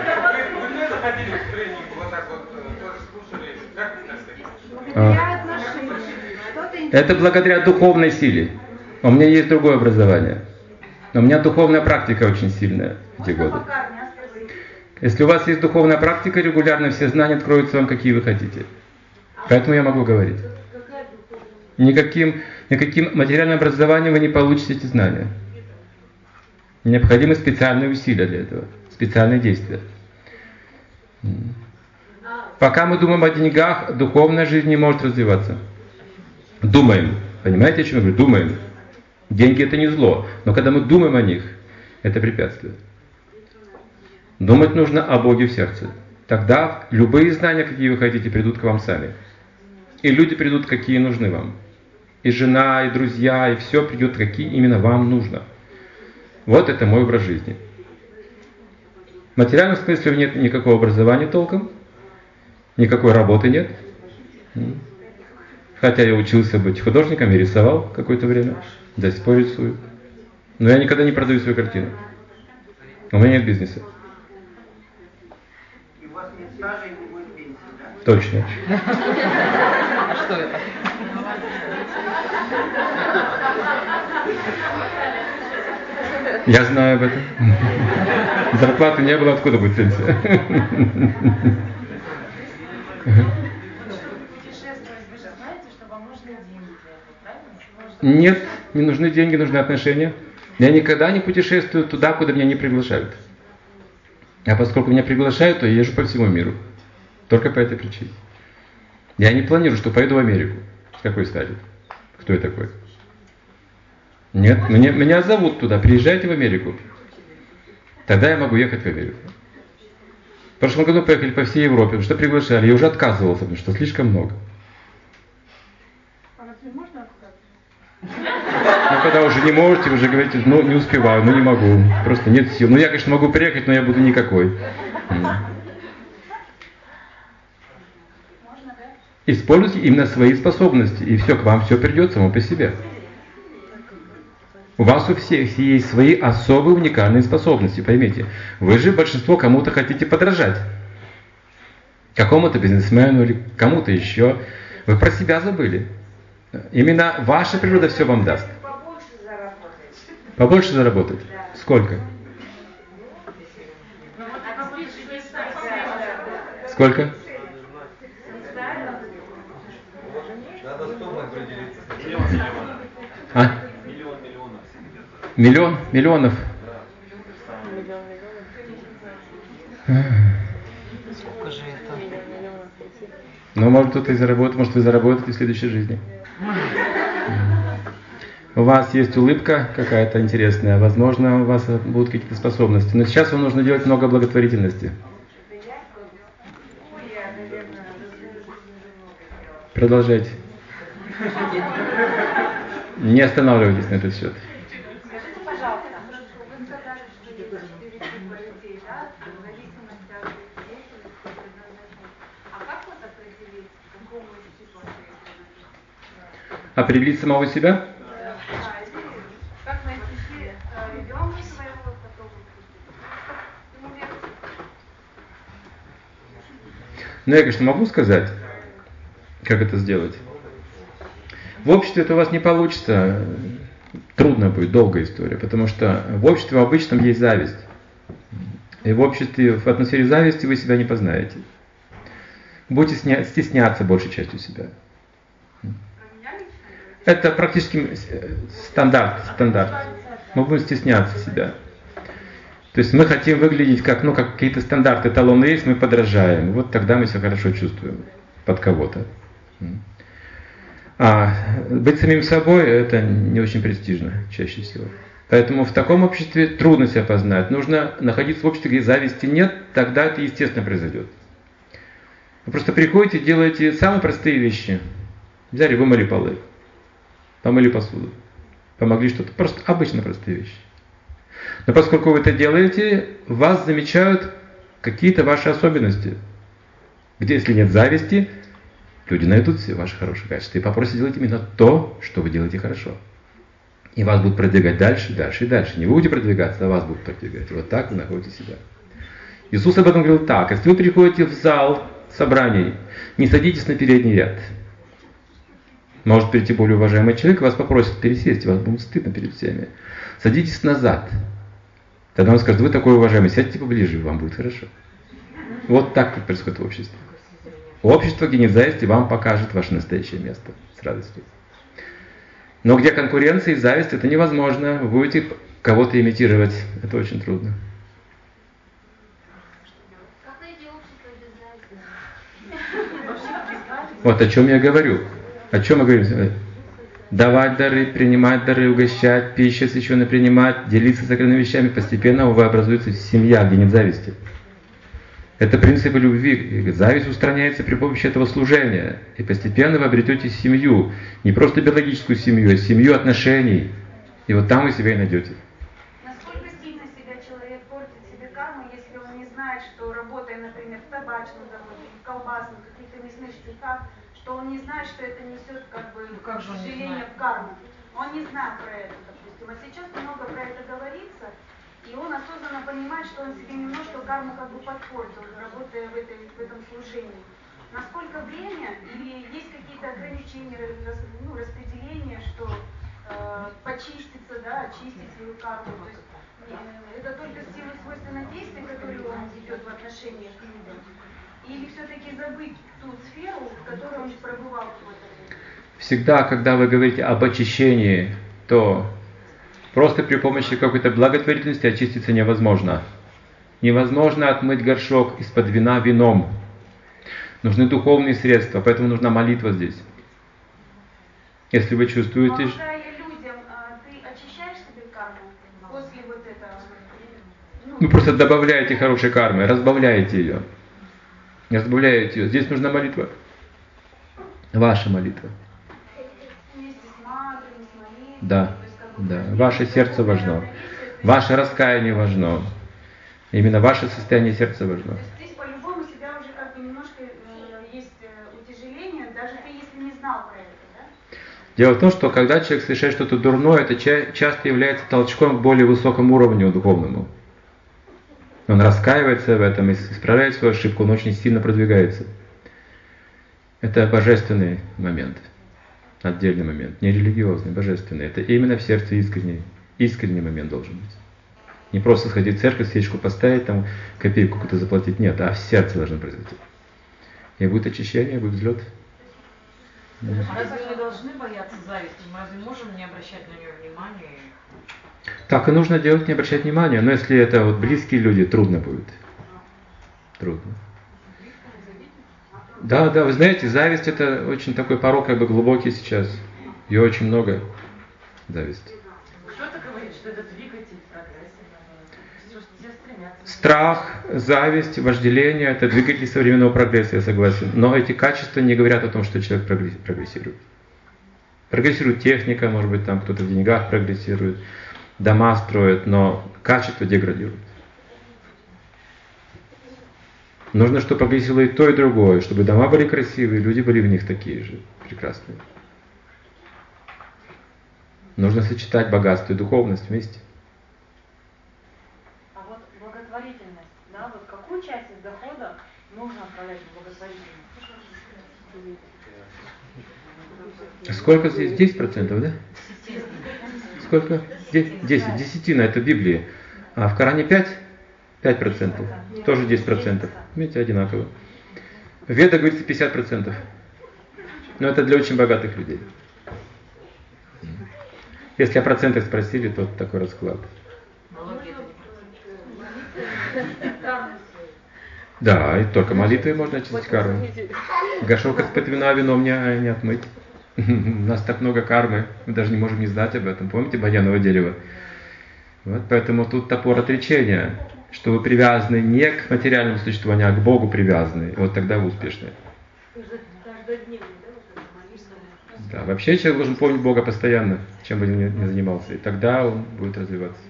Это благодаря духовной силе. У меня есть другое образование. У меня духовная практика очень сильная в эти годы. Если у вас есть духовная практика, регулярно все знания откроются вам, какие вы хотите. Поэтому я могу говорить. Никаким материальным образованием вы не получите эти знания. Необходимы специальные усилия для этого, специальные действия. Пока мы думаем о деньгах, духовная жизнь не может развиваться. Думаем. Понимаете, о чем я говорю? Думаем. Деньги это не зло, но когда мы думаем о них, это препятствие. Думать нужно о Боге в сердце. Тогда любые знания, какие вы хотите, придут к вам сами. И люди придут, какие нужны вам. И жена, и друзья, и все придет, какие именно вам нужно. Вот это мой образ жизни. В материальном смысле нет никакого образования толком, никакой работы нет. Хотя я учился быть художником, я рисовал какое-то время, до сих пор рисую. Но я никогда не продаю свою картину. У меня нет бизнеса. И у вас нет стажа и не будет пенсии, да? Точно. А что это? Я знаю об этом. Зарплаты не было, откуда будет пенсия? Нет, не нужны деньги, нужны отношения. Я никогда не путешествую туда, куда меня не приглашают. А поскольку меня приглашают, то я езжу по всему миру. Только по этой причине. Я не планирую, что поеду в Америку. С какой стати? Кто я такой? Нет, меня зовут туда. Приезжайте в Америку. Тогда я могу ехать в Америку. В прошлом году поехали по всей Европе, потому что приглашали. Я уже отказывался, потому что слишком много. Ну, когда уже не можете, вы же говорите, ну, не успеваю, ну, не могу, просто нет сил. Ну, я, конечно, могу приехать, но я буду никакой. Используйте именно свои способности, и все, к вам все придет само по себе. У вас у всех есть свои особые уникальные способности, поймите. Вы же большинство кому-то хотите подражать. Какому-то бизнесмену или кому-то еще. Вы про себя забыли. Именно ваша природа все вам даст. Побольше заработать? Да. Сколько? Сколько? Надо с Томой определиться. А? Миллион миллионов? Сколько же это? Ну, может, кто-то и заработает, может, вы заработаете в следующей жизни. У вас есть улыбка какая-то интересная, возможно, у вас будут какие-то способности. Но сейчас вам нужно делать много благотворительности. Продолжайте. Не останавливайтесь на этот счет. Скажите, пожалуйста, вы сказали, что есть 4 типа людей, да, в зависимости от их деятельности и предназначения. А как вот определить, какому из типа вы принадлежите? Определить самого себя? Как найти ребенка своего, потом Ну, я, конечно, могу сказать, как это сделать. В обществе это у вас не получится. Трудно будет, долгая история, потому что в обществе обычном есть зависть. И в обществе, в атмосфере зависти вы себя не познаете. Будете стесняться большей частью себя. Это практически стандарт. Мы будем стесняться себя. То есть мы хотим выглядеть как какие-то стандарты, эталоны есть, мы подражаем. Вот тогда мы себя хорошо чувствуем под кого-то. А быть самим собой это не очень престижно чаще всего. Поэтому в таком обществе трудно себя познать. Нужно находиться в обществе, где зависти нет, тогда это естественно произойдет. Вы просто приходите, делаете самые простые вещи. Взяли, вымыли полы. помыли посуду, помогли что-то, просто обычно простые вещи. Но поскольку вы это делаете, вас замечают какие-то ваши особенности. Где, если нет зависти, люди найдут все ваши хорошие качества и попросят делать именно то, что вы делаете хорошо. И вас будут продвигать дальше, дальше и дальше. Не вы будете продвигаться, а вас будут продвигать. Вот так вы находите себя. Иисус об этом говорил так. Если вы приходите в зал собраний, не садитесь на передний ряд. Может прийти более уважаемый человек, вас попросит пересесть, вас будет стыдно перед всеми. Садитесь назад. Тогда он скажет: вы такой уважаемый, сядьте поближе, вам будет хорошо. Вот так как происходит в обществе. Общество, где нет зависти, вам покажет ваше настоящее место с радостью. Но где конкуренция и зависть, это невозможно. Вы будете кого-то имитировать. Это очень трудно. Как найти общество без зависти? Вот о чем я говорю. О чем мы говорим? Давать дары, принимать дары, угощать, пищу священную принимать, делиться сокровенными вещами. Постепенно у вас образуется семья, где нет зависти. Это принципы любви. Зависть устраняется при помощи этого служения. И постепенно вы обретете семью. Не просто биологическую семью, а семью отношений. И вот там вы себя и найдете. Насколько сильно себя человек портит себе карму, если он не знает, что работая, например, в табачном заводе, в колбасном, каких-то мясных цехах, что он не знает, что это несет как бы сожаление в карму. Он не знает про это, допустим. А сейчас много про это говорится, и он осознанно понимает, что он себе немножко карму как бы подпортил, работая в этом служении. Насколько время или есть какие-то ограничения, распределения, что почиститься, да, очистить свою карму. То есть это только в силу свойственных действий, которые он ведет в отношениях к людям. Или все-таки забыть ту сферу, в которой он пробывал какое-то время? Всегда, когда вы говорите об очищении, то просто при помощи какой-то благотворительности очиститься невозможно. Невозможно отмыть горшок из-под вина вином. Нужны духовные средства, поэтому нужна молитва здесь. Если вы чувствуете... Помогая людям, ты очищаешь себе карму после вот этого? Ну, просто добавляете хорошей кармы, разбавляете ее. Разбавляете ее. Здесь нужна молитва. Ваша молитва. Вместе с магами, с молитвой. Да, да. Ваше сердце важно. Ваше раскаяние важно. Именно ваше состояние сердца важно. Здесь по-любому себя уже как бы немножко есть утяжеление, даже ты если не знал про это, да? Дело в том, что когда человек совершает что-то дурное, это часто является толчком к более высокому уровню духовному. Он раскаивается в этом, исправляет свою ошибку, он очень сильно продвигается. Это божественный момент, отдельный момент, не религиозный, божественный. Это именно в сердце искренний момент должен быть. Не просто сходить в церковь, свечку поставить, там копейку какую-то заплатить, нет, а в сердце должно произойти. И будет очищение, будет взлет. Разве мы должны бояться зависти? Мы разве можем не обращать на нее внимания? Так и нужно делать, не обращать внимания. Но если это вот близкие люди, трудно будет. Трудно. Да, вы знаете, зависть это очень такой порок, как бы глубокий сейчас. Ее очень много. Зависть. Кто-то говорит, что это двигатель прогресса. Все стремятся. Страх, зависть, вожделение – это двигатель современного прогресса, я согласен. Но эти качества не говорят о том, что человек прогрессирует. Прогрессирует техника, может быть, там кто-то в деньгах прогрессирует, дома строит, но качество деградирует. Нужно, чтобы прогрессировало и то, и другое, чтобы дома были красивые, люди были в них такие же прекрасные. Нужно сочетать богатство и духовность вместе. А вот благотворительность, да, вот какую часть из дохода нужно отправлять в благотворительность? Сколько здесь? 10%, да? Сколько? 10. Десятина, это Библия. А в Коране 5%? 5%. Тоже 10%. Видите, одинаково. В Ведах говорится 50%. Но это для очень богатых людей. Если о процентах спросили, то такой расклад. Да, и только молитвой можно очистить карму. Горшок из-под вина вином не отмыть. У нас так много кармы, мы даже не можем не знать об этом. Помните баньяновое дерево? Вот, поэтому тут топор отречения, что вы привязаны не к материальному существованию, а к Богу привязаны. И вот тогда вы успешны. Да, вообще человек должен помнить Бога постоянно, чем бы он ни занимался, и тогда он будет развиваться.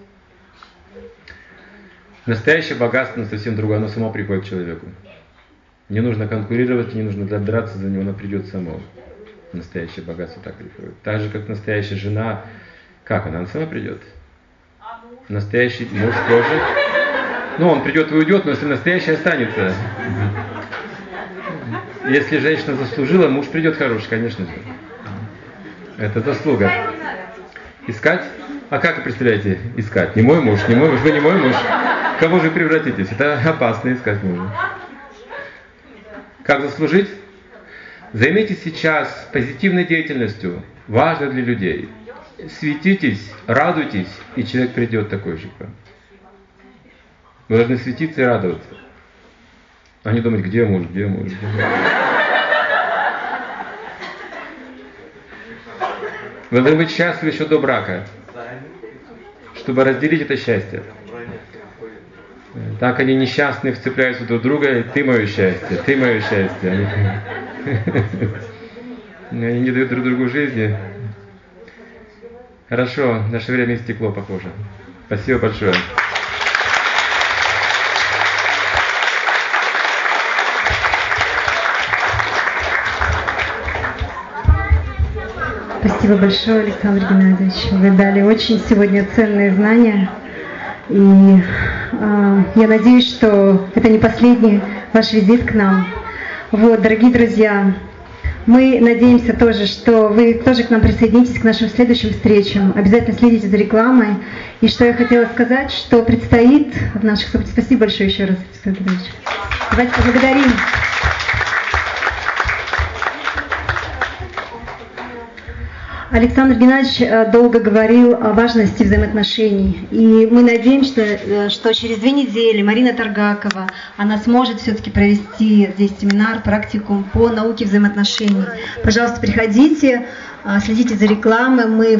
Настоящее богатство совсем другое, оно само приходит к человеку. Не нужно конкурировать, не нужно драться за него, оно придет само. Настоящее богатство так приходит. Так же, как настоящая жена, как она сама придет. Настоящий муж тоже. Ну, он придет и уйдет, но если настоящий останется. Если женщина заслужила, муж придет хороший, конечно же. Это заслуга. Искать? А как вы представляете искать? Не мой муж, вы не мой муж. Кого же превратитесь? Это опасно искать мужа. Как заслужить? Займитесь сейчас позитивной деятельностью, важной для людей. Светитесь, радуйтесь, и человек придет такой же к вам. Вы должны светиться и радоваться. А не думать, где муж, где муж, где муж. Вы должны быть счастливы еще до брака, чтобы разделить это счастье. Так они несчастные вцепляются друг в друга, и ты мое счастье, ты мое счастье. Они не дают друг другу жизни. Хорошо, наше время истекло, похоже. Спасибо большое. Спасибо большое, Александр Геннадьевич. Вы дали очень сегодня ценные знания. И я надеюсь, что это не последний ваш визит к нам. Вот, дорогие друзья, мы надеемся тоже, что вы тоже к нам присоединитесь к нашим следующим встречам. Обязательно следите за рекламой. И что я хотела сказать, что предстоит в наших... Спасибо большое еще раз, Александр Геннадьевич. Давайте поблагодарим. Александр Геннадьевич долго говорил о важности взаимоотношений. И мы надеемся, что через 2 недели Марина Таргакова, она сможет все-таки провести здесь семинар, практикум по науке взаимоотношений. Пожалуйста, приходите, следите за рекламой. Мы